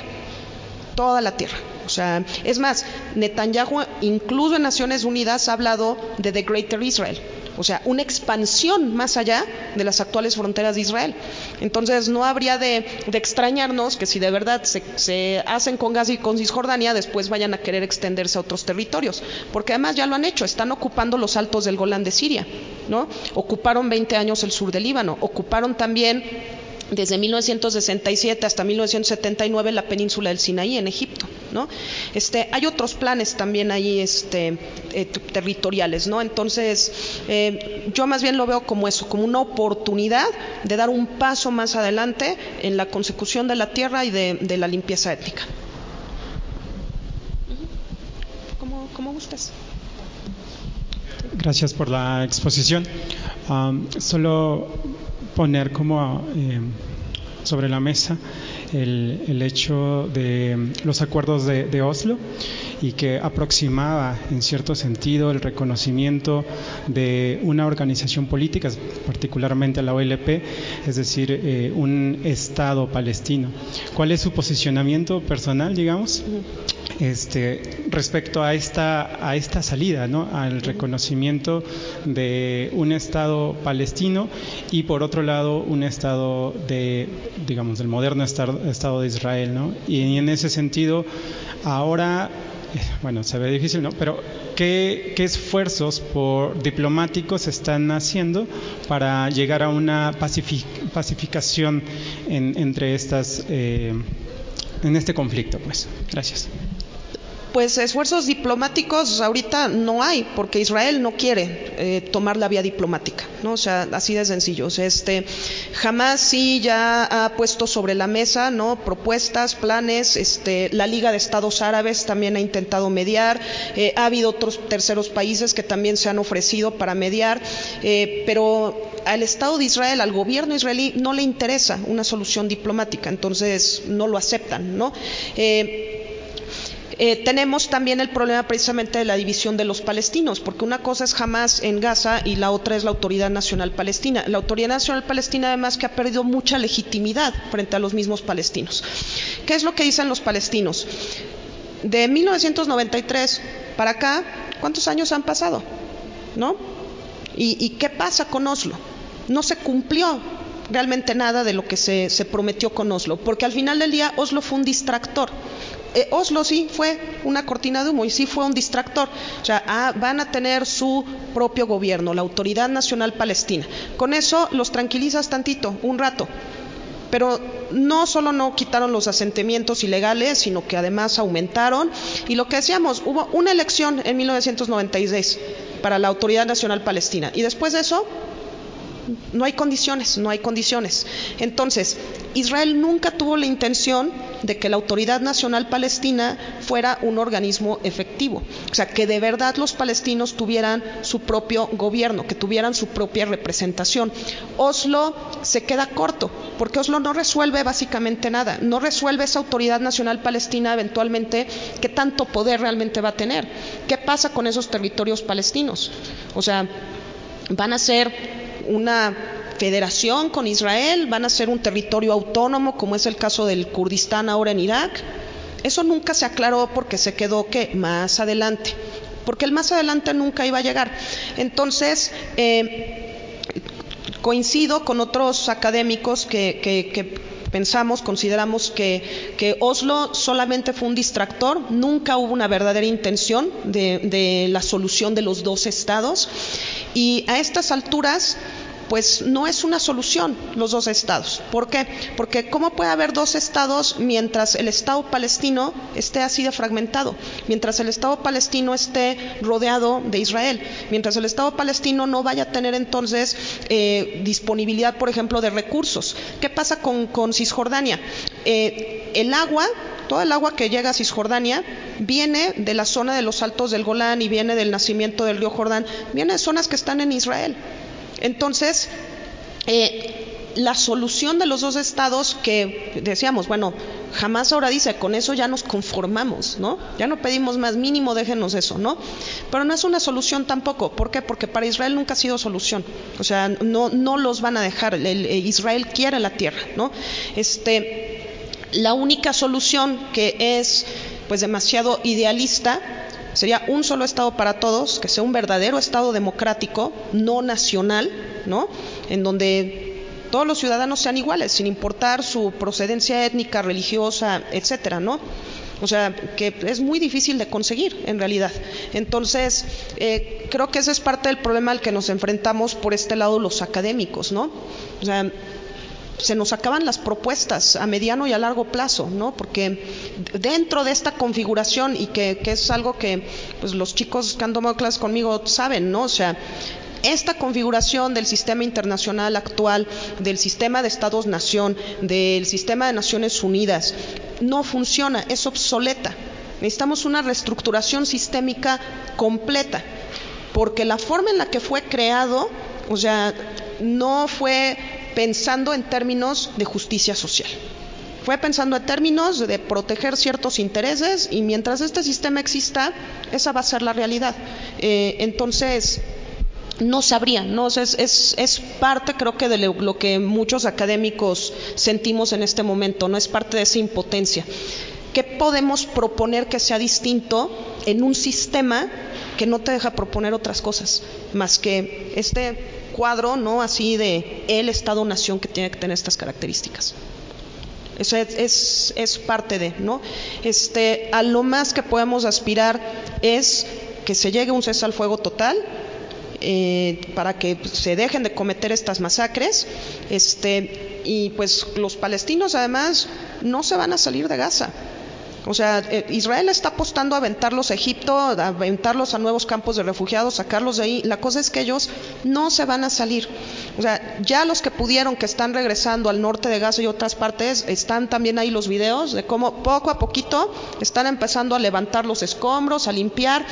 O sea, es más, Netanyahu, incluso en Naciones Unidas, ha hablado de The Greater Israel, o sea, una expansión más allá de las actuales fronteras de Israel. Entonces, no habría de extrañarnos que si de verdad se hacen con Gaza y con Cisjordania, después vayan a querer extenderse a otros territorios, porque además ya lo han hecho, están ocupando los altos del Golán de Siria, ¿no? Ocuparon 20 años el sur del Líbano, ocuparon también desde 1967 hasta 1979 la península del Sinaí en Egipto, ¿no? Hay otros planes también ahí territoriales, ¿no? Entonces, yo más bien lo veo como eso, como una oportunidad de dar un paso más adelante en la consecución de la tierra y de la limpieza étnica. ¿Cómo gustes? Gracias por la exposición. Solo poner como sobre la mesa el hecho de los acuerdos de Oslo, y que aproximaba en cierto sentido el reconocimiento de una organización política, particularmente la OLP, es decir, un Estado palestino. ¿Cuál es su posicionamiento personal, digamos, respecto a esta salida, ¿no?, al reconocimiento de un Estado palestino y por otro lado un Estado del moderno Estado de Israel, ¿no? Y en ese sentido, ahora, bueno, se ve difícil, ¿no?, pero ¿qué esfuerzos diplomáticos se están haciendo para llegar a una pacificación entre estas, en este conflicto? Pues, gracias. Pues esfuerzos diplomáticos ahorita no hay, porque Israel no quiere tomar la vía diplomática, ¿no? O sea, así de sencillo. O sea, Hamás sí ya ha puesto sobre la mesa, ¿no?, propuestas, planes. La Liga de Estados Árabes también ha intentado mediar. Ha habido otros terceros países que también se han ofrecido para mediar, pero al Estado de Israel, al gobierno israelí, no le interesa una solución diplomática, entonces no lo aceptan, ¿no? Tenemos también el problema precisamente de la división de los palestinos, porque una cosa es Hamás en Gaza y la otra es la Autoridad Nacional Palestina. La Autoridad Nacional Palestina, además, que ha perdido mucha legitimidad frente a los mismos palestinos. ¿Qué es lo que dicen los palestinos? De 1993 para acá, ¿cuántos años han pasado?, ¿no? ¿Y qué pasa con Oslo? No se cumplió realmente nada de lo que se prometió con Oslo, porque al final del día Oslo fue un distractor. Oslo sí fue una cortina de humo y sí fue un distractor. O sea, van a tener su propio gobierno, la Autoridad Nacional Palestina. Con eso los tranquilizas tantito, un rato. Pero no solo no quitaron los asentamientos ilegales, sino que además aumentaron. Y lo que decíamos, hubo una elección en 1996 para la Autoridad Nacional Palestina. Y después de eso, no hay condiciones. Entonces, Israel nunca tuvo la intención de que la Autoridad Nacional Palestina fuera un organismo efectivo. O sea, que de verdad los palestinos tuvieran su propio gobierno, que tuvieran su propia representación. Oslo se queda corto, porque Oslo no resuelve básicamente nada. No resuelve esa Autoridad Nacional Palestina eventualmente qué tanto poder realmente va a tener. ¿Qué pasa con esos territorios palestinos? O sea, van a ser una federación con Israel, van a ser un territorio autónomo, como es el caso del Kurdistán ahora en Irak. Eso nunca se aclaró porque se quedó más adelante, porque el más adelante nunca iba a llegar. Entonces, coincido con otros académicos que consideramos que Oslo solamente fue un distractor, nunca hubo una verdadera intención de la solución de los dos estados, y a estas alturas pues no es una solución los dos estados. ¿Por qué? Porque ¿cómo puede haber dos estados mientras el Estado palestino esté así de fragmentado? Mientras el Estado palestino esté rodeado de Israel, mientras el Estado palestino no vaya a tener entonces disponibilidad, por ejemplo, de recursos. ¿Qué pasa con Cisjordania? Toda el agua que llega a Cisjordania viene de la zona de los Altos del Golán y viene del nacimiento del río Jordán, viene de zonas que están en Israel. Entonces, la solución de los dos estados que decíamos, bueno, jamás ahora dice, con eso ya nos conformamos, ¿no? Ya no pedimos más, mínimo déjenos eso, ¿no? Pero no es una solución tampoco. ¿Por qué? Porque para Israel nunca ha sido solución. O sea, no los van a dejar. Israel quiere la tierra, ¿no? La única solución que es pues demasiado idealista sería un solo estado para todos, que sea un verdadero estado democrático, no nacional, ¿no? En donde todos los ciudadanos sean iguales, sin importar su procedencia étnica, religiosa, etcétera, ¿no? O sea, que es muy difícil de conseguir en realidad. Entonces, creo que ese es parte del problema al que nos enfrentamos por este lado los académicos, ¿no? O sea, se nos acaban las propuestas a mediano y a largo plazo, ¿no? Porque dentro de esta configuración, y que es algo que pues los chicos que han tomado clases conmigo saben, ¿no? O sea, esta configuración del sistema internacional actual, del sistema de Estados-nación, del sistema de Naciones Unidas, no funciona, es obsoleta. Necesitamos una reestructuración sistémica completa, porque la forma en la que fue creado, o sea, no fue pensando en términos de justicia social. Fue pensando en términos de proteger ciertos intereses, y mientras este sistema exista, esa va a ser la realidad. Entonces, no sabría, ¿no? O sea, es parte, creo que, de lo que muchos académicos sentimos en este momento, ¿no? Es parte de esa impotencia. ¿Qué podemos proponer que sea distinto en un sistema que no te deja proponer otras cosas más que este cuadro, ¿no? Así de el Estado-nación que tiene que tener estas características? Eso es parte de, ¿no? A lo más que podemos aspirar es que se llegue a un cese al fuego total, para que se dejen de cometer estas masacres, y pues los palestinos además no se van a salir de Gaza. O sea, Israel está apostando a aventarlos a Egipto, a aventarlos a nuevos campos de refugiados, sacarlos de ahí. La cosa es que ellos no se van a salir. O sea, ya los que pudieron, que están regresando al norte de Gaza y otras partes, están también ahí los videos de cómo poco a poquito están empezando a levantar los escombros, a limpiar.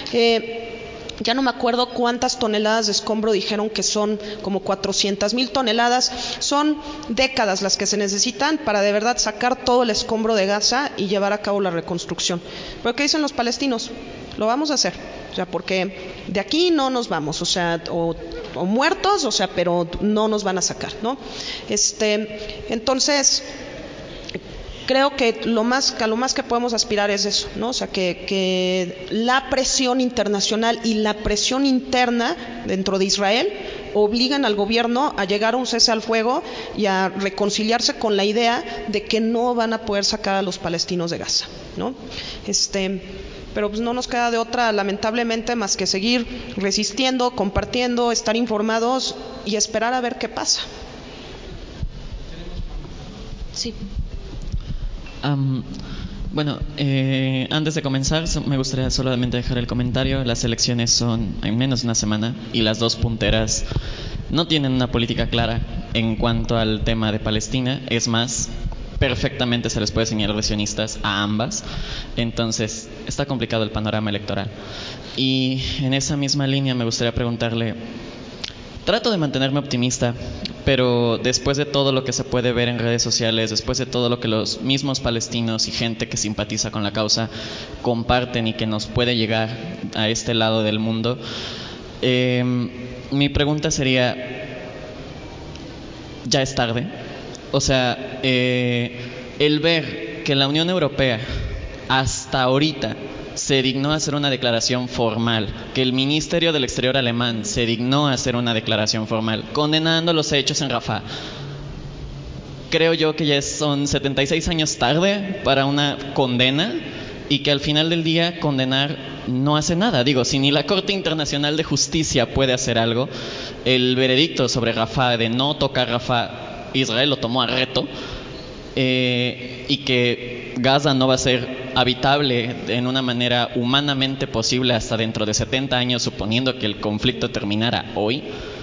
Ya no me acuerdo cuántas toneladas de escombro dijeron que son, como 400,000 toneladas. Son décadas las que se necesitan para de verdad sacar todo el escombro de Gaza y llevar a cabo la reconstrucción. ¿Pero qué dicen los palestinos? Lo vamos a hacer, o sea, porque de aquí no nos vamos, o sea, o muertos, o sea, pero no nos van a sacar, ¿no? Entonces, creo que a lo más que podemos aspirar es eso, ¿no? O sea, que la presión internacional y la presión interna dentro de Israel obligan al gobierno a llegar a un cese al fuego y a reconciliarse con la idea de que no van a poder sacar a los palestinos de Gaza, ¿no? Pero pues no nos queda de otra, lamentablemente, más que seguir resistiendo, compartiendo, estar informados y esperar a ver qué pasa. Sí. Bueno, antes de comenzar, me gustaría solamente dejar el comentario. Las elecciones son en menos de una semana y las dos punteras no tienen una política clara en cuanto al tema de Palestina. Es más, perfectamente se les puede señalar de sionistas a ambas. Entonces, está complicado el panorama electoral. Y en esa misma línea me gustaría preguntarle... Trato de mantenerme optimista, pero después de todo lo que se puede ver en redes sociales, después de todo lo que los mismos palestinos y gente que simpatiza con la causa comparten y que nos puede llegar a este lado del mundo, mi pregunta sería, ¿ya es tarde? O sea, el ver que la Unión Europea hasta ahorita se dignó a hacer una declaración formal, que el Ministerio del Exterior alemán se dignó a hacer una declaración formal condenando los hechos en Rafah. Creo yo que ya son 76 años tarde para una condena, y que al final del día condenar no hace nada. Digo, si ni la Corte Internacional de Justicia puede hacer algo, el veredicto sobre Rafah de no tocar Rafah, Israel lo tomó a reto, y que Gaza no va a ser habitable en una manera humanamente posible hasta dentro de 70 años, suponiendo que el conflicto terminara hoy.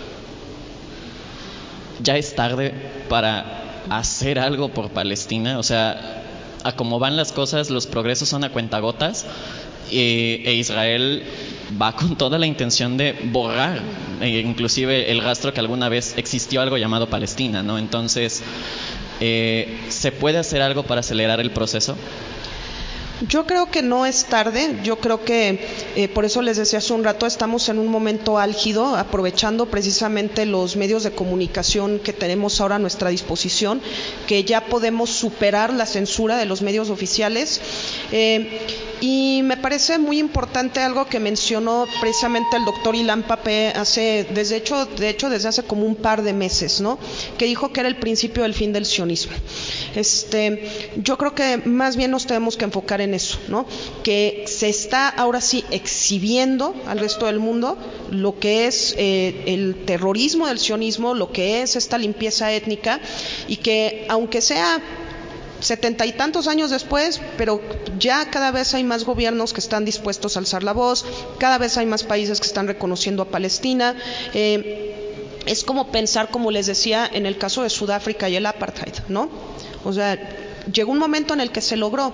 Ya es tarde para hacer algo por Palestina. O sea, a cómo van las cosas, los progresos son a cuentagotas e Israel va con toda la intención de borrar inclusive el rastro que alguna vez existió algo llamado Palestina, ¿no? Entonces, ¿se puede hacer algo para acelerar el proceso? Yo creo que no es tarde, yo creo que por eso les decía hace un rato, estamos en un momento álgido, aprovechando precisamente los medios de comunicación que tenemos ahora a nuestra disposición, que ya podemos superar la censura de los medios oficiales. Y me parece muy importante algo que mencionó precisamente el doctor Ilan Pappé de hecho desde hace como un par de meses, ¿no? Que dijo que era el principio del fin del sionismo. Yo creo que más bien nos tenemos que enfocar en eso, ¿no? Que se está ahora sí exhibiendo al resto del mundo lo que es el terrorismo del sionismo, lo que es esta limpieza étnica, y que aunque sea 70 y tantos años después, pero ya cada vez hay más gobiernos que están dispuestos a alzar la voz, cada vez hay más países que están reconociendo a Palestina. Es como pensar, como les decía, en el caso de Sudáfrica y el apartheid, ¿no? O sea, llegó un momento en el que se logró.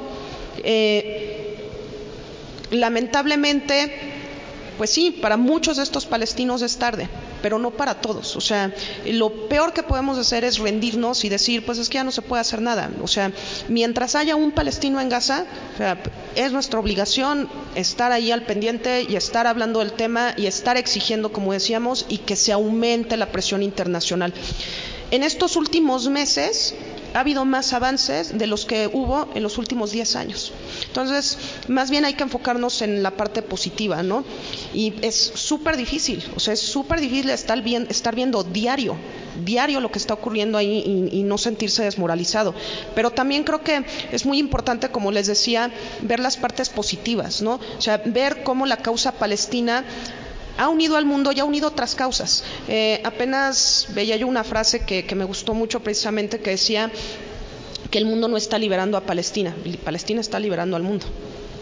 Lamentablemente, pues sí, para muchos de estos palestinos es tarde, pero no para todos. O sea, lo peor que podemos hacer es rendirnos y decir, pues es que ya no se puede hacer nada. O sea, mientras haya un palestino en Gaza, o sea, es nuestra obligación estar ahí al pendiente y estar hablando del tema y estar exigiendo, como decíamos, y que se aumente la presión internacional. En estos últimos meses ha habido más avances de los que hubo en los últimos 10 años. Entonces, más bien hay que enfocarnos en la parte positiva, ¿no? Y es súper difícil, o sea, es súper difícil estar viendo diario lo que está ocurriendo ahí y no sentirse desmoralizado. Pero también creo que es muy importante, como les decía, ver las partes positivas, ¿no? O sea, ver cómo la causa palestina ha unido al mundo y ha unido otras causas. Apenas veía yo una frase que me gustó mucho, precisamente, que decía que el mundo no está liberando a Palestina, Palestina está liberando al mundo.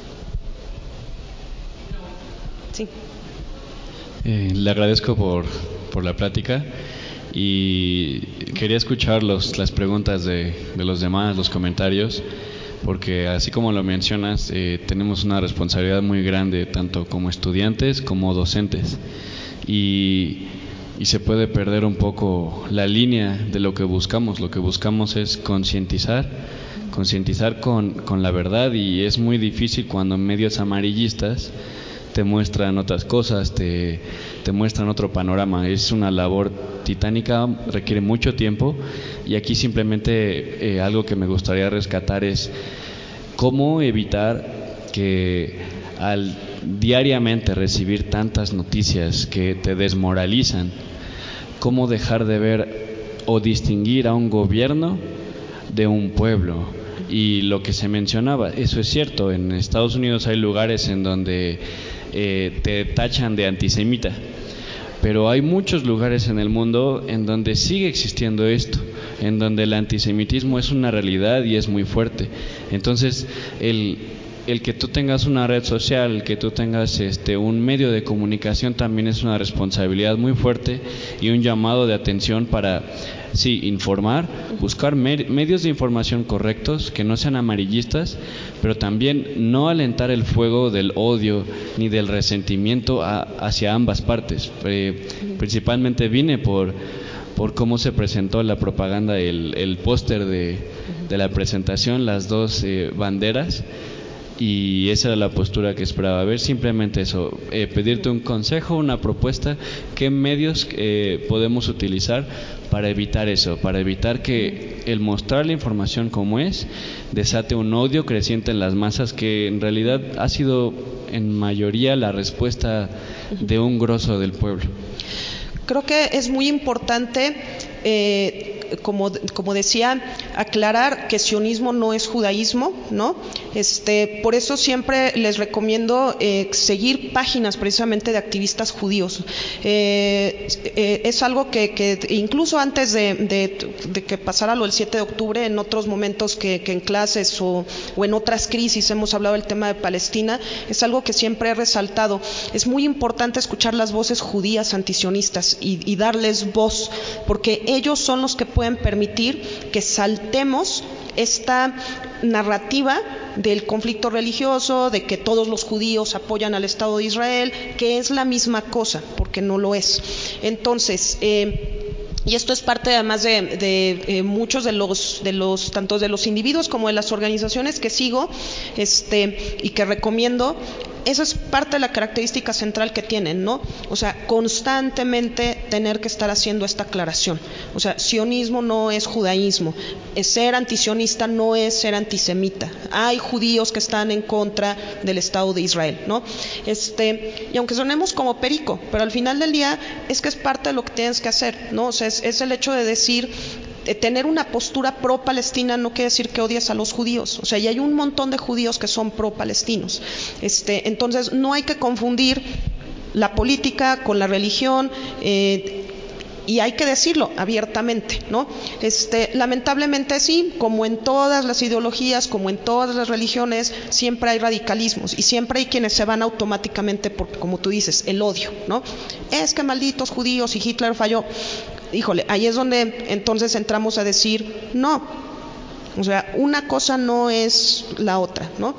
Sí. Le agradezco por la plática y quería escuchar las preguntas de los demás, los comentarios, porque así como lo mencionas, tenemos una responsabilidad muy grande, tanto como estudiantes como docentes, y se puede perder un poco la línea de lo que buscamos. Lo que buscamos es concientizar con la verdad, y es muy difícil cuando medios amarillistas te muestran otras cosas, te muestran otro panorama. Es una labor titánica, requiere mucho tiempo, y aquí simplemente algo que me gustaría rescatar es cómo evitar que al diariamente recibir tantas noticias que te desmoralizan, cómo dejar de ver o distinguir a un gobierno de un pueblo. Y lo que se mencionaba, eso es cierto, en Estados Unidos hay lugares en donde te tachan de antisemita, pero hay muchos lugares en el mundo en donde sigue existiendo esto, en donde el antisemitismo es una realidad y es muy fuerte. Entonces, el que tú tengas una red social, el que tú tengas un medio de comunicación, también es una responsabilidad muy fuerte y un llamado de atención para, sí, informar, buscar medios de información correctos, que no sean amarillistas, pero también no alentar el fuego del odio ni del resentimiento hacia ambas partes. Principalmente vine por cómo se presentó la propaganda, el póster de la presentación, las dos banderas, y esa era la postura que esperaba ver. Simplemente eso, pedirte un consejo, una propuesta, qué medios podemos utilizar para evitar eso, para evitar que el mostrar la información como es desate un odio creciente en las masas, que en realidad ha sido en mayoría la respuesta de un grosso del pueblo. Creo que es muy importante, como decía, aclarar que sionismo no es judaísmo, ¿no? Por eso siempre les recomiendo seguir páginas precisamente de activistas judíos. Es algo que incluso antes de que pasara lo del 7 de octubre, en otros momentos que en clases o en otras crisis hemos hablado del tema de Palestina, es algo que siempre he resaltado. Es muy importante escuchar las voces judías antisionistas y darles voz, porque ellos son los que pueden permitir que saltemos esta narrativa del conflicto religioso, de que todos los judíos apoyan al Estado de Israel, que es la misma cosa, porque no lo es. Entonces, y esto es parte además de muchos de los tanto de los individuos como de las organizaciones que sigo y que recomiendo. Esa es parte de la característica central que tienen, ¿no? O sea, constantemente tener que estar haciendo esta aclaración. O sea, sionismo no es judaísmo, ser antisionista no es ser antisemita. Hay judíos que están en contra del Estado de Israel, ¿no? Y aunque sonemos como perico, pero al final del día es que es parte de lo que tienes que hacer, ¿no? O sea, es el hecho de decir, tener una postura pro-palestina no quiere decir que odies a los judíos. O sea, y hay un montón de judíos que son pro-palestinos. Entonces, no hay que confundir la política con la religión, y hay que decirlo abiertamente, ¿no? Lamentablemente sí, como en todas las ideologías, como en todas las religiones, siempre hay radicalismos y siempre hay quienes se van automáticamente por, como tú dices, el odio, ¿no? Es que malditos judíos y Hitler falló. Híjole, ahí es donde entonces entramos a decir, no, o sea, una cosa no es la otra, ¿no?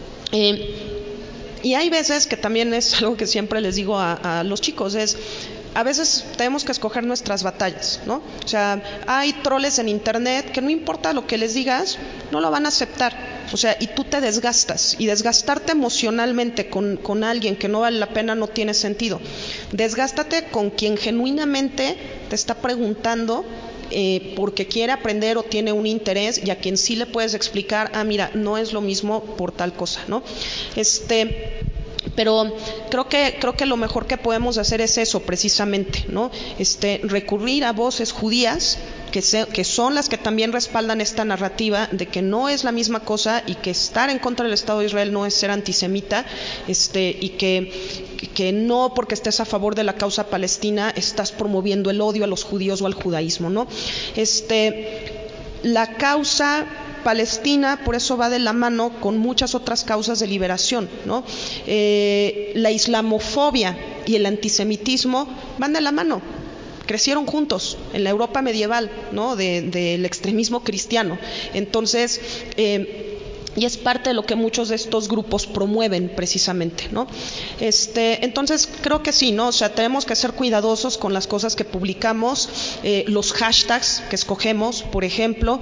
Y hay veces que también es algo que siempre les digo a los chicos, a veces tenemos que escoger nuestras batallas, ¿no? O sea, hay troles en internet que no importa lo que les digas, no lo van a aceptar. O sea, y tú te desgastas, y desgastarte emocionalmente con alguien que no vale la pena no tiene sentido. Desgástate con quien genuinamente te está preguntando porque quiere aprender o tiene un interés, y a quien sí le puedes explicar, mira, no es lo mismo por tal cosa, ¿no? Pero creo que lo mejor que podemos hacer es eso precisamente, ¿no? Recurrir a voces judías que son las que también respaldan esta narrativa de que no es la misma cosa, y que estar en contra del Estado de Israel no es ser antisemita, y que no porque estés a favor de la causa palestina estás promoviendo el odio a los judíos o al judaísmo, ¿no? La causa palestina por eso va de la mano con muchas otras causas de liberación, ¿no? La islamofobia y el antisemitismo van de la mano, crecieron juntos en la Europa medieval, ¿no? Del extremismo cristiano. Entonces, y es parte de lo que muchos de estos grupos promueven precisamente, ¿no? Entonces creo que sí, ¿no? O sea, tenemos que ser cuidadosos con las cosas que publicamos, los hashtags que escogemos, por ejemplo.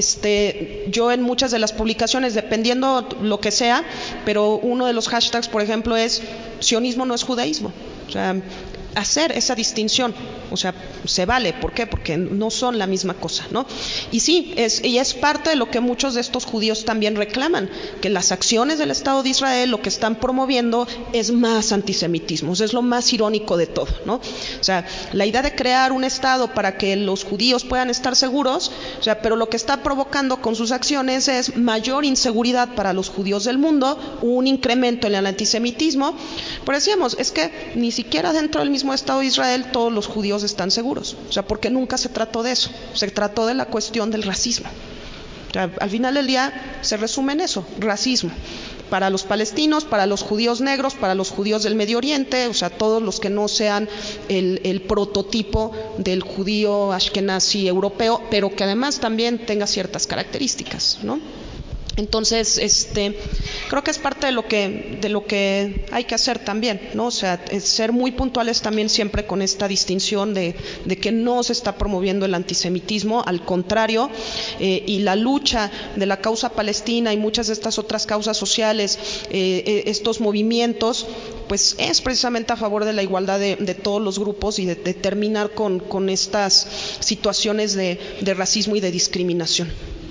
Yo en muchas de las publicaciones, dependiendo lo que sea, pero uno de los hashtags, por ejemplo, es sionismo no es judaísmo. O sea, hacer esa distinción, o sea, se vale. ¿Por qué? Porque no son la misma cosa, ¿no? Y sí, es parte de lo que muchos de estos judíos también reclaman, que las acciones del Estado de Israel lo que están promoviendo es más antisemitismo. Es lo más irónico de todo, ¿no? O sea, la idea de crear un Estado para que los judíos puedan estar seguros, o sea, pero lo que está provocando con sus acciones es mayor inseguridad para los judíos del mundo, un incremento en el antisemitismo. Pero decíamos, es que ni siquiera dentro del mismo Estado de Israel todos los judíos están seguros, o sea, porque nunca se trató de eso, se trató de la cuestión del racismo. O sea, al final del día se resume en eso, racismo, para los palestinos, para los judíos negros, para los judíos del Medio Oriente, o sea, todos los que no sean el prototipo del judío ashkenazi europeo, pero que además también tenga ciertas características, ¿no? Entonces, creo que es parte de lo que hay que hacer también, ¿no? O sea, ser muy puntuales también siempre con esta distinción de que no se está promoviendo el antisemitismo, al contrario, y la lucha de la causa palestina y muchas de estas otras causas sociales, estos movimientos, pues es precisamente a favor de la igualdad de todos los grupos y de terminar con estas situaciones de racismo y de discriminación.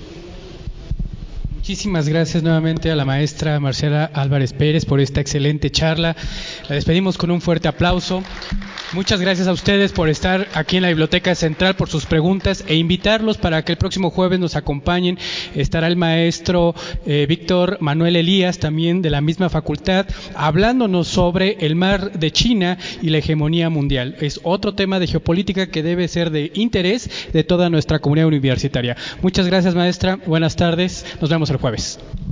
Muchísimas gracias nuevamente a la maestra Marcela Álvarez Pérez por esta excelente charla. La despedimos con un fuerte aplauso. Muchas gracias a ustedes por estar aquí en la Biblioteca Central, por sus preguntas, e invitarlos para que el próximo jueves nos acompañen. Estará el maestro Víctor Manuel Elías, también de la misma facultad, hablándonos sobre el mar de China y la hegemonía mundial. Es otro tema de geopolítica que debe ser de interés de toda nuestra comunidad universitaria. Muchas gracias, maestra. Buenas tardes. Nos vemos el jueves.